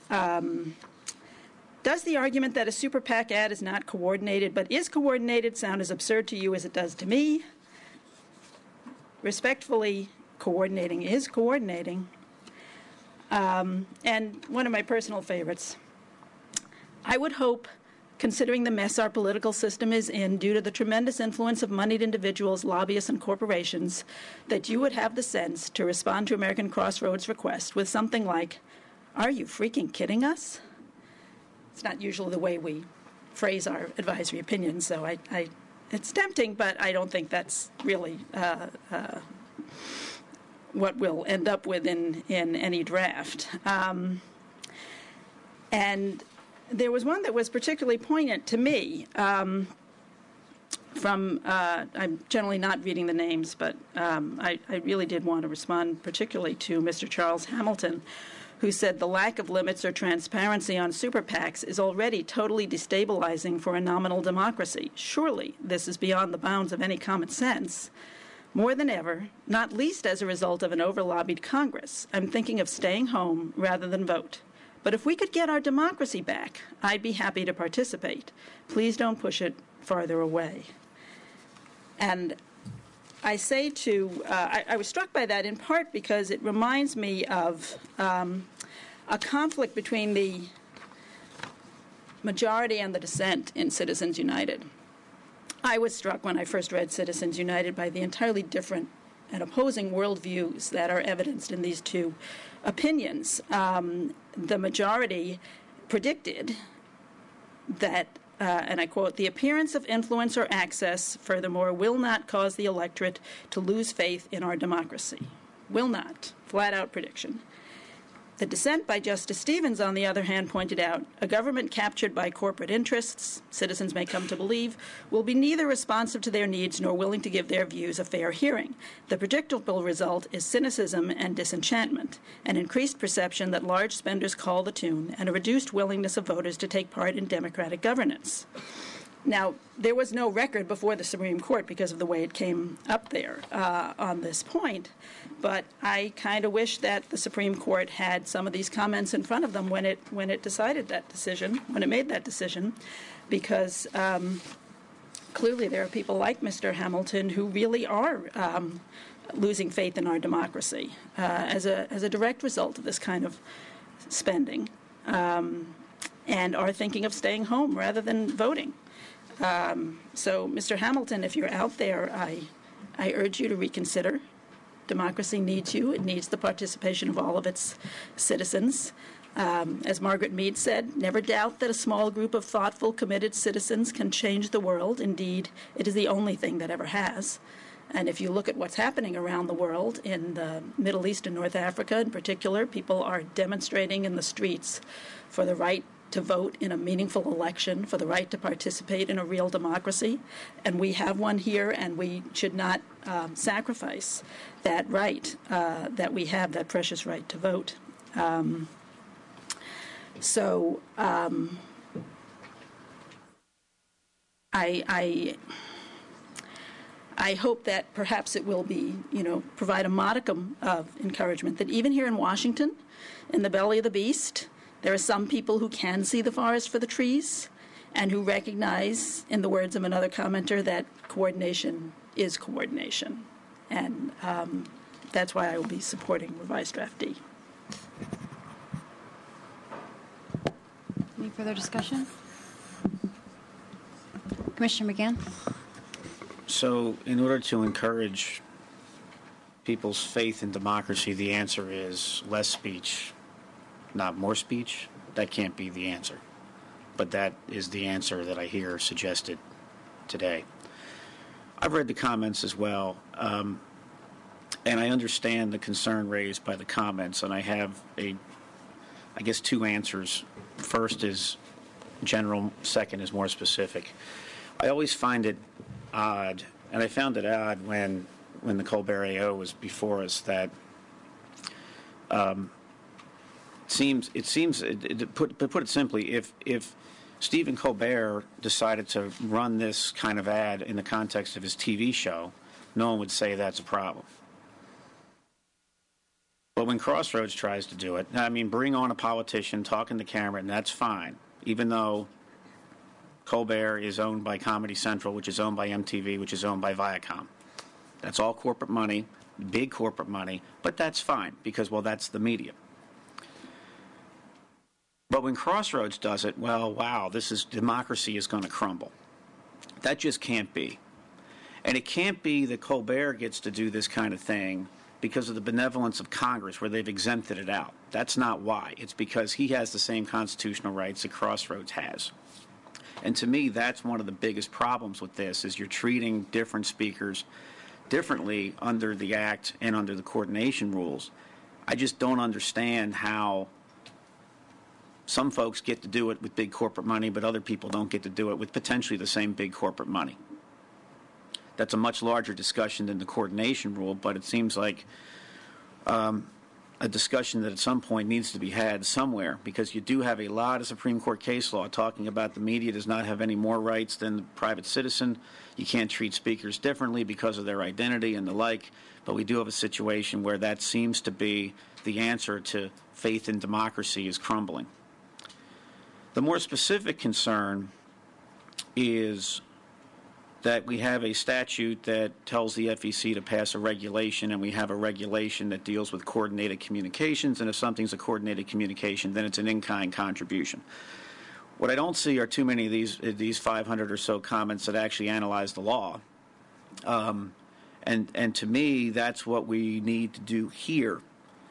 Does the argument that a super PAC ad is not coordinated but is coordinated sound as absurd to you as it does to me? Respectfully, coordinating is coordinating. And one of my personal favorites, I would hope, considering the mess our political system is in due to the tremendous influence of moneyed individuals, lobbyists, and corporations, that you would have the sense to respond to American Crossroads' request with something like, "Are you freaking kidding us?" It's not usually the way we phrase our advisory opinions, so it's tempting, but I don't think that's really what we'll end up with in any draft. And there was one that was particularly poignant to me I'm generally not reading the names, but I really did want to respond particularly to Mr. Charles Hamilton, who said the lack of limits or transparency on super PACs is already totally destabilizing for a nominal democracy. Surely this is beyond the bounds of any common sense. More than ever, not least as a result of an over-lobbied Congress, I'm thinking of staying home rather than vote. But if we could get our democracy back, I'd be happy to participate. Please don't push it farther away. And I say I was struck by that in part because it reminds me of a conflict between the majority and the dissent in Citizens United. I was struck when I first read Citizens United by the entirely different and opposing worldviews that are evidenced in these two opinions. The majority predicted that, and I quote, "The appearance of influence or access, furthermore, will not cause the electorate to lose faith in our democracy." Will not. Flat-out prediction. The dissent by Justice Stevens, on the other hand, pointed out, a government captured by corporate interests, citizens may come to believe, will be neither responsive to their needs nor willing to give their views a fair hearing. The predictable result is cynicism and disenchantment, an increased perception that large spenders call the tune, and a reduced willingness of voters to take part in democratic governance. Now, there was no record before the Supreme Court because of the way it came up there on this point, but I kind of wish that the Supreme Court had some of these comments in front of them when it decided that decision, when it made that decision, because clearly there are people like Mr. Hamilton who really are losing faith in our democracy as a direct result of this kind of spending, and are thinking of staying home rather than voting. So, Mr. Hamilton, if you're out there, I urge you to reconsider. Democracy needs you. It needs the participation of all of its citizens. As Margaret Mead said, never doubt that a small group of thoughtful, committed citizens can change the world. Indeed, it is the only thing that ever has. And if you look at what's happening around the world, in the Middle East and North Africa in particular, people are demonstrating in the streets for the right to vote in a meaningful election, for the right to participate in a real democracy. And we have one here, and we should not sacrifice that right that we have, that precious right to vote. I hope that perhaps it will be, provide a modicum of encouragement that even here in Washington, in the belly of the beast, there are some people who can see the forest for the trees and who recognize, in the words of another commenter, that coordination is coordination. And that's why I will be supporting revised draft D. Any further discussion? Commissioner McGann? So in order to encourage people's faith in democracy, the answer is less speech, not more speech. That can't be the answer. But that is the answer that I hear suggested today. I've read the comments as well, and I understand the concern raised by the comments, and I have I guess, two answers. First is general, second is more specific. I always find it odd, and I found it odd when the Colbert AO was before us, that to put it simply, if Stephen Colbert decided to run this kind of ad in the context of his TV show, no one would say that's a problem. But when Crossroads tries to do it, I mean, bring on a politician, talk in the camera, and that's fine, even though Colbert is owned by Comedy Central, which is owned by MTV, which is owned by Viacom. That's all corporate money, big corporate money, but that's fine because, well, that's the media. But when Crossroads does it, well, wow, democracy is going to crumble. That just can't be. And it can't be that Colbert gets to do this kind of thing because of the benevolence of Congress where they've exempted it out. That's not why. It's because he has the same constitutional rights that Crossroads has. And to me, that's one of the biggest problems with this, is you're treating different speakers differently under the Act and under the coordination rules. I just don't understand how some folks get to do it with big corporate money, but other people don't get to do it with potentially the same big corporate money. That's a much larger discussion than the coordination rule, but it seems like a discussion that at some point needs to be had somewhere, because you do have a lot of Supreme Court case law talking about the media does not have any more rights than the private citizen. You can't treat speakers differently because of their identity and the like, but we do have a situation where that seems to be the answer to faith in democracy is crumbling. The more specific concern is that we have a statute that tells the FEC to pass a regulation, and we have a regulation that deals with coordinated communications, and if something's a coordinated communication, then it's an in-kind contribution. What I don't see are too many of these 500 or so comments that actually analyze the law. And to me, that's what we need to do here.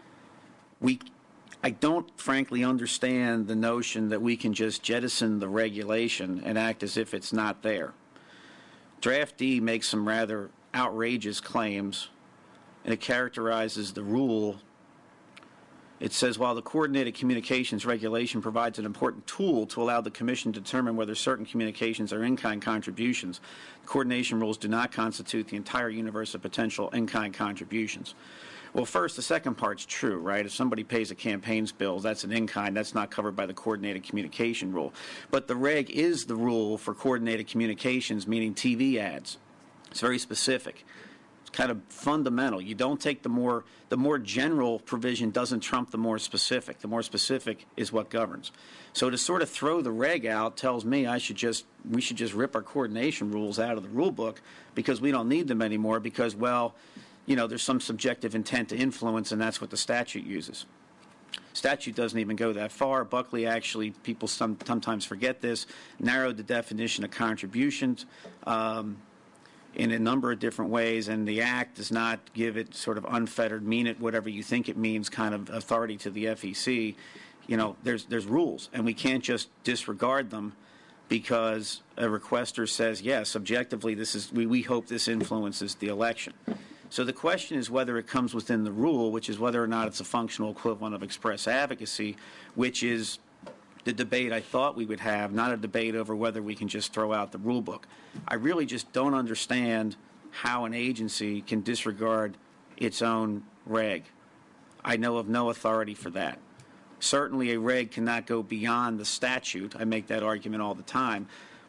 I don't, frankly, understand the notion that we can just jettison the regulation and act as if it's not there. Draft D makes some rather outrageous claims, and it characterizes the rule. It says, while the Coordinated Communications Regulation provides an important tool to allow the Commission to determine whether certain communications are in-kind contributions, the coordination rules do not constitute the entire universe of potential in-kind contributions. Well, first, the second part's true, right? If somebody pays a campaign's bill, that's an in-kind. That's not covered by the Coordinated Communication Rule. But the reg is the rule for coordinated communications, meaning TV ads. It's very specific. It's kind of fundamental. You don't take the more general provision doesn't trump the more specific. The more specific is what governs. So to sort of throw the reg out tells me we should just rip our coordination rules out of the rule book because we don't need them anymore because, well, there's some subjective intent to influence, and that's what the statute uses. Statute doesn't even go that far. Buckley actually, people sometimes forget this, narrowed the definition of contributions in a number of different ways, and the Act does not give it sort of unfettered, mean it whatever you think it means kind of authority to the FEC. There's rules, and we can't just disregard them because a requester says, yes, objectively, we hope this influences the election. So the question is whether it comes within the rule, which is whether or not it's a functional equivalent of express advocacy, which is the debate I thought we would have, not a debate over whether we can just throw out the rule book. I really just don't understand how an agency can disregard its own reg. I know of no authority for that. Certainly a reg cannot go beyond the statute. I make that argument all the time.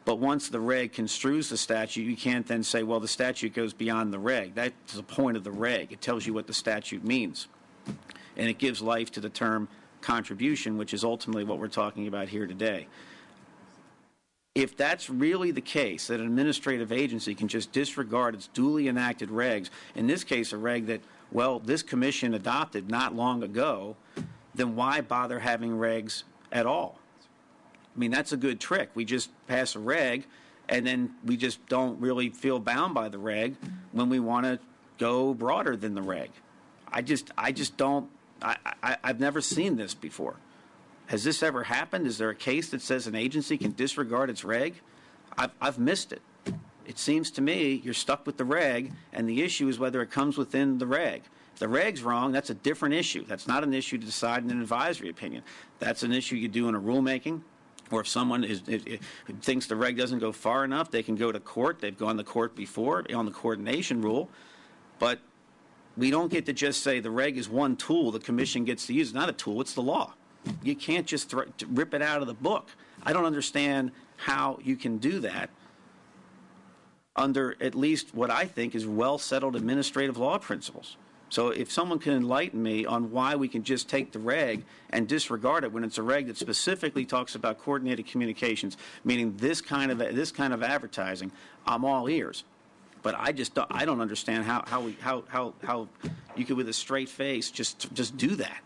But once the reg construes the statute, you can't then say, well, the statute goes beyond the reg. That's the point of the reg. It tells you what the statute means. And it gives life to the term contribution, which is ultimately what we're talking about here today. If that's really the case, that an administrative agency can just disregard its duly enacted regs, in this case a reg that, well, this commission adopted not long ago, then why bother having regs at all? I mean, that's a good trick. We just pass a reg, and then we just don't really feel bound by the reg when we want to go broader than the reg. I just don't. I've never seen this before. Has this ever happened? Is there a case that says an agency can disregard its reg? I've missed it. It seems to me you're stuck with the reg, and the issue is whether it comes within the reg. If the reg's wrong, that's a different issue. That's not an issue to decide in an advisory opinion. That's an issue you do in a rulemaking. Or if someone thinks the reg doesn't go far enough, they can go to court. They've gone to court before on the coordination rule. But we don't get to just say the reg is one tool the commission gets to use. It's not a tool. It's the law. You can't just rip it out of the book. I don't understand how you can do that under at least what I think is well-settled administrative law principles. So if someone can enlighten me on why we can just take the reg and disregard it when it's a reg that specifically talks about coordinated communications, meaning this kind of advertising, I'm all ears. But I don't understand how you could with a straight face just do that.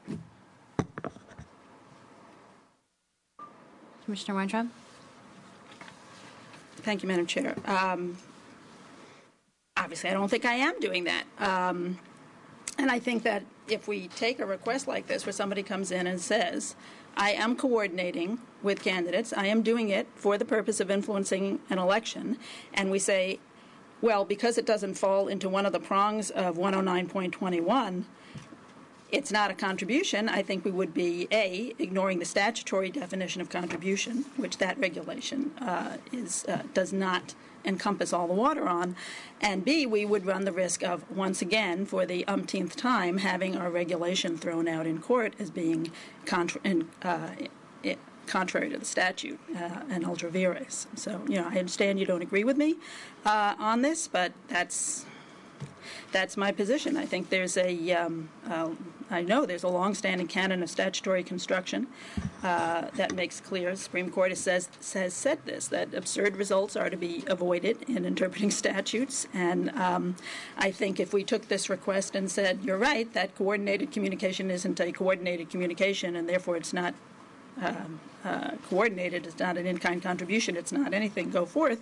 Commissioner Weintraub? Thank you, Madam Chair. Obviously, I don't think I am doing that. And I think that if we take a request like this where somebody comes in and says, I am coordinating with candidates, I am doing it for the purpose of influencing an election, and we say, well, because it doesn't fall into one of the prongs of 109.21, it's not a contribution, I think we would be, A, ignoring the statutory definition of contribution, which that regulation does not encompass all the water on, and B, we would run the risk of, once again, for the umpteenth time, having our regulation thrown out in court as being contrary to the statute and ultra vires. So, I understand you don't agree with me on this, but that's my position. I think there's I know there's a long-standing canon of statutory construction that makes clear, the Supreme Court has said this, that absurd results are to be avoided in interpreting statutes. And I think if we took this request and said, you're right, that coordinated communication isn't a coordinated communication, and therefore it's not coordinated, it's not an in-kind contribution, it's not anything, go forth,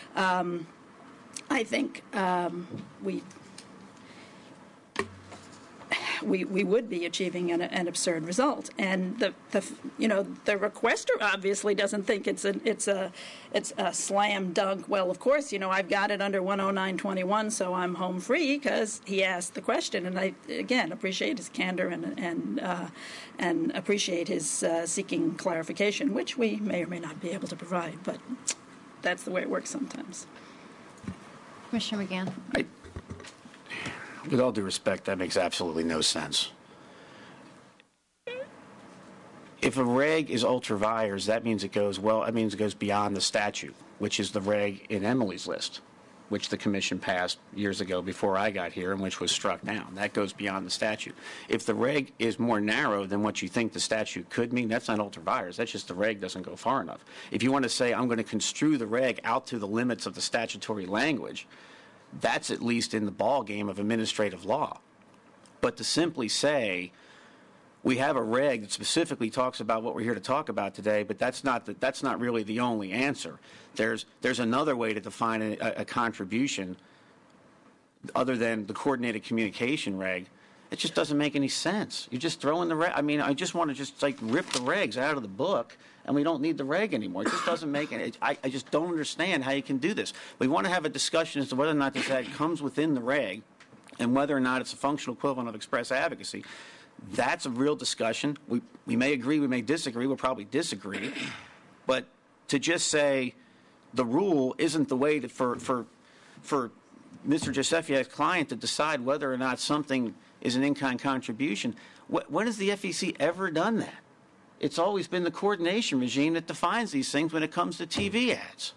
I think we would be achieving an absurd result, and the requester obviously doesn't think it's a slam dunk. Well, of course, I've got it under 109.21, so I'm home free because he asked the question, and I again appreciate his candor and appreciate his seeking clarification, which we may or may not be able to provide, but that's the way it works sometimes. Commissioner McGann. With all due respect, that makes absolutely no sense. If a reg is ultra vires, that means it goes beyond the statute, which is the reg in Emily's list, which the commission passed years ago before I got here and which was struck down. That goes beyond the statute. If the reg is more narrow than what you think the statute could mean, that's not ultra vires. That's just the reg doesn't go far enough. If you want to say, I'm going to construe the reg out to the limits of the statutory language, that's at least in the ballgame of administrative law. But to simply say, we have a reg that specifically talks about what we're here to talk about today, but that's not really the only answer. There's another way to define a contribution other than the coordinated communication reg. It just doesn't make any sense. You just throw in the reg. I mean, I just want to just rip the regs out of the book, and we don't need the reg anymore. It just doesn't make any. I just don't understand how you can do this. We want to have a discussion as to whether or not this reg comes within the reg, and whether or not it's a functional equivalent of express advocacy. That's a real discussion. We may agree, we may disagree. We'll probably disagree. But to just say the rule isn't the way for Mr. Josefiak's client to decide whether or not something is an in-kind contribution, when has the FEC ever done that? It's always been the coordination regime that defines these things when it comes to TV ads.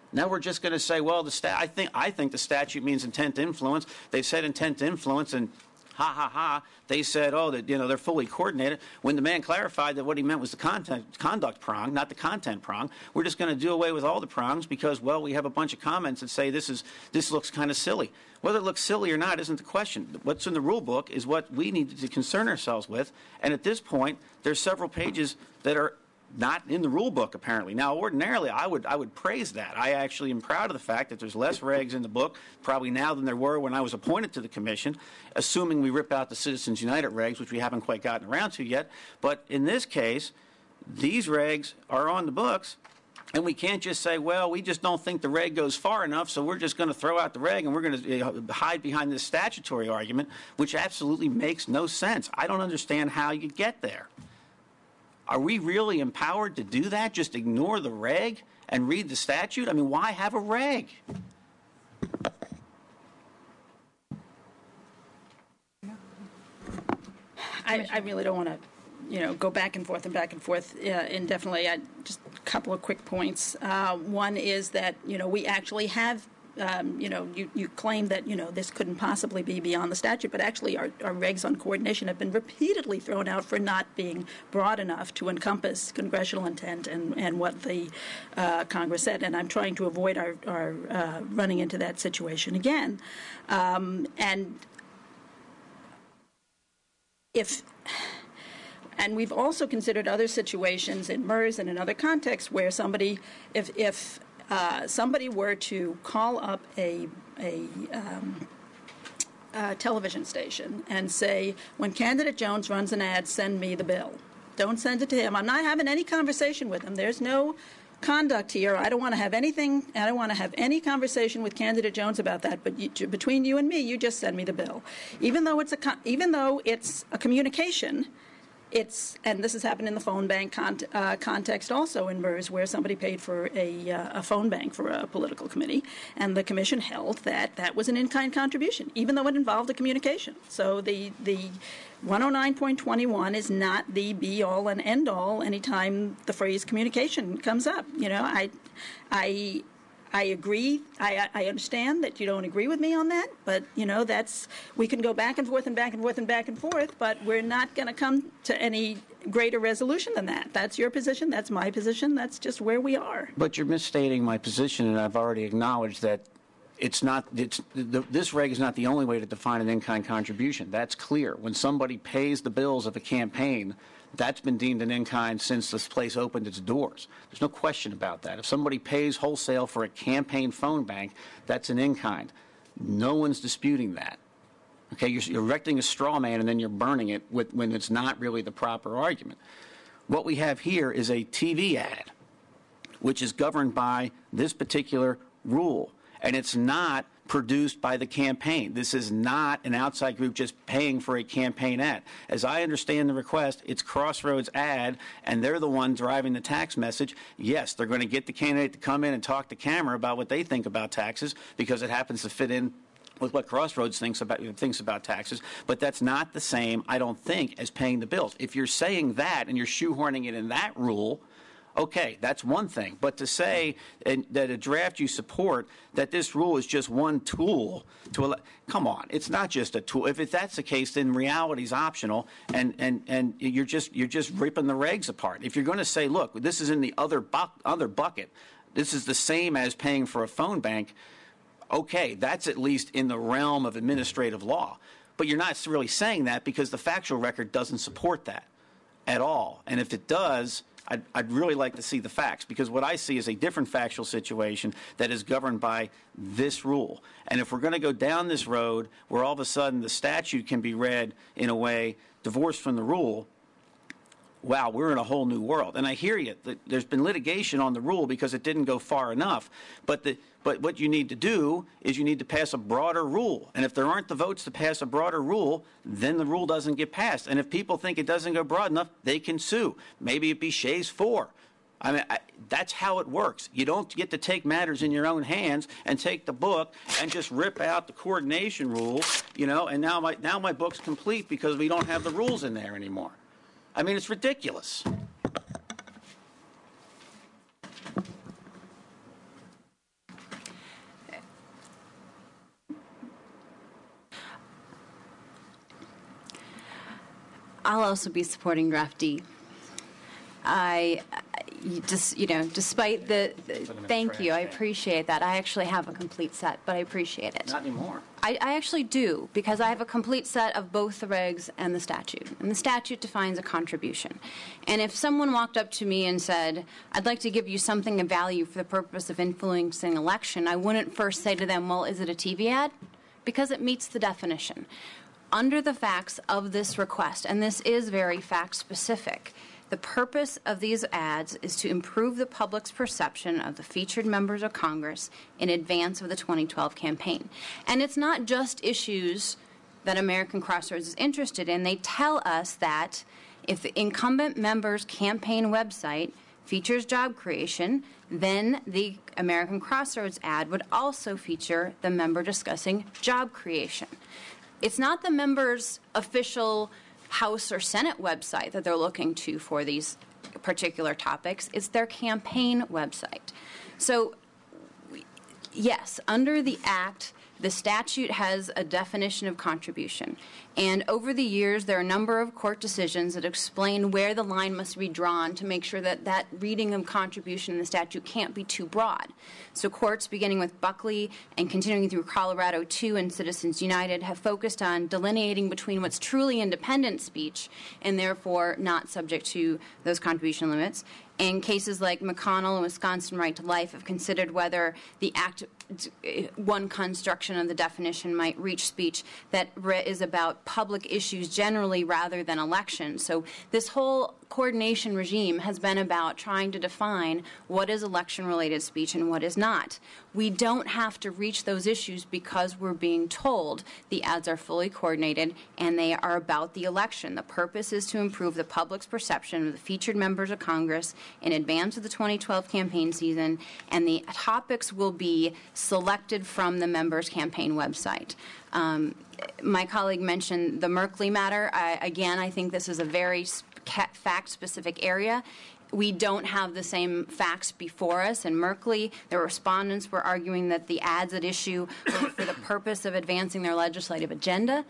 Now we're just going to say, well, I think the statute means intent to influence. They've said intent to influence, and ha ha ha, they said, oh, that they're fully coordinated. When the man clarified that what he meant was the conduct prong, not the content prong, we're just going to do away with all the prongs because, well, we have a bunch of comments that say this looks kind of silly. Whether it looks silly or not isn't the question. What's in the rule book is what we need to concern ourselves with. And at this point, there's several pages that are not in the rule book, apparently. Now, ordinarily, I would praise that. I actually am proud of the fact that there's less regs in the book, probably now than there were when I was appointed to the commission, assuming we rip out the Citizens United regs, which we haven't quite gotten around to yet. But in this case, these regs are on the books, and we can't just say, well, we just don't think the reg goes far enough, so we're just going to throw out the reg and we're going to hide behind this statutory argument, which absolutely makes no sense. I don't understand how you get there. Are we really empowered to do that? Just ignore the reg and read the statute? I mean, why have a reg? I really don't want to, go back and forth indefinitely. Just a couple of quick points. One is that, we actually have you claim that, this couldn't possibly be beyond the statute, but actually our regs on coordination have been repeatedly thrown out for not being broad enough to encompass congressional intent and what the Congress said. And I'm trying to avoid our running into that situation again. And we've also considered other situations in MERS and in other contexts where somebody, if somebody were to call up a television station and say, when candidate Jones runs an ad, send me the bill. Don't send it to him. I'm not having any conversation with him. There's no conduct here. I don't want to have anything. I don't want to have any conversation with candidate Jones about that. But between you and me, you just send me the bill. Even though it's a communication. And this has happened in the phone bank context also in MERS, where somebody paid for a phone bank for a political committee, and the commission held that that was an in-kind contribution, even though it involved a communication. So the 109.21 is not the be-all and end-all anytime the phrase communication comes up. I agree. I understand that you don't agree with me on that, but we can go back and forth and back and forth and back and forth, but we're not going to come to any greater resolution than that. That's your position. That's my position. That's just where we are. But you're misstating my position, and I've already acknowledged that this reg is not the only way to define an in-kind contribution. That's clear. When somebody pays the bills of a campaign, that's been deemed an in-kind since this place opened its doors. There's no question about that. If somebody pays wholesale for a campaign phone bank, that's an in-kind. No one's disputing that. Okay, you're erecting a straw man and then you're burning it when it's not really the proper argument. What we have here is a TV ad, which is governed by this particular rule, and it's not produced by the campaign. This is not an outside group just paying for a campaign ad. As I understand the request, it's Crossroads ad, and they're the one driving the tax message. Yes, they're going to get the candidate to come in and talk to camera about what they think about taxes because it happens to fit in with what Crossroads thinks about taxes, but that's not the same, I don't think, as paying the bills. If you're saying that and you're shoehorning it in that rule, okay, that's one thing. But to say that a draft you support, that this rule is just one tool to come on, it's not just a tool. If that's the case, then reality is optional, and you're just ripping the regs apart. If you're going to say, look, this is in the other bucket, this is the same as paying for a phone bank, okay, that's at least in the realm of administrative law. But you're not really saying that because the factual record doesn't support that at all. And if it does, I'd really like to see the facts, because what I see is a different factual situation that is governed by this rule. And if we're going to go down this road where all of a sudden the statute can be read in a way divorced from the rule, wow, we're in a whole new world. And I hear you. There's been litigation on the rule because it didn't go far enough. But what you need to do is you need to pass a broader rule. And if there aren't the votes to pass a broader rule, then the rule doesn't get passed. And if people think it doesn't go broad enough, they can sue. Maybe it be Shays 4. I mean, that's how it works. You don't get to take matters in your own hands and take the book and just rip out the coordination rule, and now my book's complete because we don't have the rules in there anymore. I mean, it's ridiculous. I'll also be supporting draft D. Despite the, thank you, I appreciate that. I actually have a complete set, but I appreciate it. Not anymore. I actually do, because I have a complete set of both the regs and the statute. And the statute defines a contribution. And if someone walked up to me and said, I'd like to give you something of value for the purpose of influencing election, I wouldn't first say to them, well, is it a TV ad? Because it meets the definition. Under the facts of this request, and this is very fact-specific, the purpose of these ads is to improve the public's perception of the featured members of Congress in advance of the 2012 campaign. And it's not just issues that American Crossroads is interested in. They tell us that if the incumbent member's campaign website features job creation, then the American Crossroads ad would also feature the member discussing job creation. It's not the member's official House or Senate website that they're looking to for these particular topics. It's their campaign website. So, yes, under the Act, the statute has a definition of contribution. And over the years, there are a number of court decisions that explain where the line must be drawn to make sure that that reading of contribution in the statute can't be too broad. So courts, beginning with Buckley and continuing through Colorado II and Citizens United, have focused on delineating between what's truly independent speech and therefore not subject to those contribution limits. And cases like McConnell and Wisconsin Right to Life have considered whether the Act, one construction of the definition might reach speech that is about public issues generally rather than elections. So this whole coordination regime has been about trying to define what is election-related speech and what is not. We don't have to reach those issues because we're being told the ads are fully coordinated and they are about the election. The purpose is to improve the public's perception of the featured members of Congress in advance of the 2012 campaign season, and the topics will be selected from the members' campaign website. My colleague mentioned the Merkley matter. I think this is a very fact-specific area. We don't have the same facts before us. In Merkley, the respondents were arguing that the ads at issue were for the purpose of advancing their legislative agenda.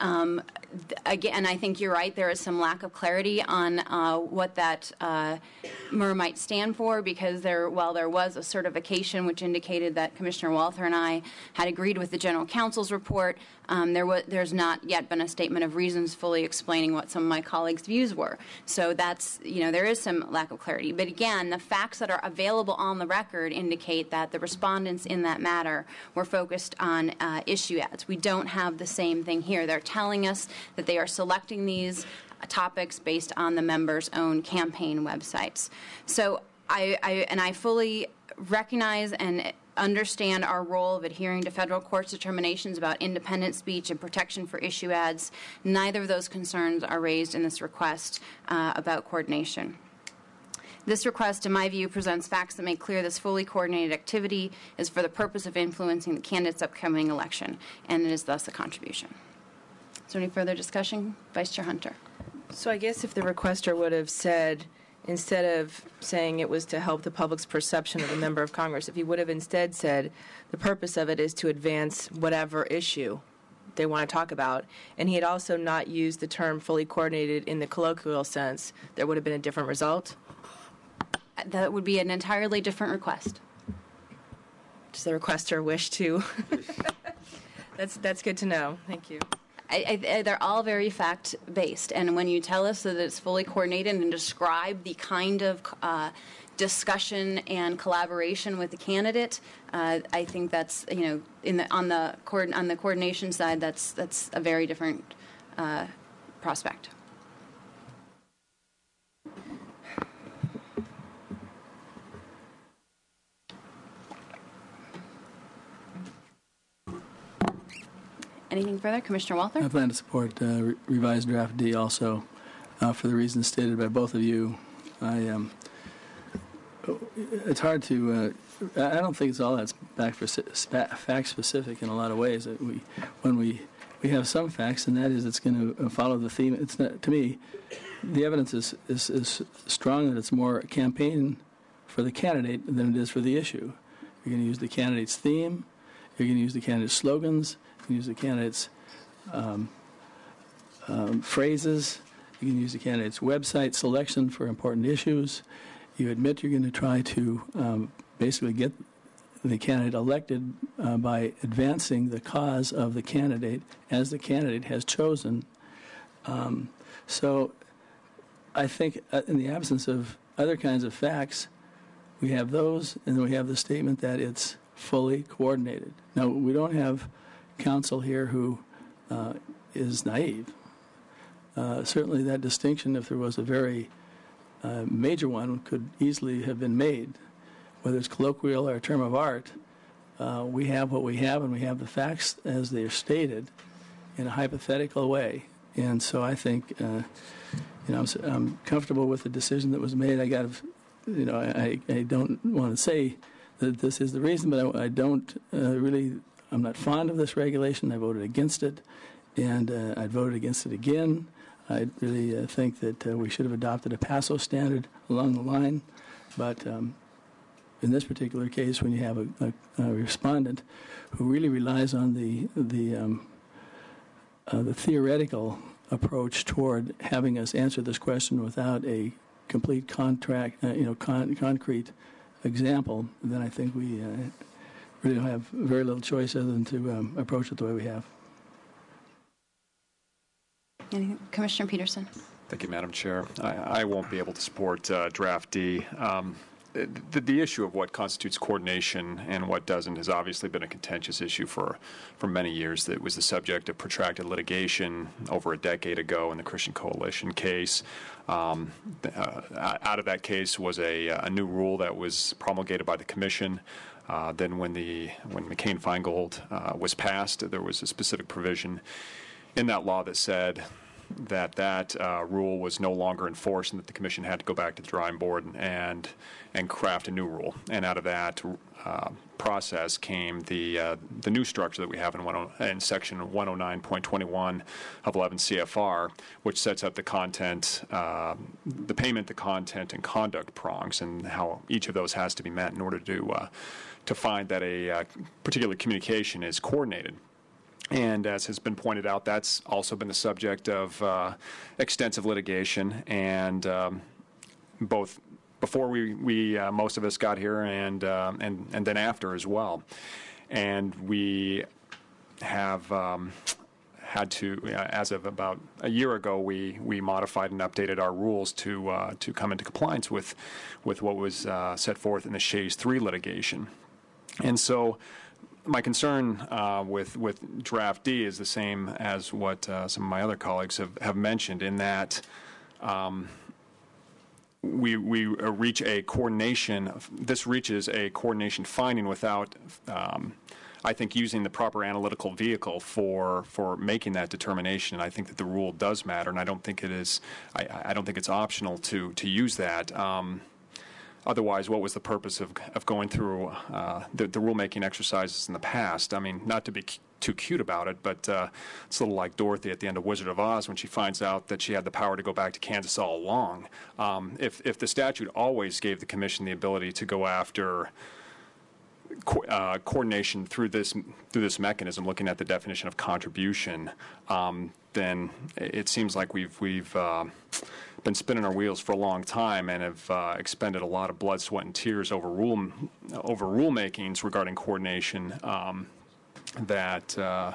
Again, I think you're right. There is some lack of clarity on what that MER might stand for, because while there was a certification which indicated that Commissioner Walther and I had agreed with the General Counsel's report, there's not yet been a statement of reasons fully explaining what some of my colleagues' views were. So that's, there is some lack of clarity. But again, the facts that are available on the record indicate that the respondents in that matter were focused on issue ads. We don't have the same thing here. They're telling us that they are selecting these topics based on the members' own campaign websites. So I fully recognize and understand our role of adhering to federal court's determinations about independent speech and protection for issue ads. Neither of those concerns are raised in this request about coordination. This request, in my view, presents facts that make clear this fully coordinated activity is for the purpose of influencing the candidate's upcoming election, and it is thus a contribution. Is there any further discussion? Vice Chair Hunter. So I guess if the requester would have said, instead of saying it was to help the public's perception of a member of Congress, if he would have instead said the purpose of it is to advance whatever issue they want to talk about, and he had also not used the term fully coordinated in the colloquial sense, there would have been a different result? That would be an entirely different request. Does the requester wish to? That's good to know. Thank you. They're all very fact-based, and when you tell us that it's fully coordinated and describe the kind of discussion and collaboration with the candidate, I think that's, on the coordination side, that's a very different prospect. Anything further? Commissioner Walther? I plan to support revised draft D also for the reasons stated by both of you. It's hard to, I don't think it's all that fact-specific in a lot of ways. When we have some facts, and that is it's going to follow the theme. It's not, to me, the evidence is strong that it's more campaign for the candidate than it is for the issue. You're going to use the candidate's theme. You're going to use the candidate's slogans. You can use the candidate's phrases, You can use the candidate's website selection for important issues. You admit you're going to try to basically get the candidate elected by advancing the cause of the candidate as the candidate has chosen. So I think in the absence of other kinds of facts, we have those, and then we have the statement that it's fully coordinated. Now, we don't have counsel here who is naive. Certainly that distinction, if there was a very major one, could easily have been made. Whether it's colloquial or a term of art, we have what we have, and we have the facts as they are stated in a hypothetical way. And so I think, I'm comfortable with the decision that was made. I don't want to say that this is the reason, but I don't I'm not fond of this regulation. I voted against it, and I'd voted against it again. I really think that we should have adopted a PASO standard along the line, but in this particular case, when you have a respondent who really relies on the theoretical approach toward having us answer this question without a complete concrete example, then I think we really have very little choice other than to approach it the way we have. Commissioner Peterson. Thank you, Madam Chair. I won't be able to support Draft D. The issue of what constitutes coordination and what doesn't has obviously been a contentious issue for many years. It was the subject of protracted litigation over a decade ago in the Christian Coalition case. Out of that case was a new rule that was promulgated by the Commission. Then when McCain-Feingold was passed, there was a specific provision in that law that said that rule was no longer enforced and that the Commission had to go back to the drawing board and craft a new rule. And out of that process came the new structure that we have in Section 109.21 of 11 CFR, which sets up the content, the payment, the content, and conduct prongs, and how each of those has to be met in order to find that a particular communication is coordinated. And as has been pointed out, that's also been the subject of extensive litigation, and both before we most of us got here, and then after as well. And we have had to, as of about a year ago, we modified and updated our rules to come into compliance with what was set forth in the Shays 3 litigation. And so my concern with Draft D is the same as what some of my other colleagues have mentioned, in that we reach a coordination. This reaches a coordination finding without, I think, using the proper analytical vehicle for making that determination. And I think that the rule does matter, and I don't think it is. I don't think it's optional to use that. Otherwise, what was the purpose of going through the rulemaking exercises in the past? I mean, not to be too cute about it, but it's a little like Dorothy at the end of Wizard of Oz when she finds out that she had the power to go back to Kansas all along. If the statute always gave the Commission the ability to go after coordination through this mechanism, looking at the definition of contribution, then it seems like we've been spinning our wheels for a long time and have expended a lot of blood, sweat, and tears over rulemakings regarding coordination that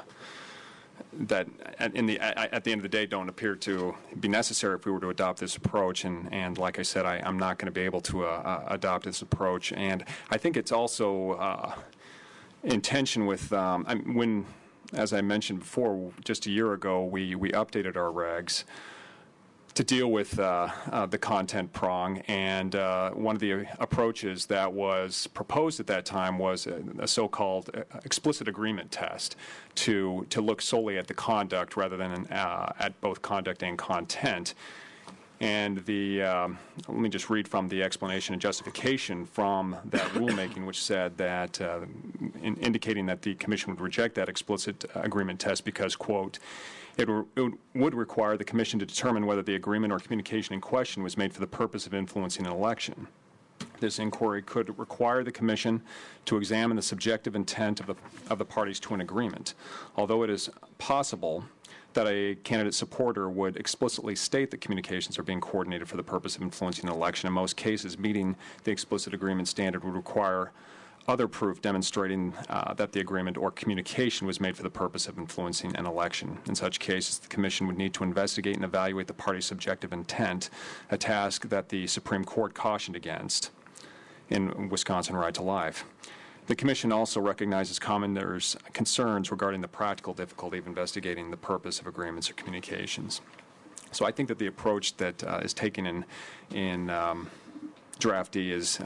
at the end of the day don't appear to be necessary if we were to adopt this approach. And like I said, I'm not going to be able to adopt this approach. And I think it's also in tension with when, as I mentioned before, just a year ago, we updated our regs to deal with the content prong, and one of the approaches that was proposed at that time was a so-called explicit agreement test to look solely at the conduct rather than at both conduct and content. And let me just read from the explanation and justification from that rulemaking, which said that, indicating that the Commission would reject that explicit agreement test because, quote, it would require the Commission to determine whether the agreement or communication in question was made for the purpose of influencing an election. This inquiry could require the Commission to examine the subjective intent of the parties to an agreement. Although it is possible that a candidate supporter would explicitly state that communications are being coordinated for the purpose of influencing an election. In most cases, meeting the explicit agreement standard would require other proof demonstrating that the agreement or communication was made for the purpose of influencing an election. In such cases, the Commission would need to investigate and evaluate the party's subjective intent, a task that the Supreme Court cautioned against in Wisconsin Right to Life. The Commission also recognizes commenters' concerns regarding the practical difficulty of investigating the purpose of agreements or communications. So I think that the approach that is taken in Draft D is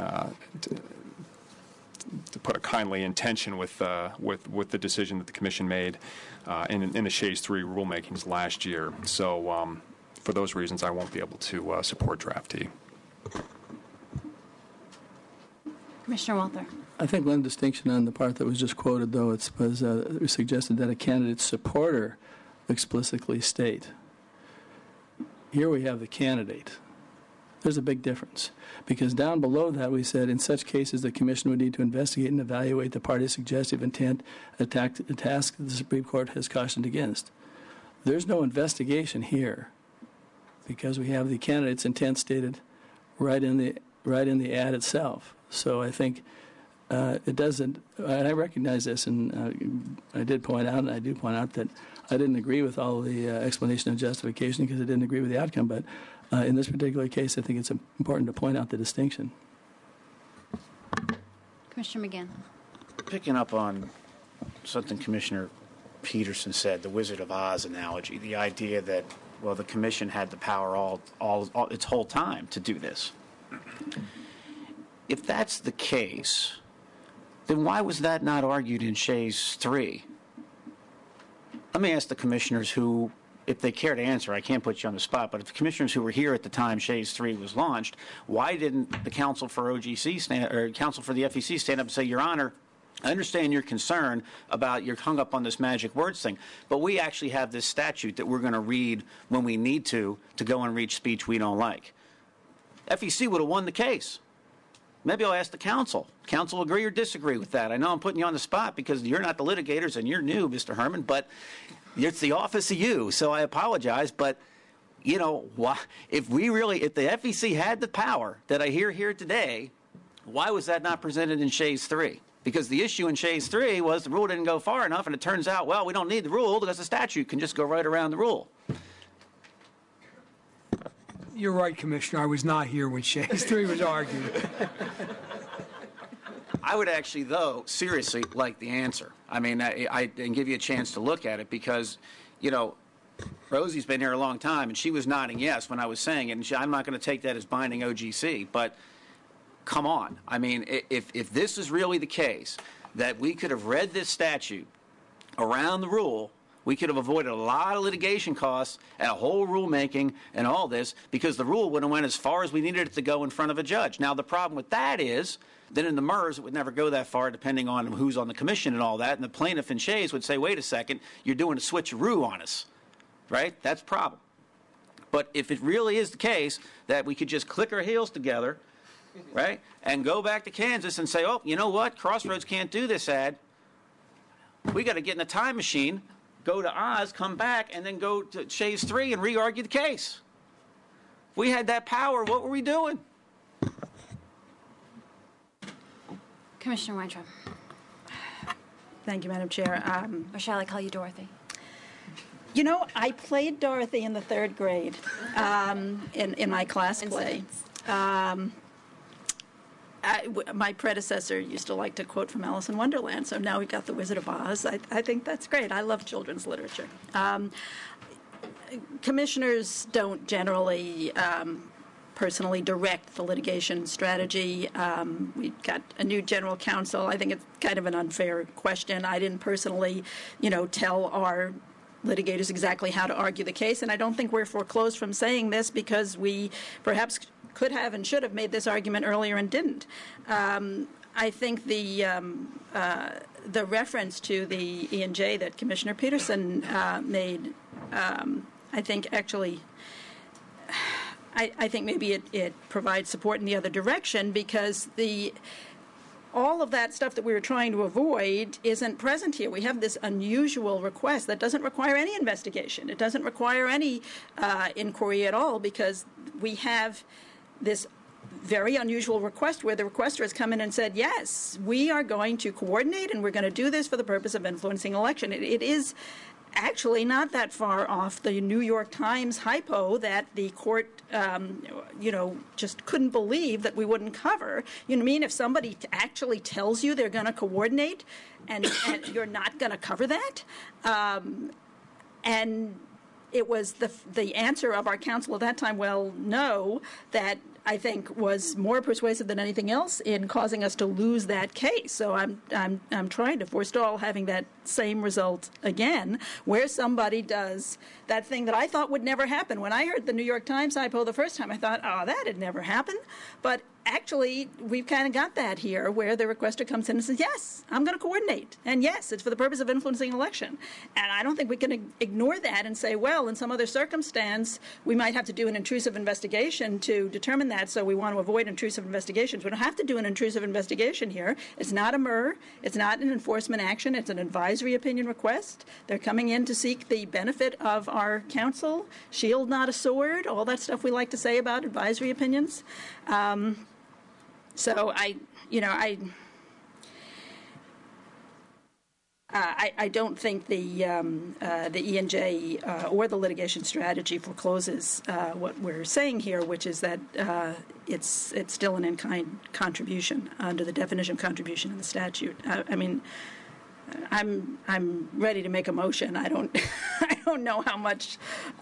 to put a kindly intention with the decision that the Commission made in the Shays 3 rulemakings last year. So for those reasons, I won't be able to support Draft D. Commissioner Walther. I think one distinction on the part that was just quoted, though, it was suggested that a candidate's supporter explicitly state. Here we have the candidate. There's a big difference, because down below that we said in such cases the Commission would need to investigate and evaluate the party's suggestive intent, a task the Supreme Court has cautioned against. There's no investigation here, because we have the candidate's intent stated right in the ad itself. So I think it doesn't, and I recognize this, and I did point out, and I do point out that I didn't agree with all the explanation and justification because I didn't agree with the outcome, but in this particular case, I think it's important to point out the distinction. Commissioner McGinn. Picking up on something Commissioner Peterson said, the Wizard of Oz analogy, the idea that, well, the Commission had the power all its whole time to do this. If that's the case, then why was that not argued in Shays 3? Let me ask the commissioners who, if they care to answer, I can't put you on the spot, but if the commissioners who were here at the time Shays 3 was launched, why didn't the counsel for OGC or counsel for the FEC stand up and say, Your Honor, I understand your concern about you're hung up on this magic words thing, but we actually have this statute that we're going to read when we need to go and reach speech we don't like. FEC would have won the case. Maybe I'll ask the counsel. Counsel agree or disagree with that? I know I'm putting you on the spot because you're not the litigators and you're new, Mr. Herman, but it's the office of you, so I apologize. But, you know, if the FEC had the power that I hear here today, why was that not presented in Shays 3? Because the issue in Shays 3 was the rule didn't go far enough, and it turns out, well, we don't need the rule because the statute can just go right around the rule. You're right, Commissioner. I was not here when Shays 3 was argued. I would actually, though, seriously like the answer. I mean, I didn't give you a chance to look at it because, you know, Rosie's been here a long time, and she was nodding yes when I was saying it, and I'm not going to take that as binding OGC, but come on. I mean, if this is really the case, that we could have read this statute around the rule, we could have avoided a lot of litigation costs and a whole rulemaking and all this because the rule would have went as far as we needed it to go in front of a judge. Now, the problem with that is that in the MERS, it would never go that far depending on who's on the commission and all that, and the plaintiff in Shays would say, wait a second, you're doing a switcheroo on us, right? That's the problem. But if it really is the case that we could just click our heels together, right, and go back to Kansas and say, oh, you know what, Crossroads can't do this ad. We got to get in a time machine, go to Oz, come back, and then go to Shays 3 and re-argue the case. If we had that power, what were we doing? Commissioner Weintraub. Thank you, Madam Chair. Or shall I call you Dorothy? You know, I played Dorothy in the 3rd grade in my class play. My predecessor used to like to quote from Alice in Wonderland, so now we've got the Wizard of Oz. I think that's great. I love children's literature. Commissioners don't generally personally direct the litigation strategy. We've got a new general counsel. I think it's kind of an unfair question. I didn't personally, tell our litigators exactly how to argue the case, and I don't think we're foreclosed from saying this because we perhaps could have and should have made this argument earlier and didn't. I think the reference to the E&J that Commissioner Peterson made, I think actually, I think maybe it provides support in the other direction because all of that stuff that we were trying to avoid isn't present here. We have this unusual request that doesn't require any investigation. It doesn't require any inquiry at all, because we have this very unusual request where the requester has come in and said, yes, we are going to coordinate and we're going to do this for the purpose of influencing election. It is actually not that far off the New York Times hypo that the court, just couldn't believe that we wouldn't cover. You know what I mean? If somebody actually tells you they're going to coordinate and you're not going to cover that, and it was the answer of our counsel at that time, well, no, that I think was more persuasive than anything else in causing us to lose that case. So I'm trying to forestall having that same result again, where somebody does that thing that I thought would never happen. When I heard the New York Times hypo the first time, I thought, oh, that had never happened. But actually, we've kind of got that here, where the requester comes in and says, yes, I'm going to coordinate. And yes, it's for the purpose of influencing election. And I don't think we can ignore that and say, well, in some other circumstance, we might have to do an intrusive investigation to determine that, so we want to avoid intrusive investigations. We don't have to do an intrusive investigation here. It's not a MRR. It's not an enforcement action. It's an advisory opinion request. They're coming in to seek the benefit of our counsel. Shield, not a sword. All that stuff we like to say about advisory opinions. So I don't think the E&J or the litigation strategy forecloses what we're saying here, which is that it's still an in-kind contribution under the definition of contribution in the statute. I'm ready to make a motion. I don't know how much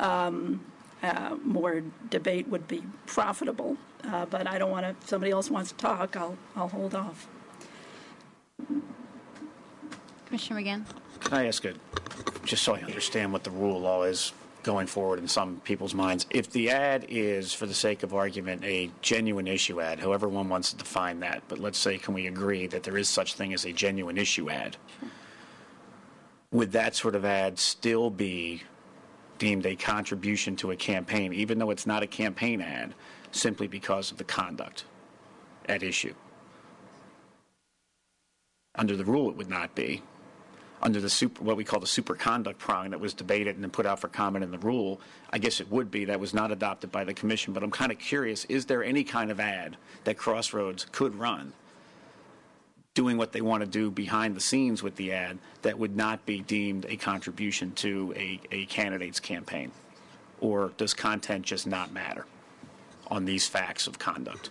more debate would be profitable, but I don't want to. If somebody else wants to talk, I'll hold off. Commissioner McGann. Can I ask just so I understand what the rule of law is going forward in some people's minds? If the ad is, for the sake of argument, a genuine issue ad, however one wants to define that, but let's say, can we agree that there is such thing as a genuine issue ad? Sure. Would that sort of ad still be deemed a contribution to a campaign, even though it's not a campaign ad, simply because of the conduct at issue? Under the rule, it would not be. Under the what we call the super conduct prong that was debated and then put out for comment in the rule, I guess it would be. That was not adopted by the commission. But I'm kind of curious, is there any kind of ad that Crossroads could run doing what they want to do behind the scenes with the ad that would not be deemed a contribution to a candidate's campaign? Or does content just not matter on these facts of conduct?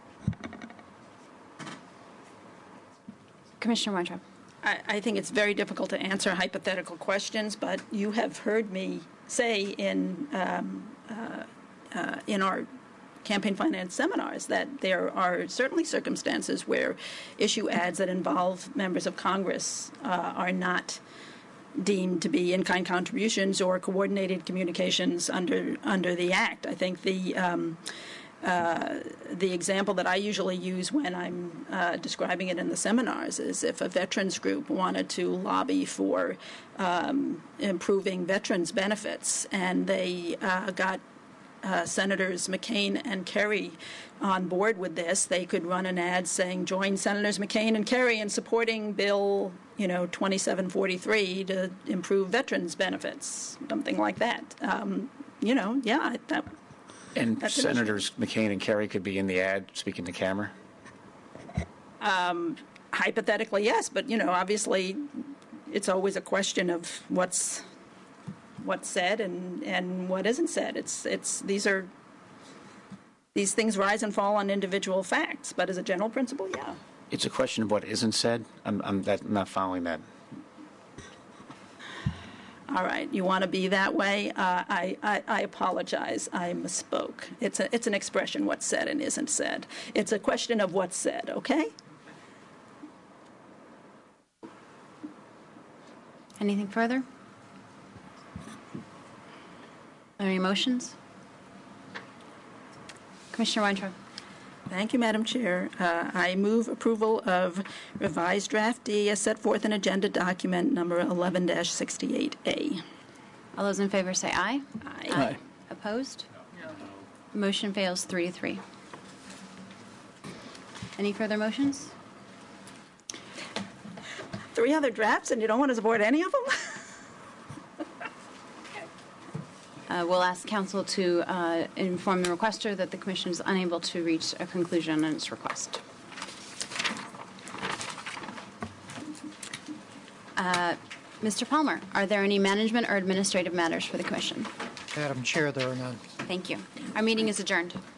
Commissioner Weintraub. I think it's very difficult to answer hypothetical questions, but you have heard me say in our campaign finance seminars that there are certainly circumstances where issue ads that involve members of Congress are not deemed to be in-kind contributions or coordinated communications under the Act. I think the example that I usually use when I'm describing it in the seminars is if a veterans group wanted to lobby for improving veterans benefits, and they got Senators McCain and Kerry on board with this, they could run an ad saying, join Senators McCain and Kerry in supporting Bill 2743 to improve veterans benefits, something like that. And Senators McCain and Kerry could be in the ad speaking to camera? Hypothetically, yes, but obviously, it's always a question of what's said and what isn't said. These things rise and fall on individual facts, but as a general principle, yeah. It's a question of what isn't said. I'm not following that. All right, you want to be that way? I apologize. I misspoke. It's an expression, what's said and isn't said. It's a question of what's said, okay? Anything further? Any motions? Commissioner Weintraub. Thank you, Madam Chair. I move approval of revised draft D as set forth in agenda document number 11-68A. All those in favor say aye. Aye. Aye. Opposed? No. Motion fails 3-3. Any further motions? 3 other drafts and you don't want to support any of them? We'll ask council to inform the requester that the commission is unable to reach a conclusion on its request. Mr. Palmer, are there any management or administrative matters for the commission? Madam Chair, there are none. Thank you. Our meeting is adjourned.